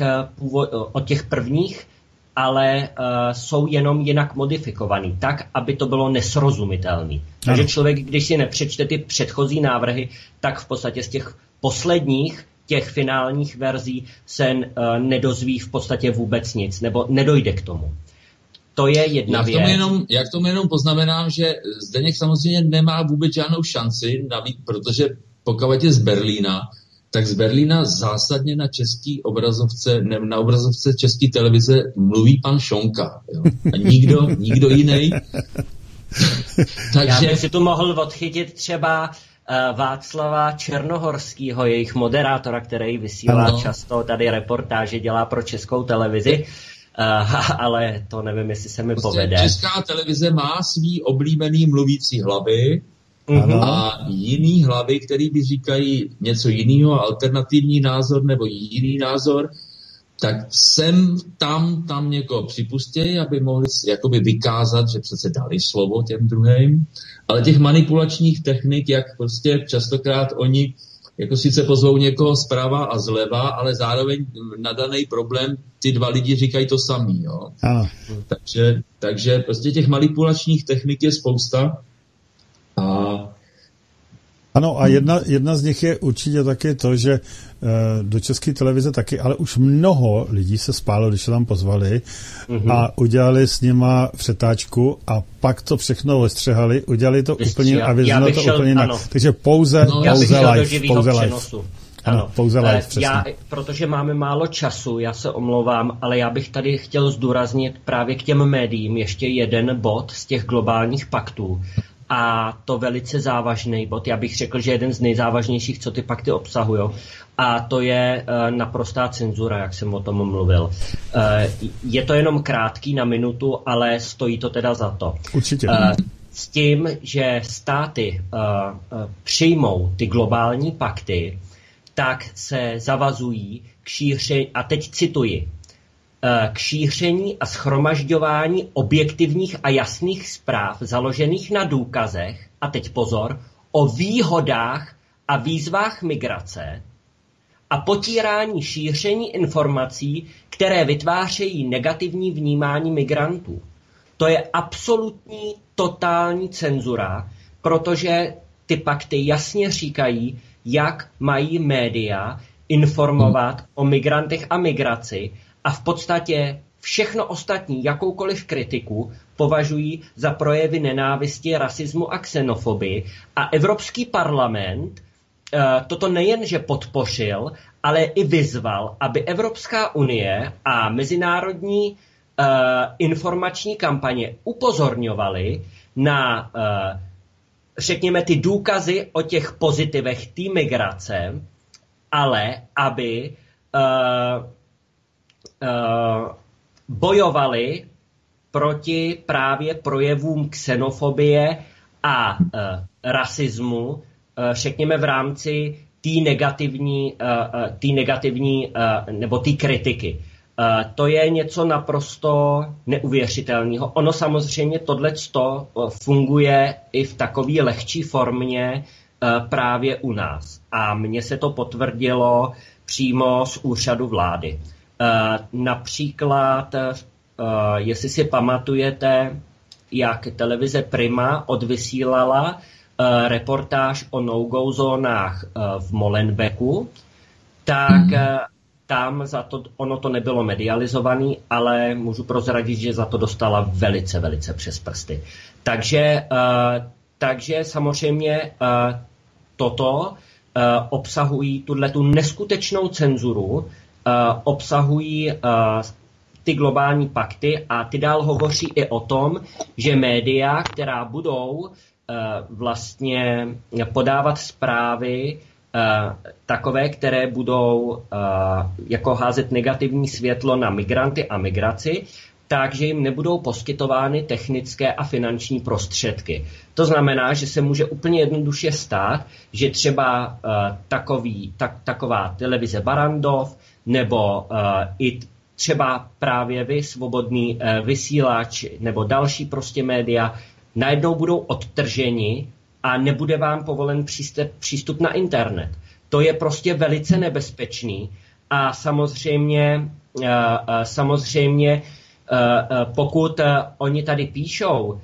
těch prvních, ale jsou jenom jinak modifikovaný, tak, aby to bylo nesrozumitelný. Takže člověk, když si nepřečte ty předchozí návrhy, tak v podstatě z těch posledních, těch finálních verzí se nedozví v podstatě vůbec nic, nebo nedojde k tomu. To je jedna věc. Já k tomu jenom poznamenám, že Zdeněk samozřejmě nemá vůbec žádnou šanci, protože pokud je z Berlína, tak z Berlína zásadně na český obrazovce, na obrazovce české televize mluví pan Šonka. Jo? A nikdo jiný. Takže... Já bych si tu mohl odchytit třeba Václava Černohorského, jejich moderátora, který vysílá často tady reportáže, dělá pro Českou televizi. Ale to nevím, jestli se mi povede. Česká televize má svý oblíbený mluvící hlavy a jiný hlavy, který by říkají něco jiného, alternativní názor nebo jiný názor, tak sem tam někoho připustějí, aby mohli jakoby vykázat, že přece dali slovo těm druhým. Ale těch manipulačních technik, jak prostě častokrát oni jako sice pozvou někoho zprava a zleva, ale zároveň na daný problém ty 2 lidi říkají to samý. Jo? Takže prostě těch manipulačních technik je spousta. Ano, a jedna z nich je určitě taky to, že do České televize taky, ale už mnoho lidí se spálilo, když se tam pozvali a udělali s nima přetáčku a pak to všechno ostřehali, udělali to úplně a vyznalo to úplně jinak. Takže pouze live. Ano, pouze live, přesně. Protože máme málo času, já se omlouvám, ale já bych tady chtěl zdůraznit právě k těm médiím ještě jeden bod z těch globálních paktů. A to velice závažný bod. Já bych řekl, že jeden z nejzávažnějších, co ty pakty obsahují. A to je naprostá cenzura, jak jsem o tom mluvil. Je to jenom krátký na minutu, ale stojí to teda za to. Určitě. S tím, že státy přijmou ty globální pakty, tak se zavazují k šíření, a teď cituji, k šíření a shromažďování objektivních a jasných zpráv založených na důkazech, a teď pozor, o výhodách a výzvách migrace a potírání šíření informací, které vytvářejí negativní vnímání migrantů. To je absolutní, totální cenzura, protože ty pakty jasně říkají, jak mají média informovat o migrantech a migraci, a v podstatě všechno ostatní, jakoukoliv kritiku, považují za projevy nenávisti, rasismu a xenofobii. A Evropský parlament toto nejenže podpořil, ale i vyzval, aby Evropská unie a mezinárodní informační kampaně upozorňovaly na, řekněme, ty důkazy o těch pozitivech té migrace ale aby bojovali proti právě projevům xenofobie a rasismu, řekněme v rámci té negativní nebo té kritiky. To je něco naprosto neuvěřitelného. Ono samozřejmě tohleto funguje i v takové lehčí formě právě u nás. A mně se to potvrdilo přímo z úřadu vlády. Například, jestli si pamatujete, jak televize Prima odvysílala reportáž o no-go zónách v Molenbeeku, tak tam za to, ono to nebylo medializovaný, ale můžu prozradit, že za to dostala velice, velice přes prsty. Takže samozřejmě toto obsahují tu neskutečnou cenzuru, obsahují ty globální pakty a ty dál hovoří i o tom, že média, která budou vlastně podávat zprávy takové, které budou jako házet negativní světlo na migranty a migraci, takže jim nebudou poskytovány technické a finanční prostředky. To znamená, že se může úplně jednoduše stát, že třeba taková televize Barrandov nebo i třeba právě vy, Svobodný vysílač nebo další prostě média, najednou budou odtrženi a nebude vám povolen přístup na internet. To je prostě velice nebezpečný a samozřejmě pokud oni tady píšou,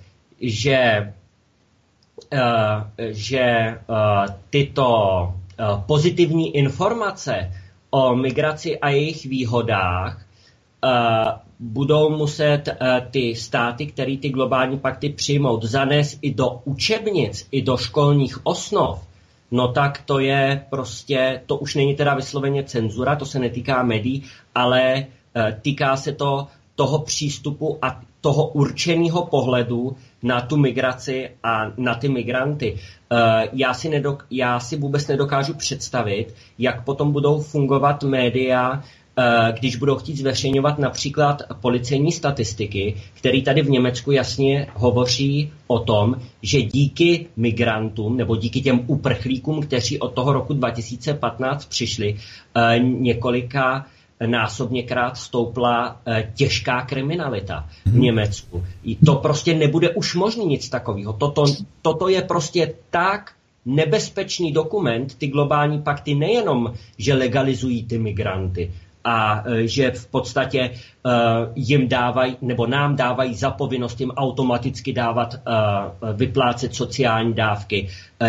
že tyto pozitivní informace o migraci a jejich výhodách budou muset ty státy, které ty globální pakty přijmout, zanést i do učebnic, i do školních osnov, no tak to je prostě, to už není teda vysloveně cenzura, to se netýká médií, ale týká se to toho přístupu a toho určeného pohledu na tu migraci a na ty migranty. Já si vůbec nedokážu představit, jak potom budou fungovat média, když budou chtít zveřejňovat například policejní statistiky, které tady v Německu jasně hovoří o tom, že díky migrantům nebo díky těm uprchlíkům, kteří od toho roku 2015 přišli, několika násobněkrát stoupla těžká kriminalita v Německu. To prostě nebude už možný nic takového. Toto je prostě tak nebezpečný dokument, ty globální pakty nejenom, že legalizují ty migranty, a že v podstatě jim dávají, nebo nám dávají za povinnost jim automaticky dávat, vyplácet sociální dávky,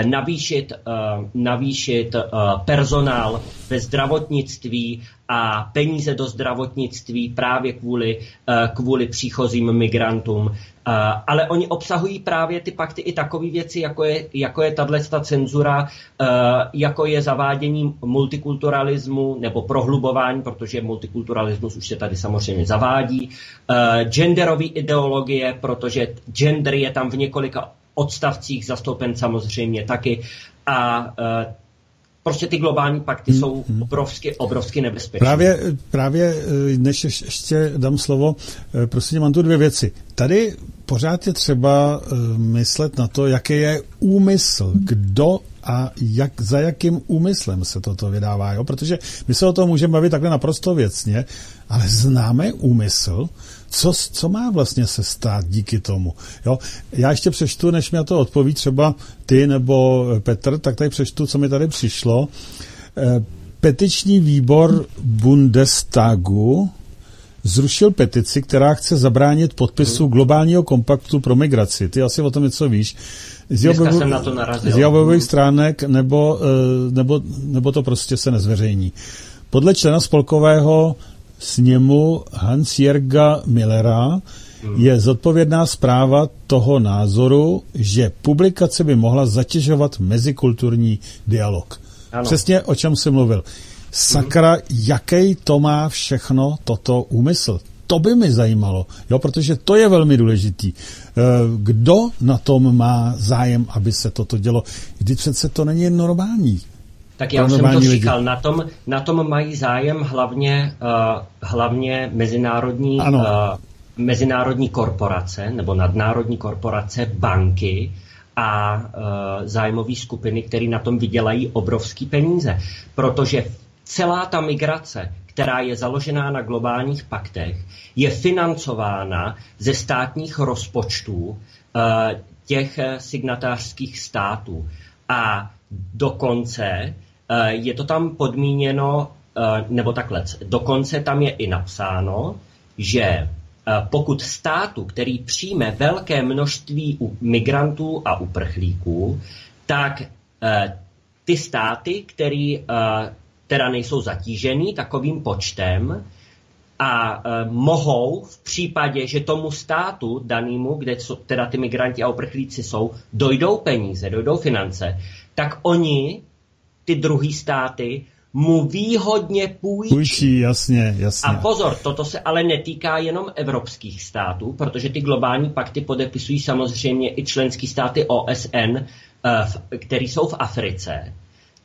navýšit personál ve zdravotnictví a peníze do zdravotnictví právě kvůli příchozím migrantům. Ale oni obsahují právě ty pakty i takové věci, jako je tato cenzura, jako je zavádění multikulturalismu nebo prohlubování, protože multikulturalismus už se tady samozřejmě zavádí, genderové ideologie, protože gender je tam v několika odstavcích zastoupen samozřejmě taky a prostě ty globální pakty jsou obrovsky nebezpečné. Právě než ještě dám slovo, prosím, mám tu dvě věci. Tady pořád je třeba myslet na to, jaký je úmysl, kdo a za jakým úmyslem se toto vydává. Jo? Protože my se o tom můžeme bavit takhle naprosto věcně, ale známe úmysl, co má vlastně se stát díky tomu. Jo? Já ještě přečtu, než mi na to odpoví třeba ty nebo Petr, tak tady přečtu, co mi tady přišlo. Petiční výbor Bundestagu zrušil petici, která chce zabránit podpisu globálního kompaktu pro migraci. Ty asi o tom něco víš. Z jeho webových stránek nebo to prostě se nezveřejní. Podle člena spolkového sněmu Hans-Jürga Millera je zodpovědná správa toho názoru, že publikace by mohla zatěžovat mezikulturní dialog. Ano. Přesně o čem jsi mluvil. Sakra, jaký to má všechno toto úmysl? To by mi zajímalo, jo, protože to je velmi důležitý. Kdo na tom má zájem, aby se toto dělo? Vždyť přece to není normální. Tak já už jsem to říkal, na tom mají zájem hlavně mezinárodní korporace nebo nadnárodní korporace, banky a zájmové skupiny, které na tom vydělají obrovský peníze. Protože celá ta migrace, která je založená na globálních paktech, je financována ze státních rozpočtů těch signatářských států. A dokonce je to tam podmíněno, nebo takhle, dokonce tam je i napsáno, že pokud státu, který přijme velké množství migrantů a uprchlíků, tak ty státy, které teda nejsou zatížený takovým počtem a mohou v případě, že tomu státu danému, kde teda ty migranti a uprchlíci jsou, dojdou peníze, dojdou finance, tak oni, ty druhý státy, mu výhodně půjčí. Jasně. A pozor, toto se ale netýká jenom evropských států, protože ty globální pakty podepisují samozřejmě i členské státy OSN, které jsou v Africe.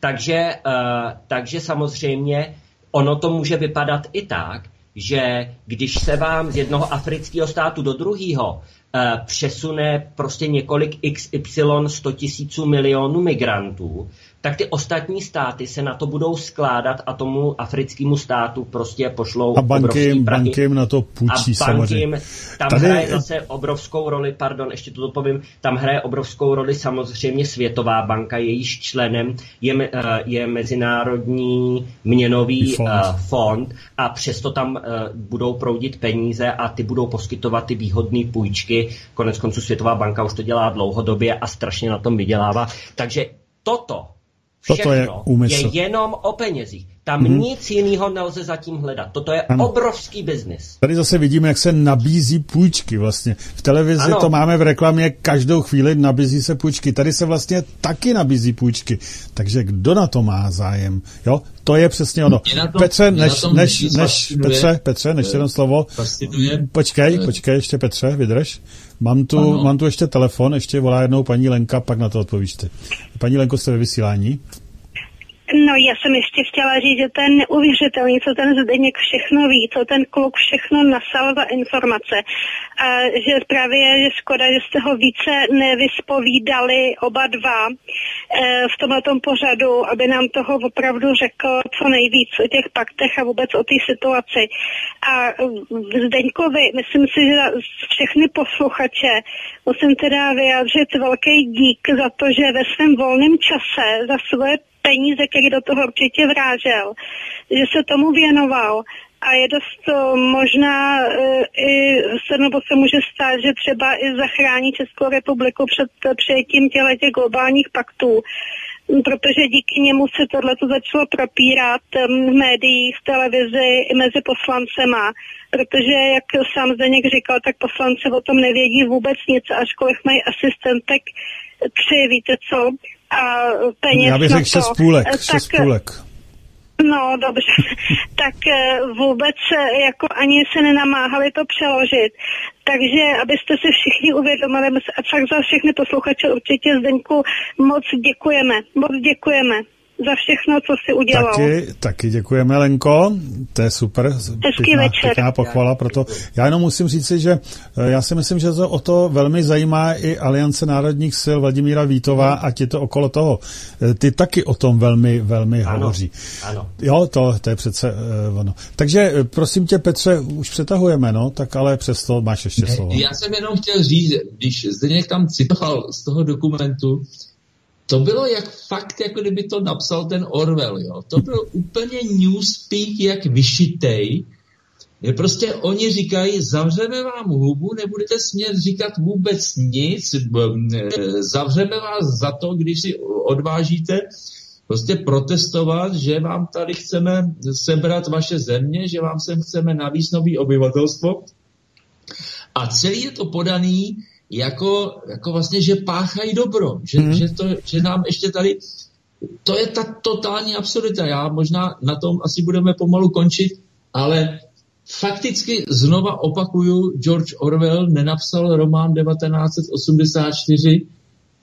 Takže samozřejmě ono to může vypadat i tak, že když se vám z jednoho afrického státu do druhého přesune prostě několik XY 100 000 milionů migrantů, tak ty ostatní státy se na to budou skládat a tomu africkému státu prostě pošlou obrovský prachy. Banky jim na to půjčí samozřejmě. Tam hraje zase obrovskou roli, ještě to povím, tam hraje obrovskou roli samozřejmě Světová banka, jejíž členem je Mezinárodní měnový fond a přesto tam budou proudit peníze a ty budou poskytovat ty výhodné půjčky. Koneckonců Světová banka už to dělá dlouhodobě a strašně na tom vydělává. Takže toto je jenom o penězích. Tam nic jiného nelze zatím hledat. Toto je obrovský biznis. Tady zase vidíme, jak se nabízí půjčky vlastně. V televizi to máme v reklamě, každou chvíli nabízí se půjčky. Tady se vlastně taky nabízí půjčky. Takže kdo na to má zájem? Jo? To je přesně ono. Petře, než jenom slovo. Počkej, ještě Petře, vydrž. Mám tu ještě telefon, ještě volá jednou paní Lenka, pak na to odpovíš ty. Paní Lenko, jste ve vysílání? No, já jsem ještě chtěla říct, že to je neuvěřitelný, co ten Zdeněk všechno ví, co ten kluk všechno nasal za informace. A že právě je škoda, že jste ho více nevyspovídali oba dva v tomhletom pořadu, aby nám toho opravdu řekl co nejvíc o těch paktech a vůbec o té situaci. A Zdeňkovi, myslím si, že všechny posluchače musím teda vyjádřit velký dík za to, že ve svém volném čase za svoje peníze, který do toho určitě vrážel, že se tomu věnoval a je dost možná nebo se může stát, že třeba i zachrání Českou republiku před přijetím těch globálních paktů, protože díky němu se tohleto začalo propírat v médiích, v televizi i mezi poslancema, protože, jak sám Zdeněk říkal, tak poslanci o tom nevědí vůbec nic, ačkoliv mají asistentek 3, víte co, a peněz. Já bych řekl 6 půlek. No, dobře. Tak vůbec jako ani se nenamáhali to přeložit. Takže, abyste si všichni uvědomili, a fakt za všechny posluchače určitě Zdeňku moc děkujeme za všechno, co si udělal. Taky děkujeme, Lenko, to je super, pěkná pochvala, proto já jenom musím říci, že já si myslím, že to o to velmi zajímá i Aliance národních sil Vladimíra Vítová a ti to okolo toho. Ty taky o tom velmi, velmi hovoří. Ano. Jo, to je přece ono. Takže prosím tě, Petře, už přetahujeme, no, tak ale přesto máš ještě slovo. Já jsem jenom chtěl říct, když Zdeněk tam citoval z toho dokumentu, to bylo fakt, jako kdyby to napsal ten Orwell, jo. To byl úplně newspeak, jak vyšitej. Je prostě oni říkají, zavřeme vám hubu, nebudete smět říkat vůbec nic, zavřeme vás za to, když si odvážíte prostě protestovat, že vám tady chceme sebrat vaše země, že vám sem chceme navíc nový obyvatelstvo. A celý je to podaný jako vlastně, že páchají dobro, že nám ještě tady, to je ta totální absurdita. Já možná na tom asi budeme pomalu končit, ale fakticky znova opakuju, George Orwell nenapsal román 1984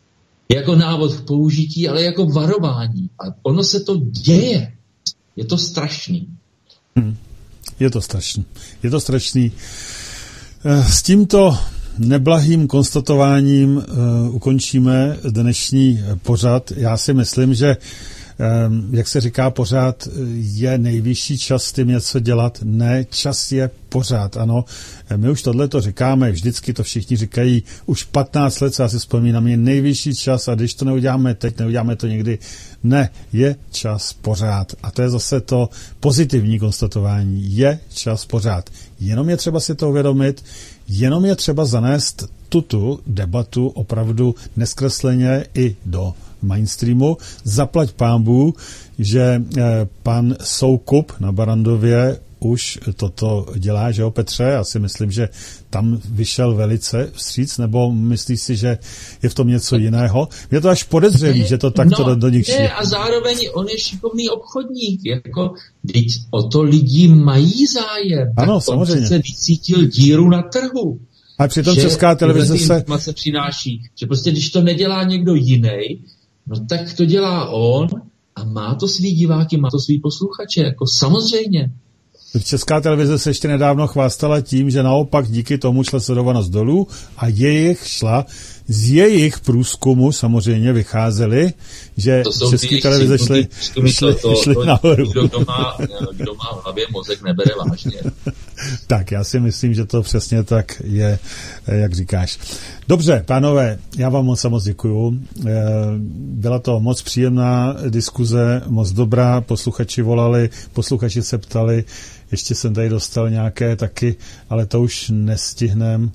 jako návod k použití, ale jako varování. A ono se to děje. Je to strašný. Je to strašný. Je to strašný. S tímto neblahým konstatováním ukončíme dnešní pořad. Já si myslím, že jak se říká pořád, je nejvyšší čas s tím něco dělat. Ne, čas je pořád, ano. My už tohleto říkáme, vždycky to všichni říkají, už 15 let, já si vzpomínám, je nejvyšší čas a když to neuděláme teď, neuděláme to někdy. Ne, je čas pořád. A to je zase to pozitivní konstatování. Je čas pořád. Jenom je třeba si to uvědomit, jenom je třeba zanést tuto debatu opravdu neskresleně i do mainstreamu. Zaplať pánbů, že pan Soukup na Barrandově už toto dělá, že jo, Petře? Já si myslím, že tam vyšel velice vstříc, nebo myslíš si, že je v tom něco jiného? Je to až podezřelý, že to takto do nich šli. A zároveň on je šikovný obchodník, jako teď o to lidi mají zájem. Ano, tak samozřejmě. On přece vycítil díru na trhu. A přitom Česká televize se přináší, že prostě když to nedělá někdo jiný, no tak to dělá on a má to svý diváky, má to svý posluchače, jako samozřejmě. Česká televize se ještě nedávno chvástala tím, že naopak díky tomu šla sledovanost dolů a z jejich průzkumu samozřejmě vycházeli, že České televize šly nahoru. Kdo má v hlavě mozek, nebere vážně. Tak, já si myslím, že to přesně tak je, jak říkáš. Dobře, pánové, já vám moc děkuju. Byla to moc příjemná diskuze, moc dobrá, posluchači volali, posluchači se ptali, ještě jsem tady dostal nějaké taky, ale to už nestihnem.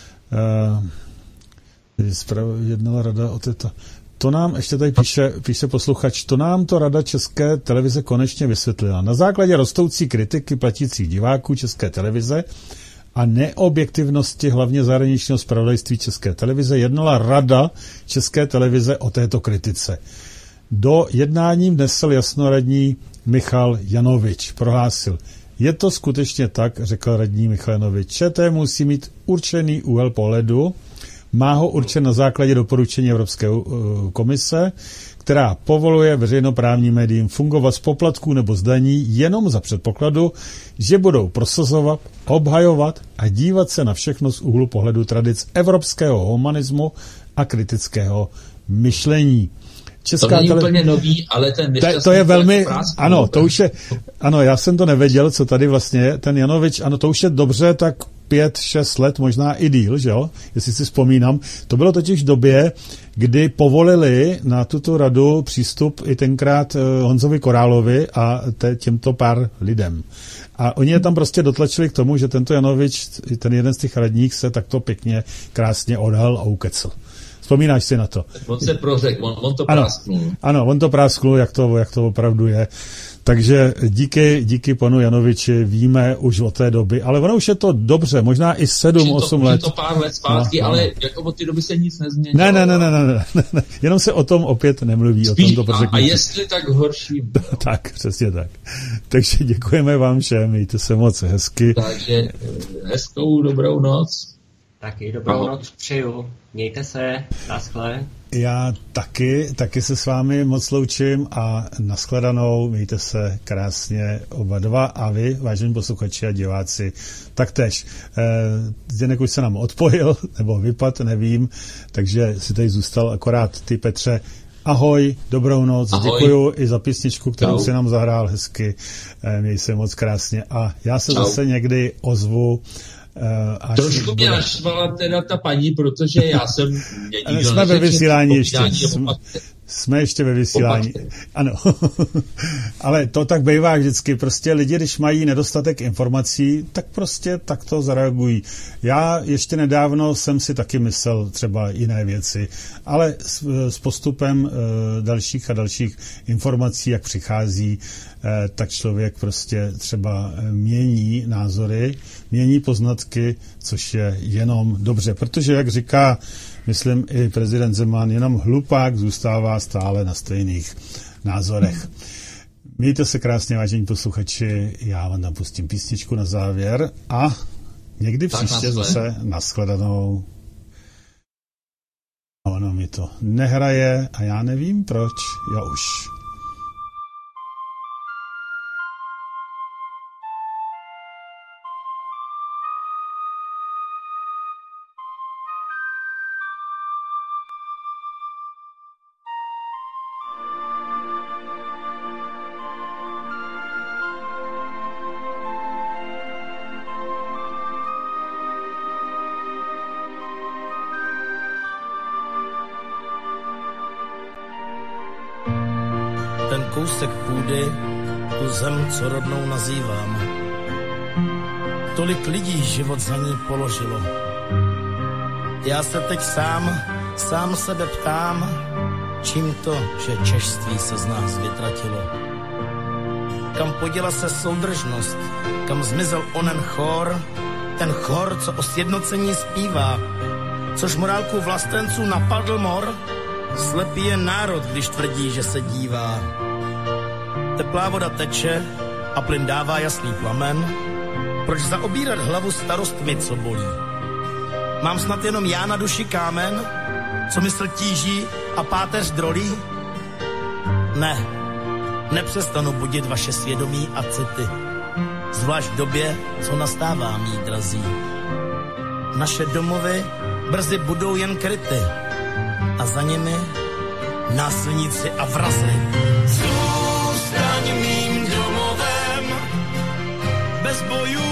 Jednala rada o této. To nám, ještě tady píše posluchač, to nám to Rada České televize konečně vysvětlila. Na základě rostoucí kritiky platících diváků České televize a neobjektivnosti hlavně zahraničního zpravodajství České televize jednala Rada České televize o této kritice. Do jednání vnesl jasnoradní Michal Janovič. Prohlásil, je to skutečně tak, řekl radní Michal Janovič. ČT musí mít určený úhel pohledu, má ho určen na základě doporučení Evropské komise, která povoluje veřejnoprávním médiím fungovat z poplatků nebo z daní jenom za předpokladu, že budou prosazovat, obhajovat a dívat se na všechno z úhlu pohledu tradic evropského humanismu a kritického myšlení. To není úplně nový, ale ten nešťastný... To je velmi... Ano, to už je... Ano, já jsem to nevěděl, co tady vlastně je. Ten Janovič, ano, to už je dobře, tak 5-6 let, možná i díl, že jo? Jestli si vzpomínám. To bylo totiž v době, kdy povolili na tuto radu přístup i tenkrát Honzovi Korálovi a těmto pár lidem. A oni je tam prostě dotlačili k tomu, že tento Janovič, ten jeden z těch radních, se takto pěkně, krásně odhal a ukecl. Vzpomínáš si na to? On se prořekl, on to prásknul. Ano, on to prásknul, jak to opravdu je. Takže díky panu Janoviči víme už od té doby, ale ono už je to dobře, možná i 7-8 let. Je to pár let zpátky, ale jako od té doby se nic nezměnilo. Ne, jenom se o tom opět nemluví. Spíš, o tom a jestli tak horší. Tak, přesně tak. Takže děkujeme vám všem, mějte se moc hezky. Takže hezkou dobrou noc. Taky dobrou noc přeju. Mějte se, naschle. Já taky se s vámi moc loučím a nashledanou, mějte se krásně oba dva a vy, vážení posluchači a diváci, taktéž. Zdeněk už se nám odpojil, nebo vypad, nevím, takže si tady zůstal akorát ty, Petře. Ahoj, dobrou noc, ahoj. Děkuju i za písničku, kterou si nám zahrál hezky, měj se moc krásně a já se zase někdy ozvu. Trošku mě naštvala teda ta paní, protože já jsem... Jsme ve vysílání ještě. Jsme ještě ve vysílání. Ano. Ale to tak bývá vždycky. Prostě lidi, když mají nedostatek informací, tak prostě takto zareagují. Já ještě nedávno jsem si taky myslel třeba jiné věci, ale s postupem dalších a dalších informací, jak přichází, tak člověk prostě třeba mění názory, mění poznatky, což je jenom dobře. Protože, jak říká, myslím i prezident Zeman, jenom hlupák zůstává stále na stejných názorech. Mějte se krásně, vážení posluchači, já vám tam pustím písničku na závěr a někdy příště zase nashledanou. Ono mi to nehraje a já nevím proč. Já už. Kousek půdy, tu zem, co rodnou nazývám. Tolik lidí život za ní položilo. Já se teď sám sebe ptám, čím to, že češství se z nás vytratilo. Kam poděla se soudržnost, kam zmizel onen chor, ten chor, co o sjednocení zpívá, což morálku vlastenců napadl mor, slepý je národ, když tvrdí, že se dívá. Teplá voda teče a plyn dává jasný plamen. Proč zaobírat hlavu starostmi, co bolí? Mám snad jenom já na duši kámen, co mysl tíží a páteř drolí? Ne, nepřestanu budit vaše svědomí a city, zvlášť v době, co nastává, mí drazí. Naše domovy brzy budou jen kryty a za nimi násilníci a vrazi. Zůstaň mým domovem, bez bojů